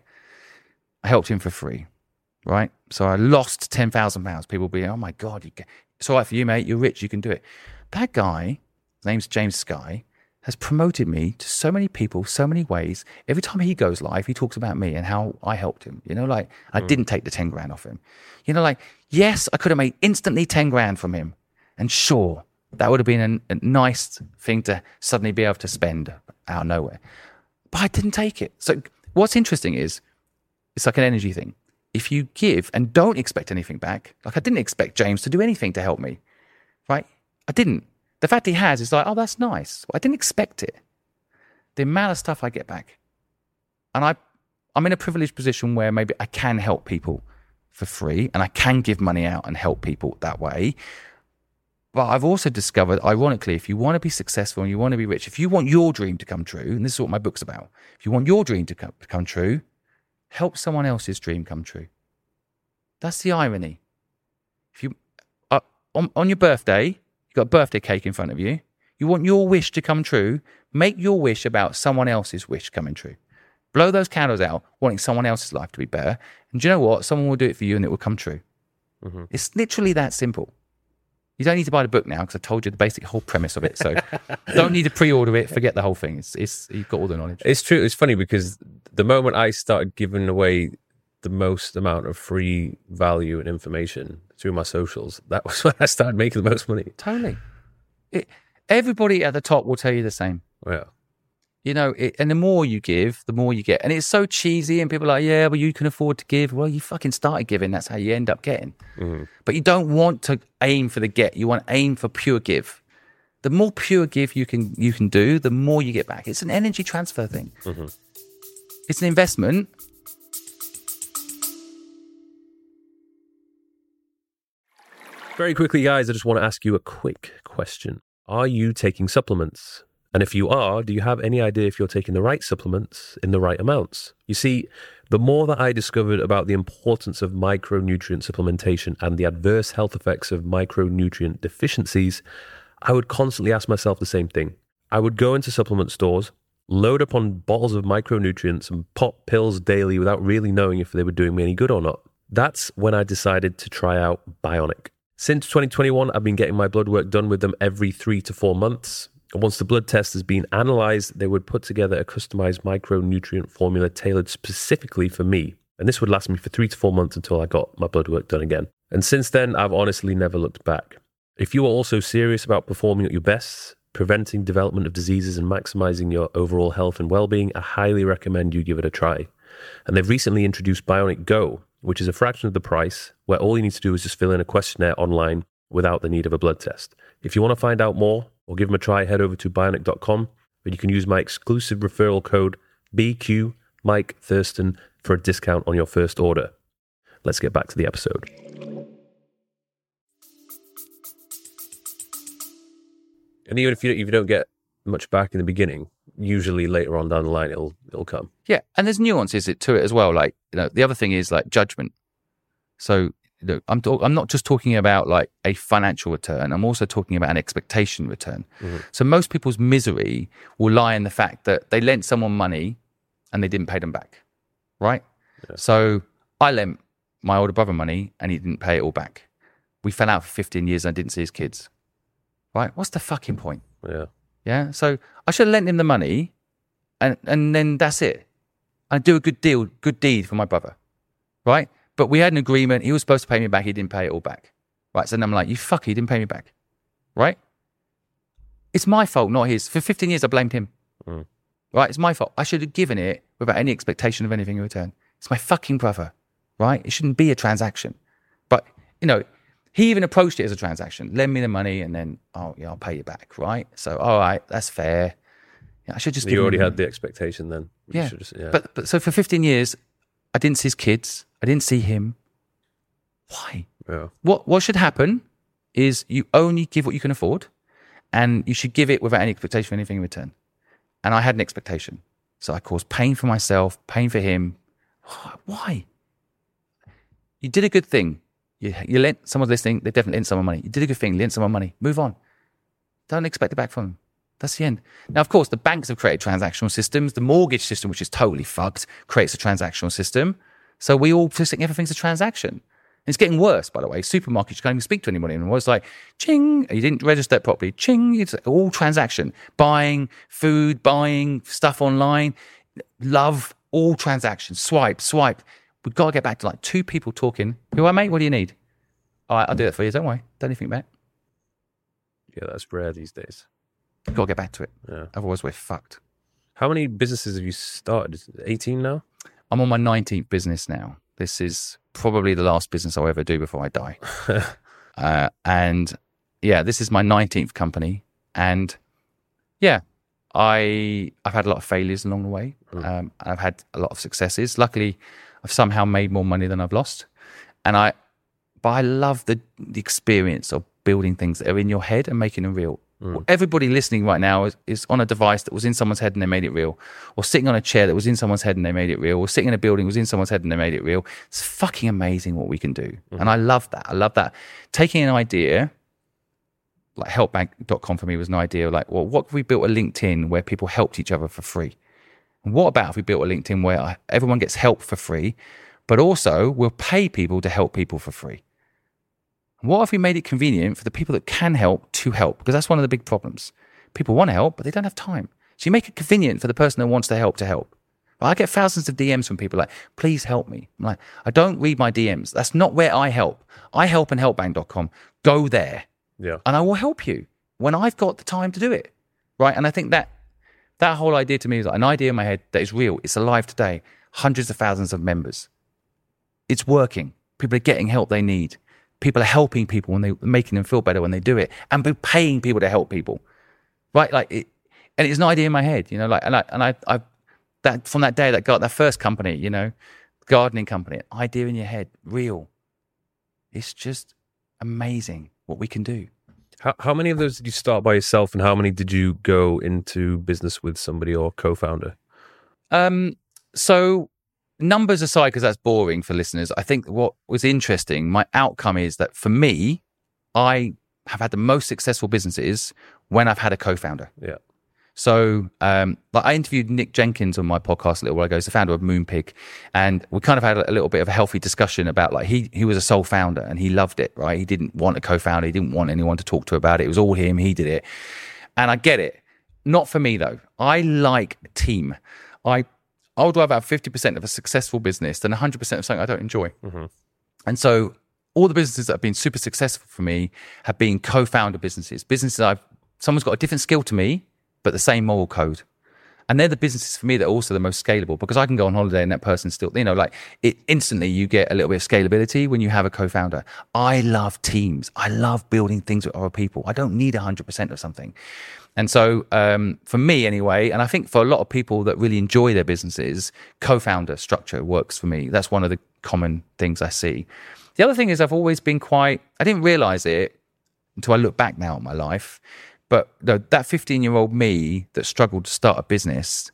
I helped him for free, right? So I lost ten thousand pounds. People be, oh my God, you can, it's all right for you, mate. You're rich. You can do it. That guy, his name's James Sky, has promoted me to so many people, so many ways. Every time he goes live, he talks about me and how I helped him. You know, like, I mm. didn't take the ten grand off him. You know, like, yes, I could have made instantly ten grand from him. And sure, that would have been a, a nice thing to suddenly be able to spend out of nowhere. But I didn't take it. So what's interesting is, it's like an energy thing. If you give and don't expect anything back, like I didn't expect James to do anything to help me, right? I didn't. The fact he has is like, oh, that's nice. I didn't expect it. The amount of stuff I get back. And I, I'm in a privileged position where maybe I can help people for free and I can give money out and help people that way. But I've also discovered, ironically, if you want to be successful and you want to be rich, if you want your dream to come true, and this is what my book's about, if you want your dream to come, to come true, help someone else's dream come true. That's the irony. If you uh, on, on your birthday, got a birthday cake in front of you. You want your wish to come true. Make your wish about someone else's wish coming true. Blow those candles out, wanting someone else's life to be better. And do you know what? Someone will do it for you and it will come true. Mm-hmm. It's literally that simple. You don't need to buy the book now because I told you the basic whole premise of it. So don't need to pre-order it. Forget the whole thing. It's, it's you've got all the knowledge. It's true. It's funny because the moment I started giving away the most amount of free value and information through my socials, that was when I started making the most money. Totally. It, everybody at the top will tell you the same. Yeah. You know, it, and the more you give, the more you get. And it's so cheesy and people are like, yeah, well, you can afford to give. Well, you fucking started giving. That's how you end up getting. Mm-hmm. But you don't want to aim for the get. You want to aim for pure give. The more pure give you can you can do, the more you get back. It's an energy transfer thing. Mm-hmm. It's an investment. Very quickly, guys, I just want to ask you a quick question. Are you taking supplements? And if you are, do you have any idea if you're taking the right supplements in the right amounts? You see, the more that I discovered about the importance of micronutrient supplementation and the adverse health effects of micronutrient deficiencies, I would constantly ask myself the same thing. I would go into supplement stores, load up on bottles of micronutrients and pop pills daily without really knowing if they were doing me any good or not. That's when I decided to try out Bionic. Since twenty twenty-one, I've been getting my blood work done with them every three to four months. And once the blood test has been analyzed, they would put together a customized micronutrient formula tailored specifically for me. And this would last me for three to four months until I got my blood work done again. And since then, I've honestly never looked back. If you are also serious about performing at your best, preventing development of diseases and maximizing your overall health and well-being, I highly recommend you give it a try. And they've recently introduced Bionic Go, which is a fraction of the price, where all you need to do is just fill in a questionnaire online without the need of a blood test. If you want to find out more or give them a try, head over to bionic dot com, where you can use my exclusive referral code B Q Mike Thurston for a discount on your first order. Let's get back to the episode. And even if you, if you don't get much back in the beginning, usually later on down the line, it'll it'll come. Yeah, and there's nuances to it as well. Like, you know, the other thing is like judgment. So, you know, I'm talk- I'm not just talking about like a financial return. I'm also talking about an expectation return. Mm-hmm. So most people's misery will lie in the fact that they lent someone money and they didn't pay them back, right? Yeah. So I lent my older brother money and he didn't pay it all back. We fell out for fifteen years and I didn't see his kids. Right? What's the fucking point? Yeah. Yeah. So I should have lent him the money and, and then that's it. I do a good deal, good deed for my brother. Right? But we had an agreement. He was supposed to pay me back. He didn't pay it all back. Right? So then I'm like, you fuck, he didn't pay me back. Right? It's my fault, not his. For fifteen years, I blamed him. Mm. Right? It's my fault. I should have given it without any expectation of anything in return. It's my fucking brother. Right? It shouldn't be a transaction. you know, he even approached it as a transaction. Lend me the money and then, oh, yeah, I'll pay you back, right? So, all right, that's fair. Yeah, I should just. You already had the expectation then. You Yeah. just, yeah. But, but so for fifteen years, I didn't see his kids. I didn't see him. Why? Yeah. What What should happen is you only give what you can afford, and you should give it without any expectation of anything in return. And I had an expectation, so I caused pain for myself, pain for him. Why? You did a good thing. You you lent someone's listening. They definitely lent someone money. You did a good thing. Lent someone money. Move on. Don't expect it back from them. That's the end. Now, of course, the banks have created transactional systems. The mortgage system, which is totally fucked, creates a transactional system. So we all just think everything's a transaction. And it's getting worse, by the way. Supermarkets, you can't even speak to anybody anymore. It's like, ching, you didn't register it properly. Ching, it's all transaction. Buying food, buying stuff online, love, all transactions. Swipe, swipe. We've got to get back to like two people talking. You all right, mate? What do you need? All right, I'll do it for you. Don't worry. Don't you think back? Yeah, that's rare these days. Got to get back to it. Yeah. Otherwise, we're fucked. How many businesses have you started? Is it eighteen now? I'm on my nineteenth business now. This is probably the last business I'll ever do before I die. uh, and yeah, this is my nineteenth company. And yeah, I, I've had a lot of failures along the way. Mm. Um, I've had a lot of successes. Luckily, I've somehow made more money than I've lost. And I, but I love the, the experience of building things that are in your head and making them real. Mm. Everybody listening right now is, is on a device that was in someone's head and they made it real, or sitting on a chair that was in someone's head and they made it real, or sitting in a building that was in someone's head and they made it real. It's fucking amazing what we can do. Mm. And I love that. I love that. Taking an idea, like help bank dot com for me was an idea like, well, what if we built a LinkedIn where people helped each other for free? And what about if we built a LinkedIn where everyone gets help for free, but also we'll pay people to help people for free? What if we made it convenient for the people that can help to help? Because that's one of the big problems. People want to help, but they don't have time. So you make it convenient for the person that wants to help to help. I get thousands of D Ms from people like, please help me. I'm like, I don't read my D Ms. That's not where I help. I help in help bank dot com. Go there. Yeah. And I will help you when I've got the time to do it. Right. And I think that that whole idea to me is like an idea in my head that is real. It's alive today. Hundreds of thousands of members. It's working. People are getting help they need. People are helping people when they're making them feel better when they do it, and we're paying people to help people, right? Like, it, and it's an idea in my head, you know. Like, and I, and I, I, that from that day that got that first company, you know, gardening company, idea in your head, real. It's just amazing what we can do. How how many of those did you start by yourself, and how many did you go into business with somebody or co-founder? Um. So. Numbers aside, because that's boring for listeners, I think what was interesting, my outcome is that for me, I have had the most successful businesses when I've had a co-founder. Yeah. So, um, like I interviewed Nick Jenkins on my podcast a little while ago. He's the founder of Moonpig, and we kind of had a little bit of a healthy discussion about like he he was a sole founder and he loved it, right? He didn't want a co-founder. He didn't want anyone to talk to about it. It was all him. He did it, and I get it. Not for me though. I like a team. I I would rather have fifty percent of a successful business than one hundred percent of something I don't enjoy. Mm-hmm. And so all the businesses that have been super successful for me have been co-founder businesses. Businesses I've, someone's got a different skill to me, but the same moral code. And they're the businesses for me that are also the most scalable, because I can go on holiday and that person still, you know, like it instantly you get a little bit of scalability when you have a co-founder. I love teams. I love building things with other people. I don't need one hundred percent of something. And so um, for me anyway, and I think for a lot of people that really enjoy their businesses, co-founder structure works for me. That's one of the common things I see. The other thing is I've always been quite, I didn't realize it until I look back now at my life, but the, that fifteen-year-old me that struggled to start a business,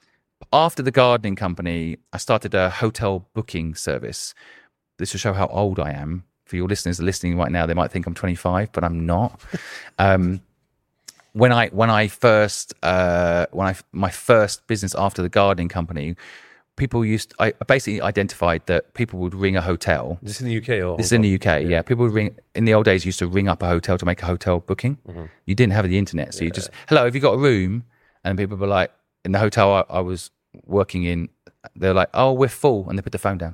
after the gardening company, I started a hotel booking service. This will show how old I am. For your listeners that are listening right now, they might think I'm twenty-five, but I'm not. Um, when I when I first uh, when I my first business after the gardening company, people used I basically identified that people would ring a hotel. Is this in the U K or this is in the U K? Yeah. yeah, people would ring in the old days. Used to ring up a hotel to make a hotel booking. Mm-hmm. You didn't have the internet, so yeah. you just hello. Have you got a room? And people were like, in the hotel I, I was working in, they're like, oh, we're full, and they put the phone down.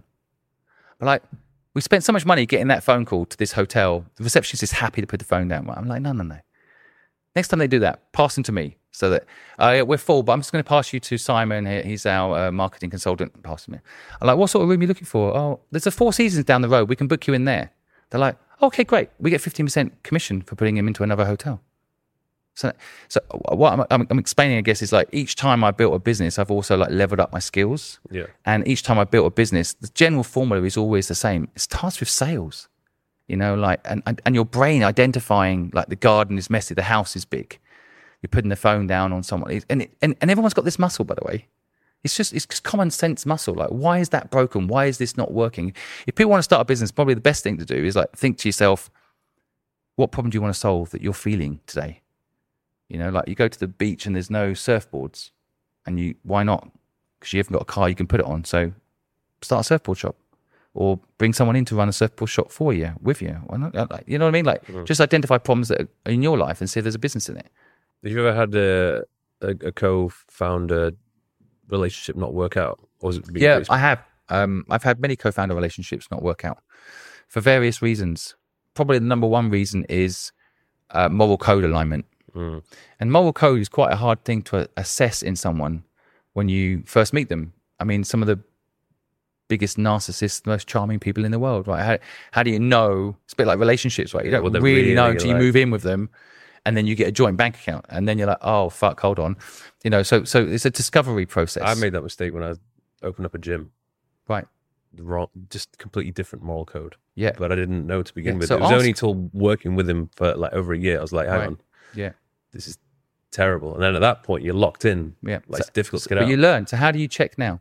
But like, we spent so much money getting that phone call to this hotel. The receptionist is happy to put the phone down. I'm like, no, no, no. Next time they do that, pass them to me. So that uh, we're full, but I'm just going to pass you to Simon. He's our uh, marketing consultant. Pass me. I'm like, what sort of room are you looking for? Oh, there's a Four Seasons down the road. We can book you in there. They're like, okay, great. We get fifteen percent commission for putting him into another hotel. So, so what I'm, I'm, I'm explaining, I guess, is like each time I built a business, I've also like leveled up my skills. Yeah. And each time I built a business, the general formula is always the same. It starts with sales, you know, like, and, and, and your brain identifying like the garden is messy, the house is big. You're putting the phone down on someone. And, it, and, and everyone's got this muscle, by the way. It's just, it's just common sense muscle. Like, why is that broken? Why is this not working? If people want to start a business, probably the best thing to do is like, think to yourself, what problem do you want to solve that you're feeling today? You know, like you go to the beach and there's no surfboards, and you, why not? Because you haven't got a car you can put it on. So start a surfboard shop, or bring someone in to run a surfboard shop for you, with you. Why not? Like, you know what I mean? Like mm. just identify problems that are in your life and see if there's a business in it. Have you ever had a, a, a co-founder relationship not work out? Or was it yeah, I have. Um, I've had many co-founder relationships not work out for various reasons. Probably the number one reason is uh, moral code alignment. Mm. And moral code is quite a hard thing to assess in someone when you first meet them. I mean, some of the biggest narcissists, most charming people in the world, right? How, how do you know? It's a bit like relationships, right? You don't really, really know until like... you move in with them, and then you get a joint bank account, and then you're like, oh, fuck, hold on. You know, so so it's a discovery process. I made that mistake when I opened up a gym. Right. Wrong, just completely different moral code. Yeah. But I didn't know to begin yeah. with. So it was ask... only till working with him for like over a year, I was like, hang right. on. Yeah. This is terrible. And then at that point, you're locked in. Yeah. Like so, it's difficult to get but out. But you learn. So how do you check now?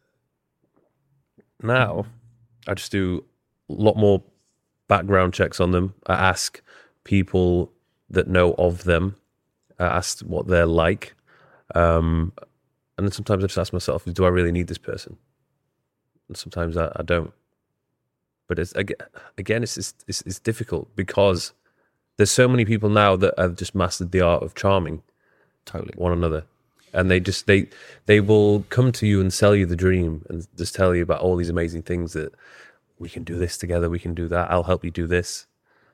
Now, I just do a lot more background checks on them. I ask people that know of them. I ask what they're like. Um, and then sometimes I just ask myself, do I really need this person? And sometimes I, I don't. But it's again, it's, it's it's it's difficult because there's so many people now that have just mastered the art of charming, totally one another, and they just they they will come to you and sell you the dream and just tell you about all these amazing things that we can do this together, we can do that. I'll help you do this.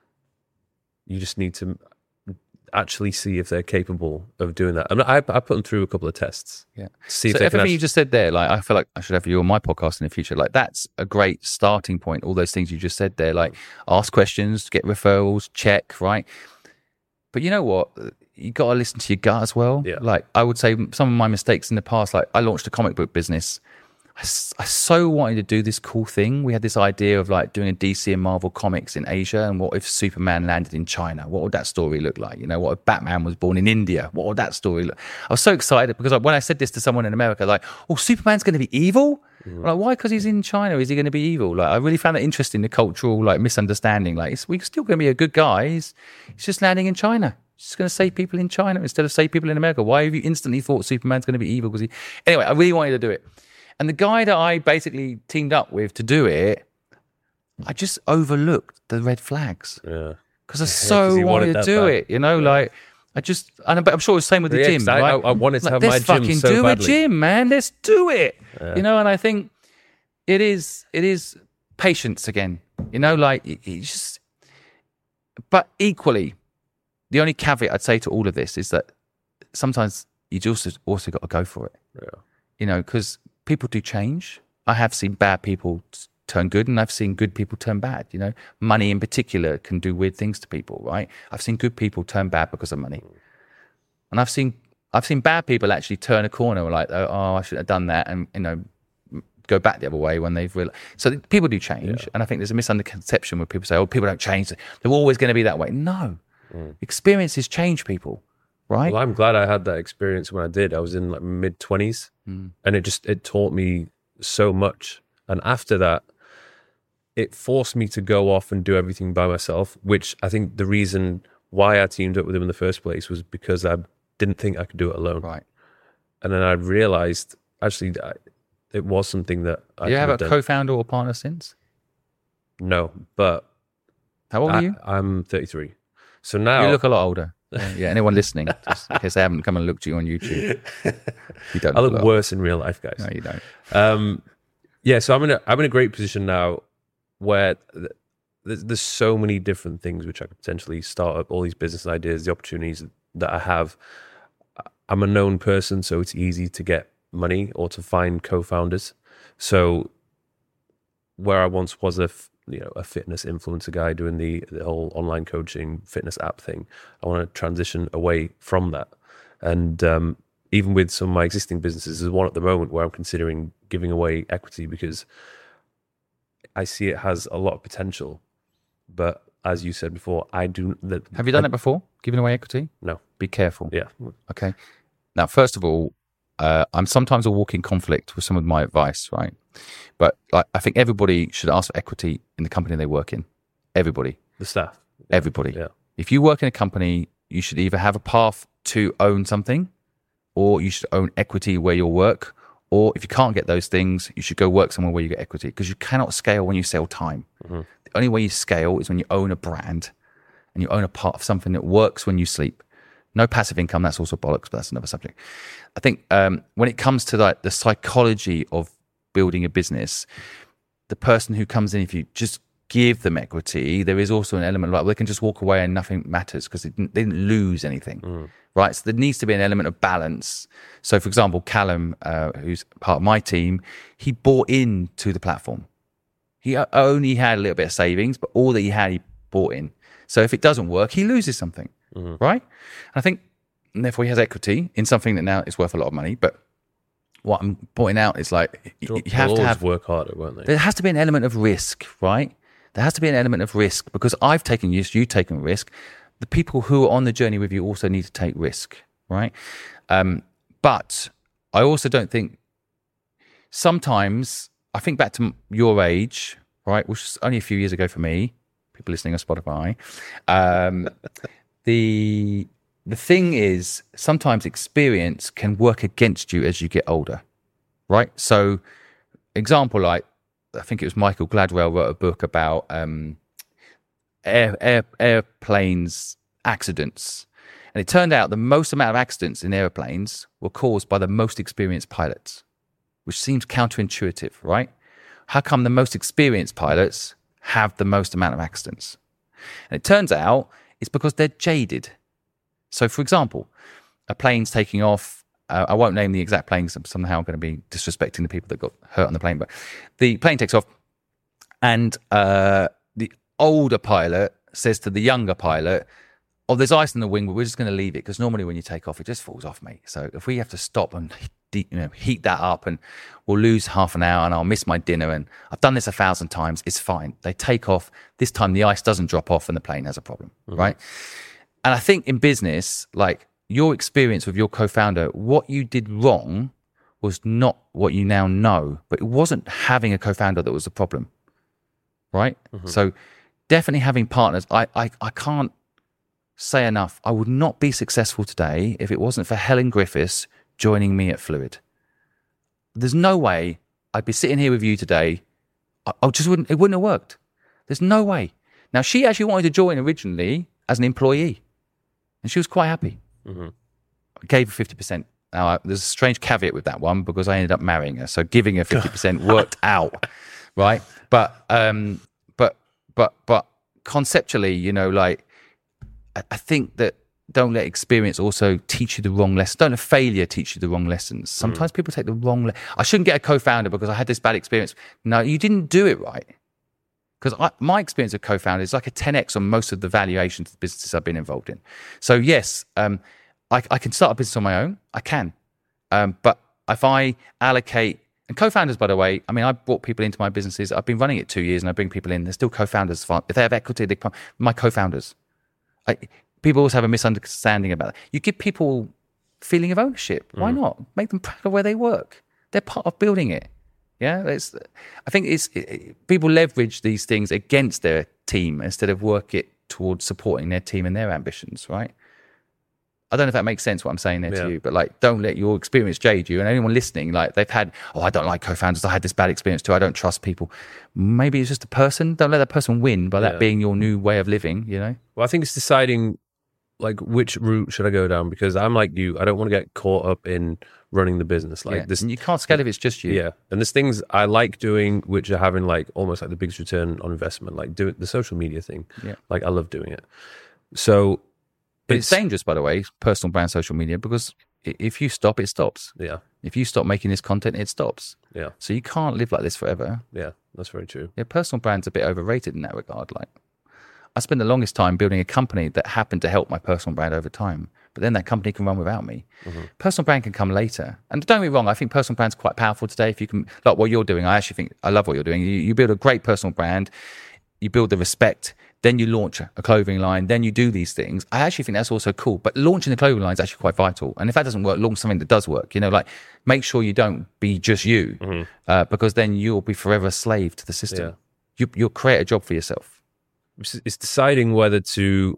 You just need to actually see if they're capable of doing that. I mean, I, I put them through a couple of tests. Yeah. See so if they everything can actually... you just said there, like I feel like I should have you on my podcast in the future. Like that's a great starting point. All those things you just said there, like ask questions, get referrals, check, right? But you know what? You got to listen to your gut as well. Yeah. Like I would say some of my mistakes in the past, like I launched a comic book business. I, I so wanted to do this cool thing. We had this idea of like doing a D C and Marvel comics in Asia, and what if Superman landed in China? What would that story look like? You know, what if Batman was born in India? What would that story look? I was so excited because like, when I said this to someone in America, like, oh, Superman's going to be evil? Mm. Like, why? Because he's in China. Is he going to be evil? Like, I really found that interesting, the cultural like misunderstanding. Like, it's, we're still going to be a good guy. He's, he's just landing in China. He's just going to save people in China instead of save people in America. Why have you instantly thought Superman's going to be evil? Because he... Anyway, I really wanted to do it. And the guy that I basically teamed up with to do it, I just overlooked the red flags. Yeah. Because I so yeah, wanted, wanted to do bad. it, you know, yeah. like, I just, and I'm sure it was the same with the yeah, gym. I, right? I, I wanted to like, have my gym fucking so do badly. a gym, man. Let's do it. Yeah. You know, and I think it is, it is patience again, you know, like, it, it just, but equally, the only caveat I'd say to all of this is that sometimes you just also got to go for it. Yeah. You know, because people do change. I have seen bad people turn good, and I've seen good people turn bad. You know, money in particular can do weird things to people, right? I've seen good people turn bad because of money, and I've seen I've seen bad people actually turn a corner, like, oh, I should have done that, and you know, go back the other way when they've realized. So people do change, yeah. and I think there's a misconception where people say, oh, people don't change; they're always going to be that way. No, mm. experiences change people. Right. Well, I'm glad I had that experience when I did. I was in like mid twenties, mm. and it just it taught me so much. And after that, it forced me to go off and do everything by myself. Which I think the reason why I teamed up with him in the first place was because I didn't think I could do it alone. Right. And then I realized actually I, it was something that I. You have a done. co-founder or partner since? No, but how old I, are you? I'm thirty-three. So now you look a lot older. Yeah, yeah, anyone listening, just in case they haven't come and looked at you on YouTube, you don't. I look look worse in real life, guys. No, you don't. Um, yeah, so I'm in a I'm in a great position now, where th- there's, there's so many different things which I could potentially start up. All these business ideas, the opportunities that I have. I'm a known person, so it's easy to get money or to find co-founders. So where I once was a f- you know, a fitness influencer guy doing the, the whole online coaching fitness app thing. I want to transition away from that. And um, even with some of my existing businesses, there's one at the moment where I'm considering giving away equity because I see it has a lot of potential. But as you said before, I do. The, Have you done I, it before? Giving away equity? No. Be careful. Yeah. Okay. Now, first of all, uh, I'm sometimes a walking conflict with some of my advice, right? But like, I think everybody should ask for equity in the company they work in. Everybody. The staff. Everybody. Yeah. If you work in a company, you should either have a path to own something, or you should own equity where you work, or if you can't get those things, you should go work somewhere where you get equity, because you cannot scale when you sell time. Mm-hmm. The only way you scale is when you own a brand and you own a part of something that works when you sleep. No passive income, that's also bollocks, but that's another subject. I think um, when it comes to like the psychology of building a business, the person who comes in, if you just give them equity, there is also an element like they can just walk away and nothing matters because they didn't, they didn't lose anything, mm. right? So there needs to be an element of balance. So, for example, Callum, uh, who's part of my team, he bought into the platform. He only had a little bit of savings, but all that he had, he bought in. So if it doesn't work, he loses something, mm. right? And I think, and therefore, he has equity in something that now is worth a lot of money. But what I'm pointing out is like you, you have to have work harder, won't they? There has to be an element of risk, right? There has to be an element of risk because I've taken risk, you've taken risk. The people who are on the journey with you also need to take risk, right? Um, but I also don't think sometimes, I think back to your age, right, which was only a few years ago for me, people listening on Spotify. Um, the the thing is, sometimes experience can work against you as you get older, right? So, example like, I think it was Michael Gladwell wrote a book about um, air, air, airplanes accidents. And it turned out the most amount of accidents in airplanes were caused by the most experienced pilots, which seems counterintuitive, right? How come the most experienced pilots have the most amount of accidents? And it turns out it's because they're jaded. So, for example, a plane's taking off. Uh, I won't name the exact plane because somehow I'm going to be disrespecting the people that got hurt on the plane. But the plane takes off and uh, the older pilot says to the younger pilot, oh, there's ice in the wing, but we're just going to leave it because normally when you take off, it just falls off, mate. So if we have to stop and you know, heat that up and we'll lose half an hour and I'll miss my dinner and I've done this a thousand times, it's fine. They take off. This time the ice doesn't drop off and the plane has a problem, mm-hmm. right? And I think in business, like, your experience with your co-founder, what you did wrong was not what you now know, but it wasn't having a co-founder that was the problem, right? Mm-hmm. So definitely having partners. I, I, I can't say enough. I would not be successful today if it wasn't for Helen Griffiths joining me at Fluid. There's no way I'd be sitting here with you today. I, I just wouldn't, it wouldn't have worked. There's no way. Now, she actually wanted to join originally as an employee and she was quite happy. Mm-hmm. I gave her fifty percent. Now, I, there's a strange caveat with that one because I ended up marrying her. So giving her fifty percent worked out, right? But, um, but, but, but conceptually, you know, like, I, I think that don't let experience also teach you the wrong lessons. Don't let failure teach you the wrong lessons. Sometimes mm. people take the wrong, le- I shouldn't get a co-founder because I had this bad experience. No, you didn't do it right. Because my experience of co-founder is like a ten x on most of the valuations of the businesses I've been involved in. So yes, um, I, I can start a business on my own. I can. Um, but if I allocate, and co-founders, by the way, I mean, I brought people into my businesses. I've been running it two years and I bring people in. They're still co-founders. If they have equity, they come, my co-founders. I, people always have a misunderstanding about that. You give people feeling of ownership. Why mm. not? Make them proud of where they work. They're part of building it. Yeah, it's, I think it's it, people leverage these things against their team instead of work it towards supporting their team and their ambitions, right? I don't know if that makes sense what I'm saying there yeah. to you, but like, don't let your experience jade you. And anyone listening, like they've had, oh, I don't like co-founders. I had this bad experience too. I don't trust people. Maybe it's just a person. Don't let that person win by that yeah. being your new way of living, you know? Well, I think it's deciding like which route should I go down, because I'm like you. I don't want to get caught up in running the business. Like yeah. this, and you can't scale if it's just you. Yeah, and there's things I like doing which are having like almost like the biggest return on investment, like do it, the social media thing. Yeah, like I love doing it. So, but it's, it's dangerous, by the way, personal brand social media, because if you stop, it stops. Yeah, If you stop making this content, it stops. Yeah. So you can't live like this forever. Yeah, that's very true. Yeah, personal brand's a bit overrated in that regard. Like, I spent the longest time building a company that happened to help my personal brand over time. But then that company can run without me. Mm-hmm. Personal brand can come later. And don't get me wrong, I think personal brand's quite powerful today. If you can, like what you're doing, I actually think, I love what you're doing. You, you build a great personal brand, you build the respect, then you launch a clothing line, then you do these things. I actually think that's also cool. But launching the clothing line is actually quite vital. And if that doesn't work, launch something that does work. You know, like make sure you don't be just you, mm-hmm. uh, because then you'll be forever a slave to the system. Yeah. You, you'll create a job for yourself. It's deciding whether to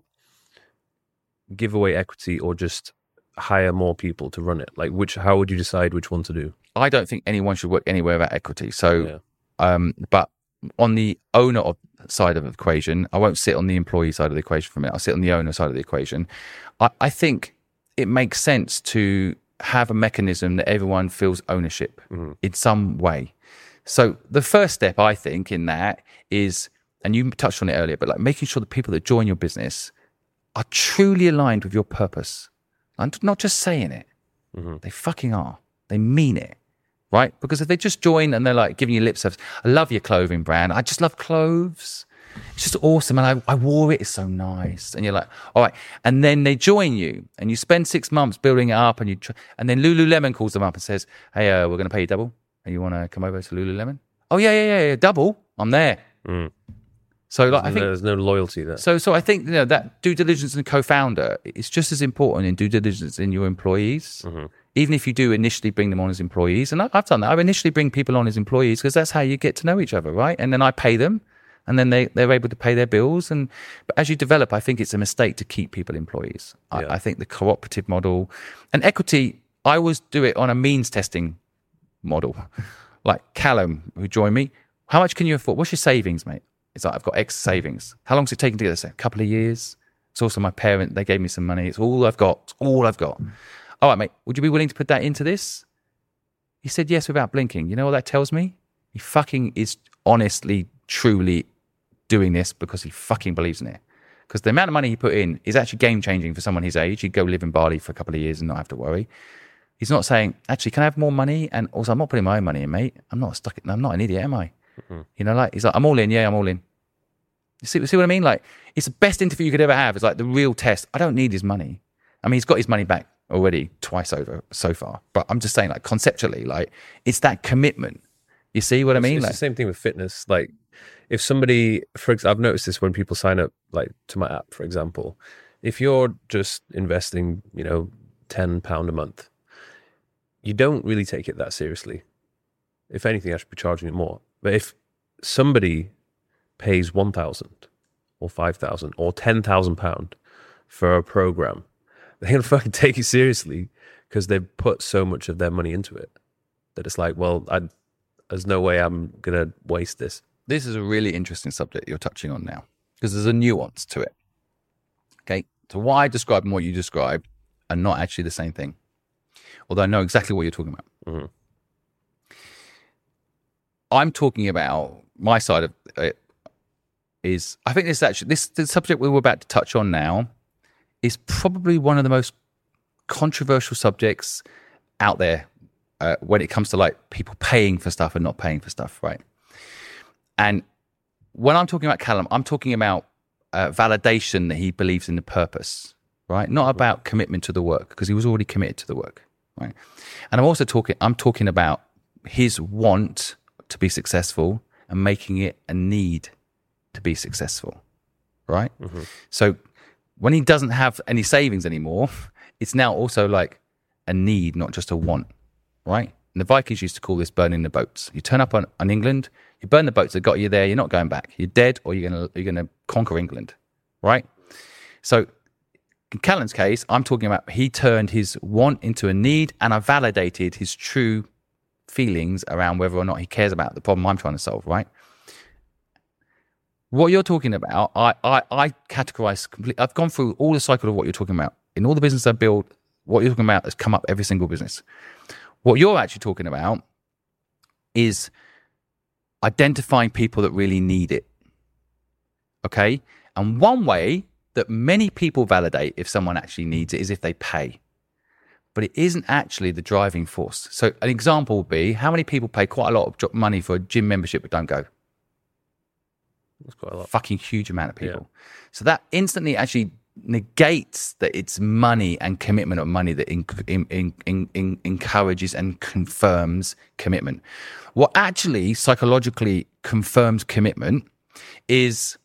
give away equity or just hire more people to run it. Like, which, how would you decide which one to do? I don't think anyone should work anywhere without equity. So, yeah. um, but on the owner of side of the equation, I won't sit on the employee side of the equation for a minute. I'll sit on the owner side of the equation. I, I think it makes sense to have a mechanism that everyone feels ownership mm-hmm. in some way. So the first step, I think, in that is, and you touched on it earlier, but like making sure the people that join your business are truly aligned with your purpose. I'm not just saying it. Mm-hmm. They fucking are. They mean it. Right? Because if they just join and they're like giving you lip service, I love your clothing brand. I just love clothes. It's just awesome. And I, I wore it. It's so nice. And you're like, all right. And then they join you and you spend six months building it up and you, tr- and then Lululemon calls them up and says, hey, uh, we're going to pay you double. And you want to come over to Lululemon? Oh, yeah, yeah, yeah, yeah. Double. I'm there. Mm. So like, there's I think no, there's no loyalty there. So, so I think, you know, that due diligence and co-founder is just as important in due diligence in your employees. Mm-hmm. Even if you do initially bring them on as employees. And I've done that. I initially bring people on as employees because that's how you get to know each other, right? And then I pay them and then they, they're able to pay their bills. And but as you develop, I think it's a mistake to keep people employees. I, yeah. I think the cooperative model and equity, I always do it on a means testing model. Like Callum, who joined me, how much can you afford? What's your savings, mate? It's like, I've got X savings. How long's it taken to get this? A couple of years. It's also my parent. They gave me some money. It's all I've got. It's all I've got. All right, mate, would you be willing to put that into this? He said yes without blinking. You know what that tells me? He fucking is honestly, truly doing this because he fucking believes in it. Because the amount of money he put in is actually game-changing for someone his age. He'd go live in Bali for a couple of years and not have to worry. He's not saying, actually, can I have more money? And also, I'm not putting my own money in, mate. I'm not stuck. I'm not an idiot, am I? Mm-hmm. You know, like, he's like, I'm all in. Yeah, I'm all in. You see, see what I mean? Like, it's the best interview you could ever have. It's like the real test. I don't need his money. I mean, he's got his money back already twice over so far, but I'm just saying, like, conceptually, like, it's that commitment. You see what I mean? It's like, the same thing with fitness. Like, if somebody, for example, I've noticed this when people sign up, like, to my app, for example, if you're just investing, you know, ten pounds a month, you don't really take it that seriously. If anything, I should be charging it more. But if somebody pays one thousand or five thousand or ten thousand pounds for a program, they're going to fucking take it seriously because they've put so much of their money into it that it's like, well, I, there's no way I'm going to waste this. This is a really interesting subject you're touching on now because there's a nuance to it. Okay. So what I described and what you described are not actually the same thing. Although I know exactly what you're talking about. Mm-hmm. I'm talking about my side of it is, I think this actually, this the subject we were about to touch on now is probably one of the most controversial subjects out there uh, when it comes to like people paying for stuff and not paying for stuff, right? And when I'm talking about Callum, I'm talking about uh, validation that he believes in the purpose, right? Not about commitment to the work because he was already committed to the work, right? And I'm also talking, I'm talking about his want to be successful and making it a need to be successful, right? Mm-hmm. So when he doesn't have any savings anymore, it's now also like a need, not just a want, right? And the Vikings used to call this burning the boats. You turn up on, on England, you burn the boats that got you there, you're not going back. You're dead or you're going to you're going to conquer England, right? So in Callum's case, I'm talking about he turned his want into a need and I validated his true feelings around whether or not he cares about the problem I'm trying to solve, right? What you're talking about, I, I, I categorize completely. I've gone through all the cycle of what you're talking about. In all the business I build, what you're talking about has come up every single business. What you're actually talking about is identifying people that really need it. Okay? And one way that many people validate if someone actually needs it is if they pay. but it isn't actually the driving force. So an example would be, how many people pay quite a lot of money for a gym membership but don't go? That's quite a lot. Fucking huge amount of people. Yeah. So that instantly actually negates that it's money and commitment of money that in, in, in, in, in encourages and confirms commitment. What actually psychologically confirms commitment is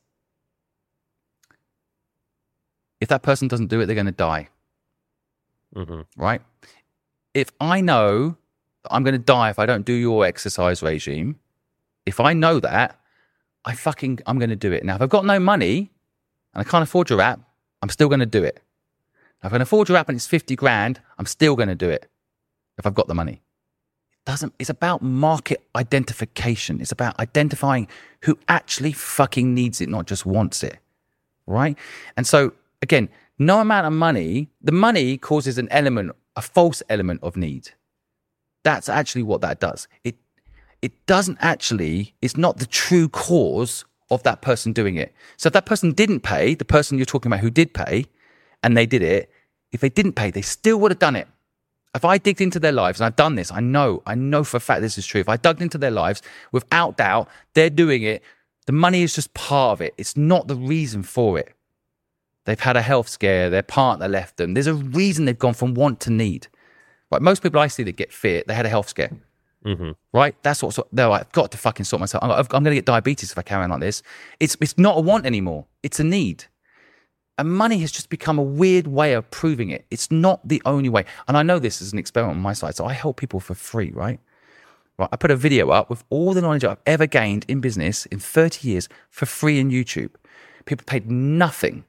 if that person doesn't do it, they're going to die. Mm-hmm. Right? If I know that I'm going to die if I don't do your exercise regime, if I know that, I fucking, I'm going to do it. Now, if I've got no money and I can't afford your app, I'm still going to do it. Now, if I can afford your app and it's fifty grand, I'm still going to do it if I've got the money. It doesn't, it's about market identification. It's about identifying who actually fucking needs it, not just wants it. Right? And so, again, no amount of money, the money causes an element, a false element of need. That's actually what that does. It it doesn't actually, it's not the true cause of that person doing it. So if that person didn't pay, the person you're talking about who did pay, and they did it, if they didn't pay, they still would have done it. If I digged into their lives, and I've done this, I know, I know for a fact this is true. If I dug into their lives, without doubt, they're doing it. The money is just part of it. It's not the reason for it. They've had a health scare, their partner left them. There's a reason they've gone from want to need. Right? Most people I see that get fit, they had a health scare. Mm-hmm. Right? That's what, no, I've got to fucking sort myself. I'm, I'm going to get diabetes if I carry on like this. It's, it's not a want anymore. It's a need. And money has just become a weird way of proving it. It's not the only way. And I know this is an experiment on my side. So I help people for free, right? Right. I put a video up with all the knowledge I've ever gained in business in thirty years for free on YouTube. People paid nothing.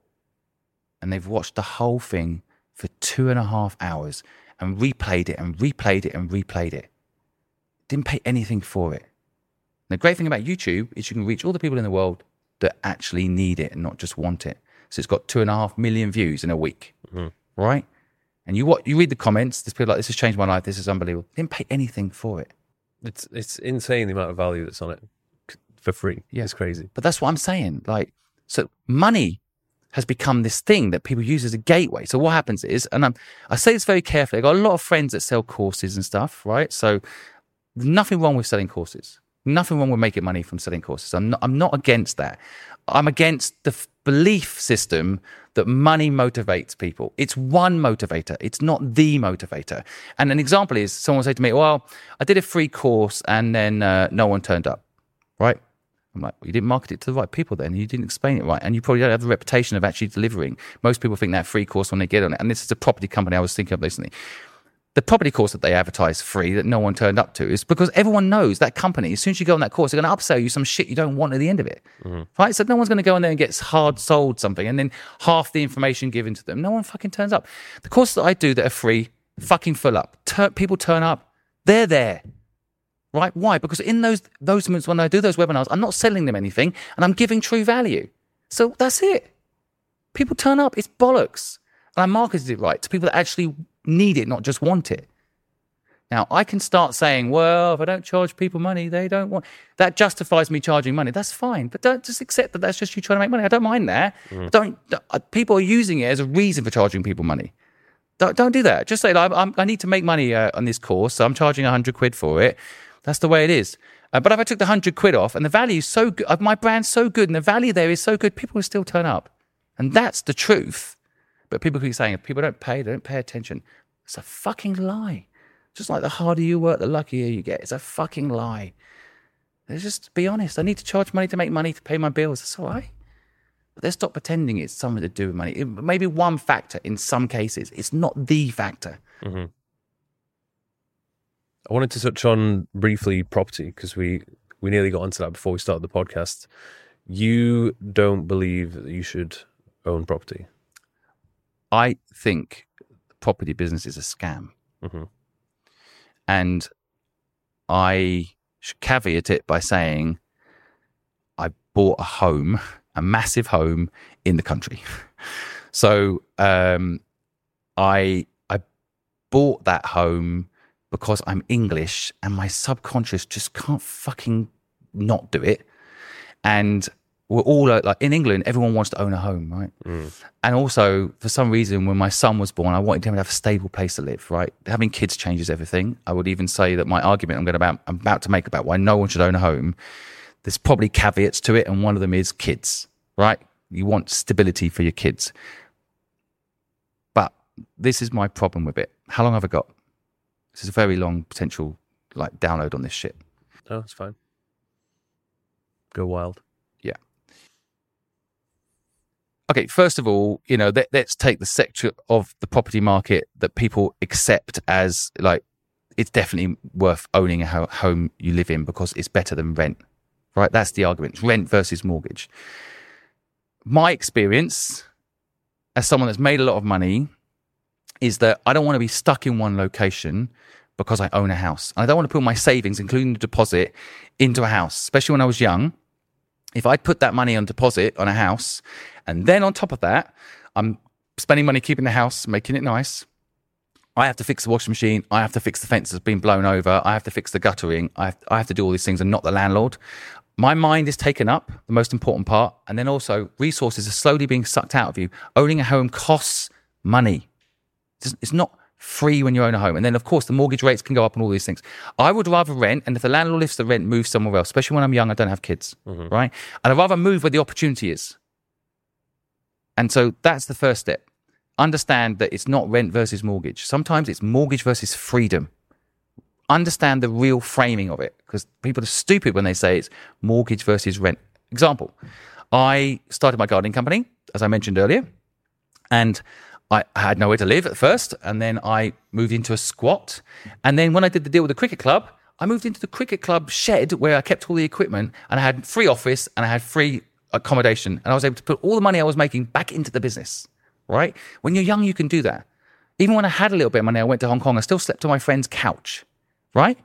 And they've watched the whole thing for two and a half hours and replayed it and replayed it and replayed it. Didn't pay anything for it. And the great thing about YouTube is you can reach all the people in the world that actually need it and not just want it. So it's got two and a half million views in a week, mm-hmm. right? And you what you read the comments, there's people like, this has changed my life, this is unbelievable. Didn't pay anything for it. It's it's insane the amount of value that's on it for free. Yeah. It's crazy. But that's what I'm saying. Like, so money has become this thing that people use as a gateway. So what happens is, and I'm, I say this very carefully, I've got a lot of friends that sell courses and stuff, right? So there's nothing wrong with selling courses. Nothing wrong with making money from selling courses. I'm not, I'm not against that. I'm against the f- belief system that money motivates people. It's one motivator. It's not the motivator. And an example is someone say to me, well, I did a free course and then uh, no one turned up, right? I'm like, well, you didn't market it to the right people then. You didn't explain it right. And you probably don't have the reputation of actually delivering. Most people think that free course when they get on it. And this is a property company I was thinking of recently. The property course that they advertise free that no one turned up to is because everyone knows that company, as soon as you go on that course, they're going to upsell you some shit you don't want at the end of it. Mm-hmm. Right? So no one's going to go in there and get hard sold something and then half the information given to them. No one fucking turns up. The courses that I do that are free, fucking full up. Tur- people turn up. They're there. Right? Why? Because in those those moments when I do those webinars, I'm not selling them anything and I'm giving true value. So that's it. People turn up. It's bollocks. And I marketed it right to people that actually need it, not just want it. Now, I can start saying, well, if I don't charge people money, they don't want... That justifies me charging money. That's fine. But don't just accept that that's just you trying to make money. I don't mind that. Mm. Don't, don't. People are using it as a reason for charging people money. Don't, don't do that. Just say, like, I'm, I need to make money uh, on this course, so I'm charging one hundred quid for it. That's the way it is. Uh, but if I took the one hundred quid off and the value is so good, my brand's so good and the value there is so good, people will still turn up. And that's the truth. But people keep saying, if people don't pay, they don't pay attention. It's a fucking lie. Just like the harder you work, the luckier you get. It's a fucking lie. Let's just be honest. I need to charge money to make money to pay my bills. That's all right. But let's stop pretending it's something to do with money. It may be one factor in some cases. It's not the factor. Mm-hmm. I wanted to touch on briefly property because we, we nearly got onto that before we started the podcast. You don't believe that you should own property? I think the property business is a scam. Mm-hmm. And I should caveat it by saying I bought a home, a massive home in the country. So um, I I bought that home because I'm English and my subconscious just can't fucking not do it. And we're all uh, like in England, everyone wants to own a home, right? Mm. And also, for some reason, when my son was born, I wanted him to have a stable place to live, right? Having kids changes everything. I would even say that my argument I'm going about, I'm about to make about why no one should own a home, there's probably caveats to it, and one of them is kids, right? You want stability for your kids. But this is my problem with it. How long have I got? This is a very long potential like download on this shit. Oh, it's fine. Go wild. Yeah. Okay, first of all, you know, let, let's take the sector of the property market that people accept as like, it's definitely worth owning a ho- home you live in because it's better than rent, right? That's the argument, rent versus mortgage. My experience as someone that's made a lot of money is that I don't want to be stuck in one location because I own a house. I don't want to put my savings, including the deposit, into a house, especially when I was young. If I'd put that money on deposit on a house, and then on top of that, I'm spending money keeping the house, making it nice, I have to fix the washing machine, I have to fix the fence that's been blown over, I have to fix the guttering, I have, I have to do all these things and not the landlord. My mind is taken up, the most important part, and then also resources are slowly being sucked out of you. Owning a home costs money. It's, it's not free when you own a home. And then, of course, the mortgage rates can go up and all these things. I would rather rent, and if the landlord lifts the rent, move somewhere else, especially when I'm young, I don't have kids, mm-hmm. right? And I'd rather move where the opportunity is. And so that's the first step. Understand that it's not rent versus mortgage. Sometimes it's mortgage versus freedom. Understand the real framing of it, because people are stupid when they say it's mortgage versus rent. Example, I started my gardening company, as I mentioned earlier, and I had nowhere to live at first, and then I moved into a squat. And then when I did the deal with the cricket club, I moved into the cricket club shed where I kept all the equipment, and I had free office and I had free accommodation, and I was able to put all the money I was making back into the business, right? When you're young, you can do that. Even when I had a little bit of money, I went to Hong Kong, I still slept on my friend's couch, right?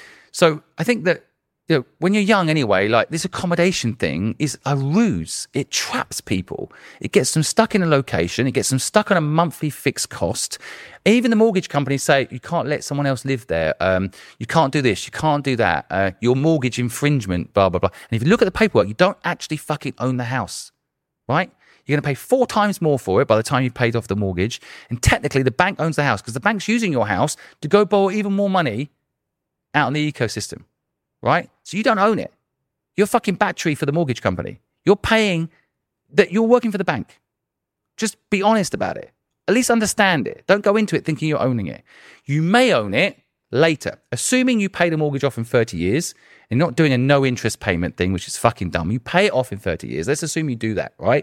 So I think that, you know, when you're young anyway, like this accommodation thing is a ruse. It traps people. It gets them stuck in a location. It gets them stuck on a monthly fixed cost. Even the mortgage companies say, you can't let someone else live there. Um, you can't do this. You can't do that. Uh, your mortgage infringement, blah, blah, blah. And if you look at the paperwork, you don't actually fucking own the house, right? You're going to pay four times more for it by the time you've paid off the mortgage. And technically, the bank owns the house because the bank's using your house to go borrow even more money out in the ecosystem. Right? So you don't own it. You're fucking battery for the mortgage company. You're paying that you're working for the bank. Just be honest about it. At least understand it. Don't go into it thinking you're owning it. You may own it later. Assuming you pay the mortgage off in thirty years and not doing a no interest payment thing, which is fucking dumb. You pay it off in thirty years. Let's assume you do that, right?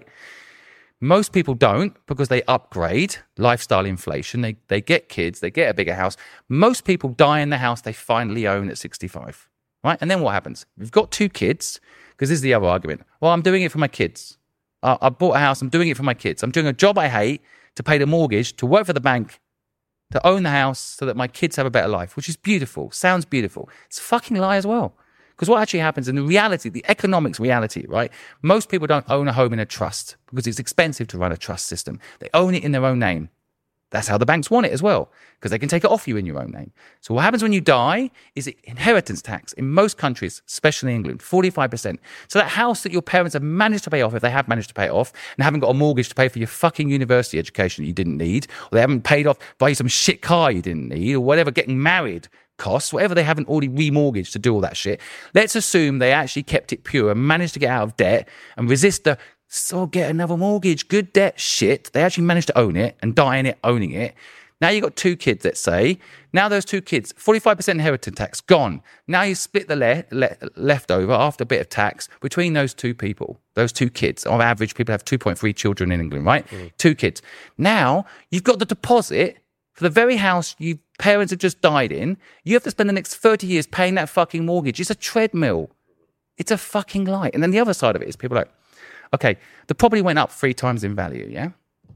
Most people don't because they upgrade, lifestyle inflation. They, they get kids. They get a bigger house. Most people die in the house they finally own at sixty-five. Right? And then what happens? We've got two kids, because this is the other argument. Well, I'm doing it for my kids. I, I bought a house. I'm doing it for my kids. I'm doing a job I hate to pay the mortgage, to work for the bank, to own the house so that my kids have a better life, which is beautiful. Sounds beautiful. It's a fucking lie as well. Because what actually happens in the reality, the economics reality, right? Most people don't own a home in a trust because it's expensive to run a trust system. They own it in their own name. That's how the banks want it as well, because they can take it off you in your own name. So what happens when you die is inheritance tax in most countries, especially England, forty-five percent. So that house that your parents have managed to pay off, if they have managed to pay it off, and haven't got a mortgage to pay for your fucking university education that you didn't need, or they haven't paid off, buy you some shit car you didn't need, or whatever, getting married costs, whatever they haven't already remortgaged to do all that shit. Let's assume they actually kept it pure and managed to get out of debt and resist the so get another mortgage, good debt shit. They actually managed to own it and die in it, owning it. Now you've got two kids, let's say. Now those two kids, forty-five percent inheritance tax, gone. Now you split the le- le- leftover after a bit of tax between those two people, those two kids. On average, people have two point three children in England, right? Mm. Two kids. Now you've got the deposit for the very house your parents have just died in. You have to spend the next thirty years paying that fucking mortgage. It's a treadmill. It's a fucking lie. And then the other side of it is people are like, okay, the property went up three times in value, yeah?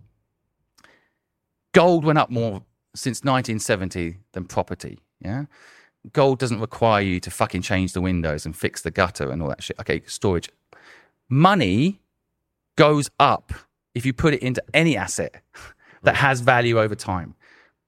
Gold went up more since nineteen seventy than property, yeah? Gold doesn't require you to fucking change the windows and fix the gutter and all that shit. Okay, storage. Money goes up if you put it into any asset that has value over time.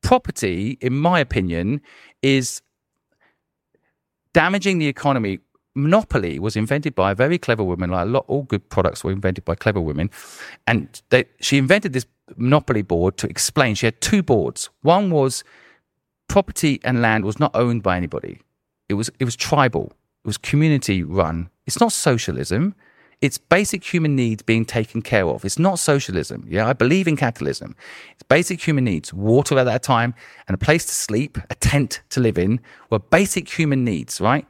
Property, in my opinion, is damaging the economy monopoly was invented by a very clever woman. Like a lot, all good products were invented by clever women, and they, she invented this monopoly board to explain. She had two boards. One was property and land was not owned by anybody. It was it was tribal. It was community run. It's not socialism. It's basic human needs being taken care of. It's not socialism. Yeah, I believe in capitalism. It's basic human needs. Water at that time and a place to sleep, a tent to live in were basic human needs, right?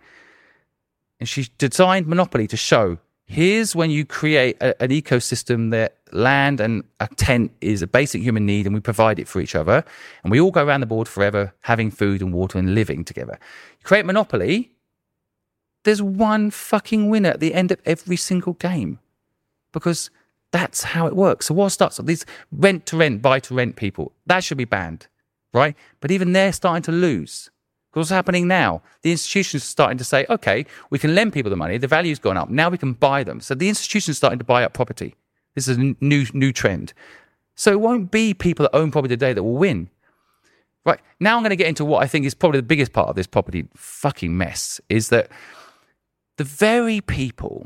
And she designed Monopoly to show, here's when you create a, an ecosystem that land and a tent is a basic human need and we provide it for each other. And we all go around the board forever having food and water and living together. You create Monopoly, there's one fucking winner at the end of every single game because that's how it works. So what starts up? These rent to rent, buy to rent people, that should be banned, right? But even they're starting to lose. Because what's happening now? The institutions are starting to say, okay, we can lend people the money, the value's gone up, now we can buy them. So the institutions are starting to buy up property. This is a new new trend. So it won't be people that own property today that will win. Right, now I'm going to get into what I think is probably the biggest part of this property fucking mess, is that the very people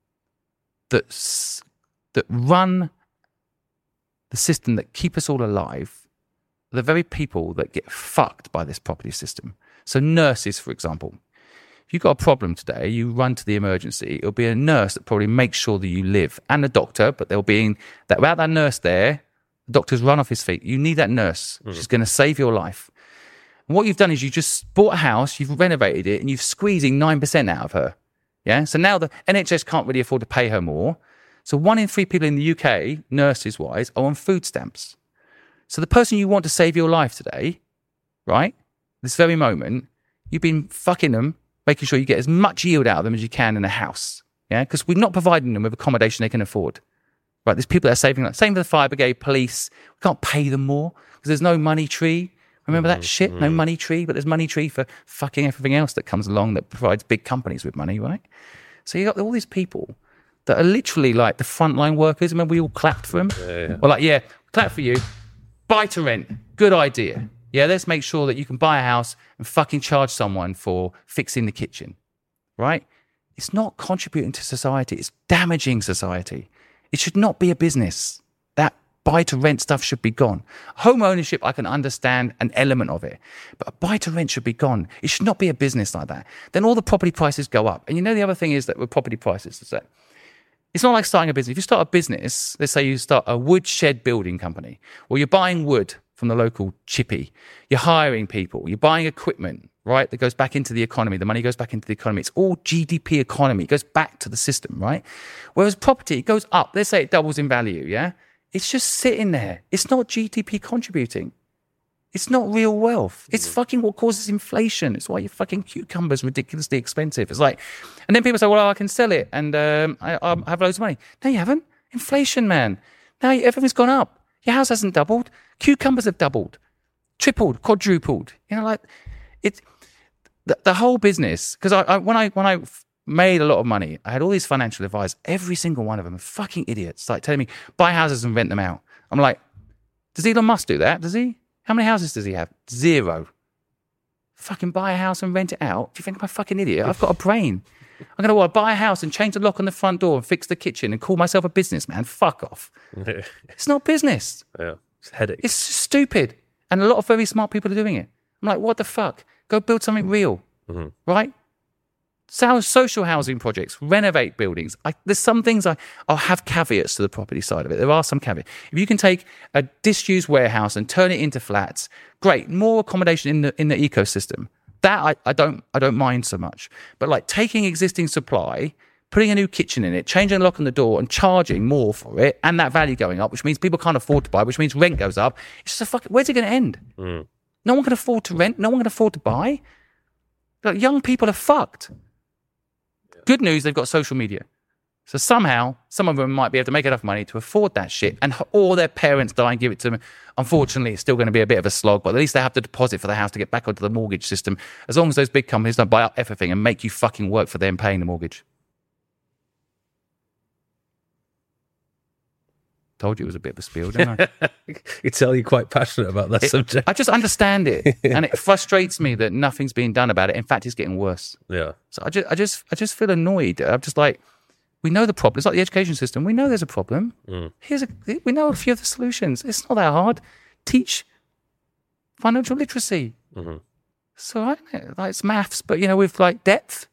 that that run the system that keep us all alive are the very people that get fucked by this property system. So nurses, for example, if you've got a problem today, you run to the emergency, it'll be a nurse that probably makes sure that you live, and a doctor, but there'll be that without that nurse there, the doctor's run off his feet. You need that nurse. Mm. She's going to save your life. And what you've done is you just bought a house, you've renovated it, and you've squeezing nine percent out of her. Yeah. So now the N H S can't really afford to pay her more. So one in three people in the U K, nurses wise, are on food stamps. So the person you want to save your life today, right, this very moment, you've been fucking them, making sure you get as much yield out of them as you can in a house. Yeah. Because we're not providing them with accommodation they can afford. Right. There's people that are saving, like, same for the fire brigade, police. We can't pay them more because there's no money tree. Remember that shit? No money tree, but there's money tree for fucking everything else that comes along that provides big companies with money, right? So you got all these people that are literally like the frontline workers. Remember we all clapped for them? Yeah, yeah. Well, like, yeah, clap for you. Buy to rent. Good idea. Yeah, let's make sure that you can buy a house and fucking charge someone for fixing the kitchen, right? It's not contributing to society. It's damaging society. It should not be a business. That buy to rent stuff should be gone. Home ownership, I can understand an element of it, but buy to rent should be gone. It should not be a business like that. Then all the property prices go up. And you know, the other thing is that with property prices is that it's not like starting a business. If you start a business, let's say you start a wood shed building company, or you're buying wood from the local chippy, you're hiring people, you're buying equipment, right? That goes back into the economy. The money goes back into the economy. It's all G D P economy. It goes back to the system, right? Whereas property, it goes up. Let's say it doubles in value, yeah? It's just sitting there. It's not G D P contributing. It's not real wealth. It's fucking what causes inflation. It's why your fucking cucumber's ridiculously expensive. It's like, and then people say, well, I can sell it and um, I, I have loads of money. No, you haven't. Inflation, man. Now everything's gone up. Your house hasn't doubled. Cucumbers have doubled, tripled, quadrupled. You know, like it's the, the whole business. Because I, I, when I when I made a lot of money, I had all these financial advisors. Every single one of them are fucking idiots. Like telling me buy houses and rent them out. I'm like, does Elon Musk do that? Does he? How many houses does he have? Zero. Fucking buy a house and rent it out? Do you think I'm a fucking idiot? I've got a brain. I'm going to what, buy a house and change the lock on the front door and fix the kitchen and call myself a businessman? Fuck off. It's not business. Yeah, it's a headache. It's stupid. And a lot of very smart people are doing it. I'm like, what the fuck? Go build something real, mm-hmm. right? So, social housing projects, renovate buildings. I, there's some things I, I'll have caveats to the property side of it. There are some caveats. If you can take a disused warehouse and turn it into flats, great. More accommodation in the in the ecosystem. That I, I don't I don't mind so much. But like taking existing supply, putting a new kitchen in it, changing the lock on the door and charging more for it, and that value going up, which means people can't afford to buy, which means rent goes up. It's just a fucking, where's it going to end? Mm. No one can afford to rent. No one can afford to buy. Like, young people are fucked. Good news, they've got social media. So somehow, some of them might be able to make enough money to afford that shit, and all their parents die and give it to them. Unfortunately, it's still going to be a bit of a slog, but at least they have to deposit for the house to get back onto the mortgage system, as long as those big companies don't buy up everything and make you fucking work for them paying the mortgage. Told you it was a bit of a spiel, didn't I? You can tell you're quite passionate about that It- subject. I just understand it, and it frustrates me that nothing's being done about it. In fact, it's getting worse. Yeah. So I just, I just, I just feel annoyed. I'm just like, we know the problem. It's like the education system. We know there's a problem. Mm. Here's a, we know a few of the solutions. It's not that hard. Teach financial literacy. Mm-hmm. So I don't know, like it's maths, but you know, with like depth.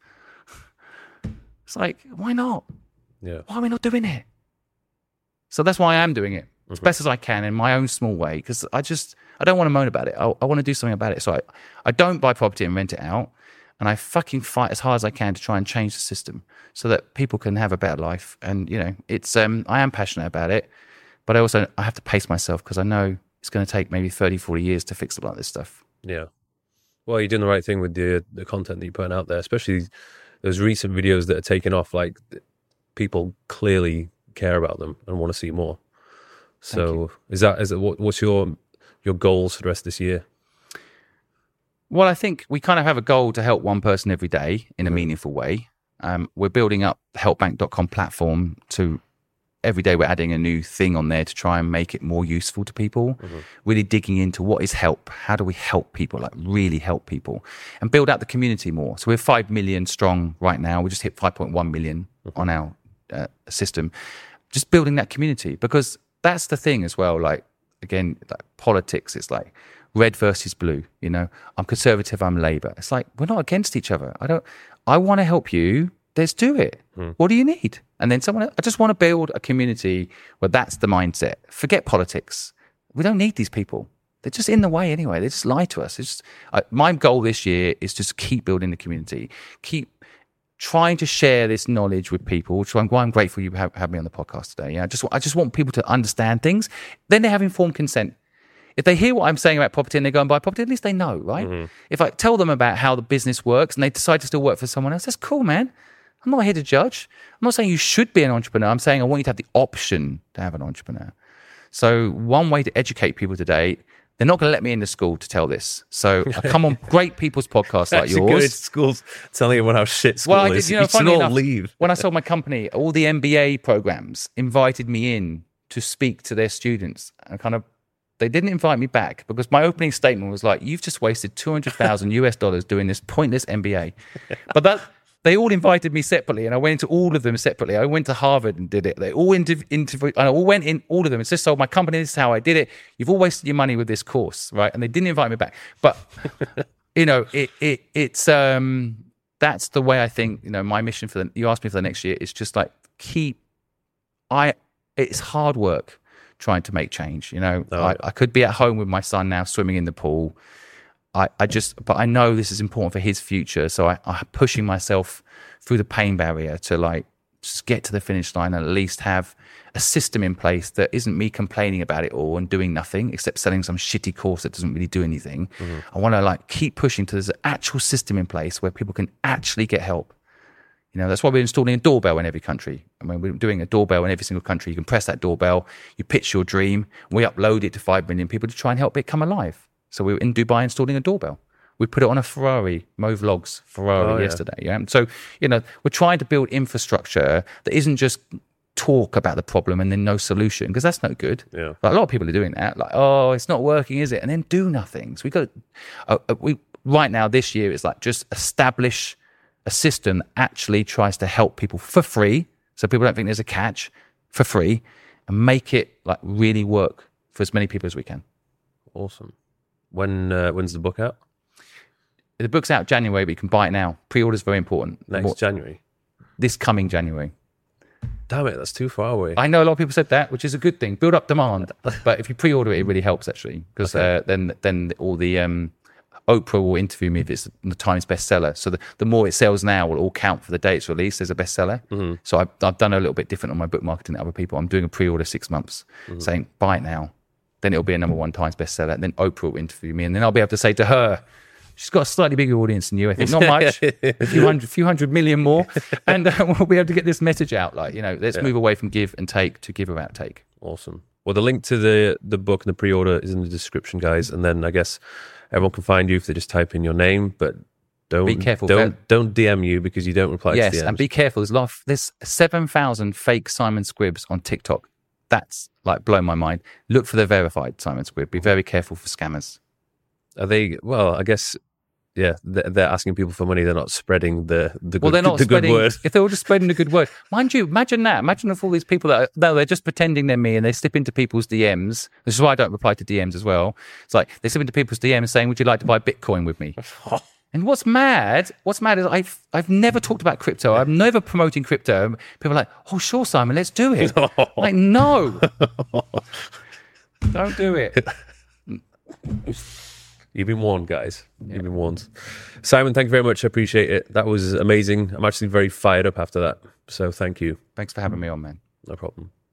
It's like, why not? Yeah. Why are we not doing it? So that's why I am doing it as best as I can in my own small way, because I just, I don't want to moan about it. I, I want to do something about it. So I, I don't buy property and rent it out. And I fucking fight as hard as I can to try and change the system so that people can have a better life. And, you know, it's, um, I am passionate about it, but I also, I have to pace myself because I know it's going to take maybe thirty, forty years to fix a lot of this stuff. Yeah. Well, you're doing the right thing with the the content that you're putting out there, especially those recent videos that are taking off. Like, people clearly care about them and want to see more. So is that, is it, what, what's your your goals for the rest of this year? Well, I think we kind of have a goal to help one person every day in a meaningful way. Um, we're building up the help bank dot com platform to every day we're adding a new thing on there to try and make it more useful to people, mm-hmm. really digging into what is help. How do we help people, like really help people, and build out the community more. So we're five million strong right now. We just hit five point one million mm-hmm. on our uh, system. Just building that community, because that's the thing as well. Like, again, like politics, it's like red versus blue, you know, I'm conservative, I'm Labour. It's like, we're not against each other. I don't, I want to help you. Let's do it. Mm. What do you need? And then someone, I just want to build a community where that's the mindset. Forget politics. We don't need these people. They're just in the way anyway. They just lie to us. It's just, uh, my goal this year is just keep building the community, keep trying to share this knowledge with people, which I'm, why I'm grateful you have, have me on the podcast today. Yeah, I just, I just want people to understand things. Then they have informed consent. If they hear what I'm saying about property and they go and buy property, at least they know, right? Mm-hmm. If I tell them about how the business works and they decide to still work for someone else, that's cool, man. I'm not here to judge. I'm not saying you should be an entrepreneur. I'm saying I want you to have the option to have an entrepreneur. So one way to educate people today, they're not going to let me into school to tell this. So I come on great people's podcasts like yours. Go to schools telling everyone how shit school well, I did, is. You know, you funny should all enough, leave. When I sold my company, all the M B A programs invited me in to speak to their students. And kind of, they didn't invite me back because my opening statement was like, you've just wasted two hundred thousand US dollars doing this pointless M B A. But that, they all invited me separately, and I went to all of them separately. I went to Harvard and did it. They all interv- interviewed, I all went in, all of them. It's just sold my company. This is how I did it. You've all wasted your money with this course, right? And they didn't invite me back. But, you know, it, it it's, um, that's the way I think, you know, my mission for the, you asked me for the next year, is just like keep, I, it's hard work trying to make change. You know, oh. I, I could be at home with my son now swimming in the pool. I, I just, but I know this is important for his future. So I, I'm pushing myself through the pain barrier to like just get to the finish line and at least have a system in place that isn't me complaining about it all and doing nothing except selling some shitty course that doesn't really do anything. Mm-hmm. I want to like keep pushing to there's an actual system in place where people can actually get help. You know, that's why we're installing a doorbell in every country. I mean, we're doing a doorbell in every single country. You can press that doorbell, you pitch your dream, we upload it to five million people to try and help it come alive. So we were in Dubai installing a doorbell. We put it on a Ferrari, Mo Vlogs Ferrari oh, yeah. yesterday. Yeah. So, you know, we're trying to build infrastructure that isn't just talk about the problem and then no solution, because that's no good. Yeah. Like, a lot of people are doing that. Like, oh, it's not working, is it? And then do nothing. So we got uh, we right now this year it's like just establish a system that actually tries to help people for free, so people don't think there's a catch, for free, and make it like really work for as many people as we can. Awesome. When uh, when's the book out? The book's out January, but you can buy it now. Pre-order's very important. Next More, January? This coming January. Damn it, that's too far away. I know a lot of people said that, which is a good thing. Build up demand. But if you pre-order it, it really helps, actually. Because okay. uh, then then all the... Um, Oprah will interview me if it's the Times bestseller. So the, the more it sells now will all count for the day it's released as a bestseller. Mm-hmm. So I've, I've done a little bit different on my book marketing than other people. I'm doing a pre-order six months, mm-hmm. saying, buy it now. Then it'll be a number one Times bestseller. And then Oprah will interview me. And then I'll be able to say to her, she's got a slightly bigger audience than you, I think. Not much, a few hundred, few hundred million more. And uh, we'll be able to get this message out. Like, you know, let's yeah. move away from give and take to give without take. Awesome. Well, the link to the, the book and the pre-order is in the description, guys. And then I guess everyone can find you if they just type in your name, but don't be careful. Don't don't D M you because you don't reply yes, to D Ms. And be careful. There's a lot of, there's seven thousand fake Simon Squibbs on TikTok. That's like blown my mind. Look for the verified Simon Squid. Be very careful for scammers. Are they? Well, I guess. Yeah, they're, they're asking people for money. They're not spreading the the good, Well, they're not the spreading, good word. If they were just spreading the good word, mind you, imagine that. Imagine if all these people that are, no, they're just pretending they're me and they slip into people's D Ms. This is why I don't reply to D Ms as well. It's like they slip into people's D Ms saying, "Would you like to buy Bitcoin with me?" And what's mad? What's mad is I've I've never talked about crypto. I'm never promoting crypto. People are like, "Oh, sure, Simon, let's do it." Like, no, don't do it. You've been warned, guys. You've been warned. Simon, thank you very much. I appreciate it. That was amazing. I'm actually very fired up after that. So thank you. Thanks for having me on, man. No problem.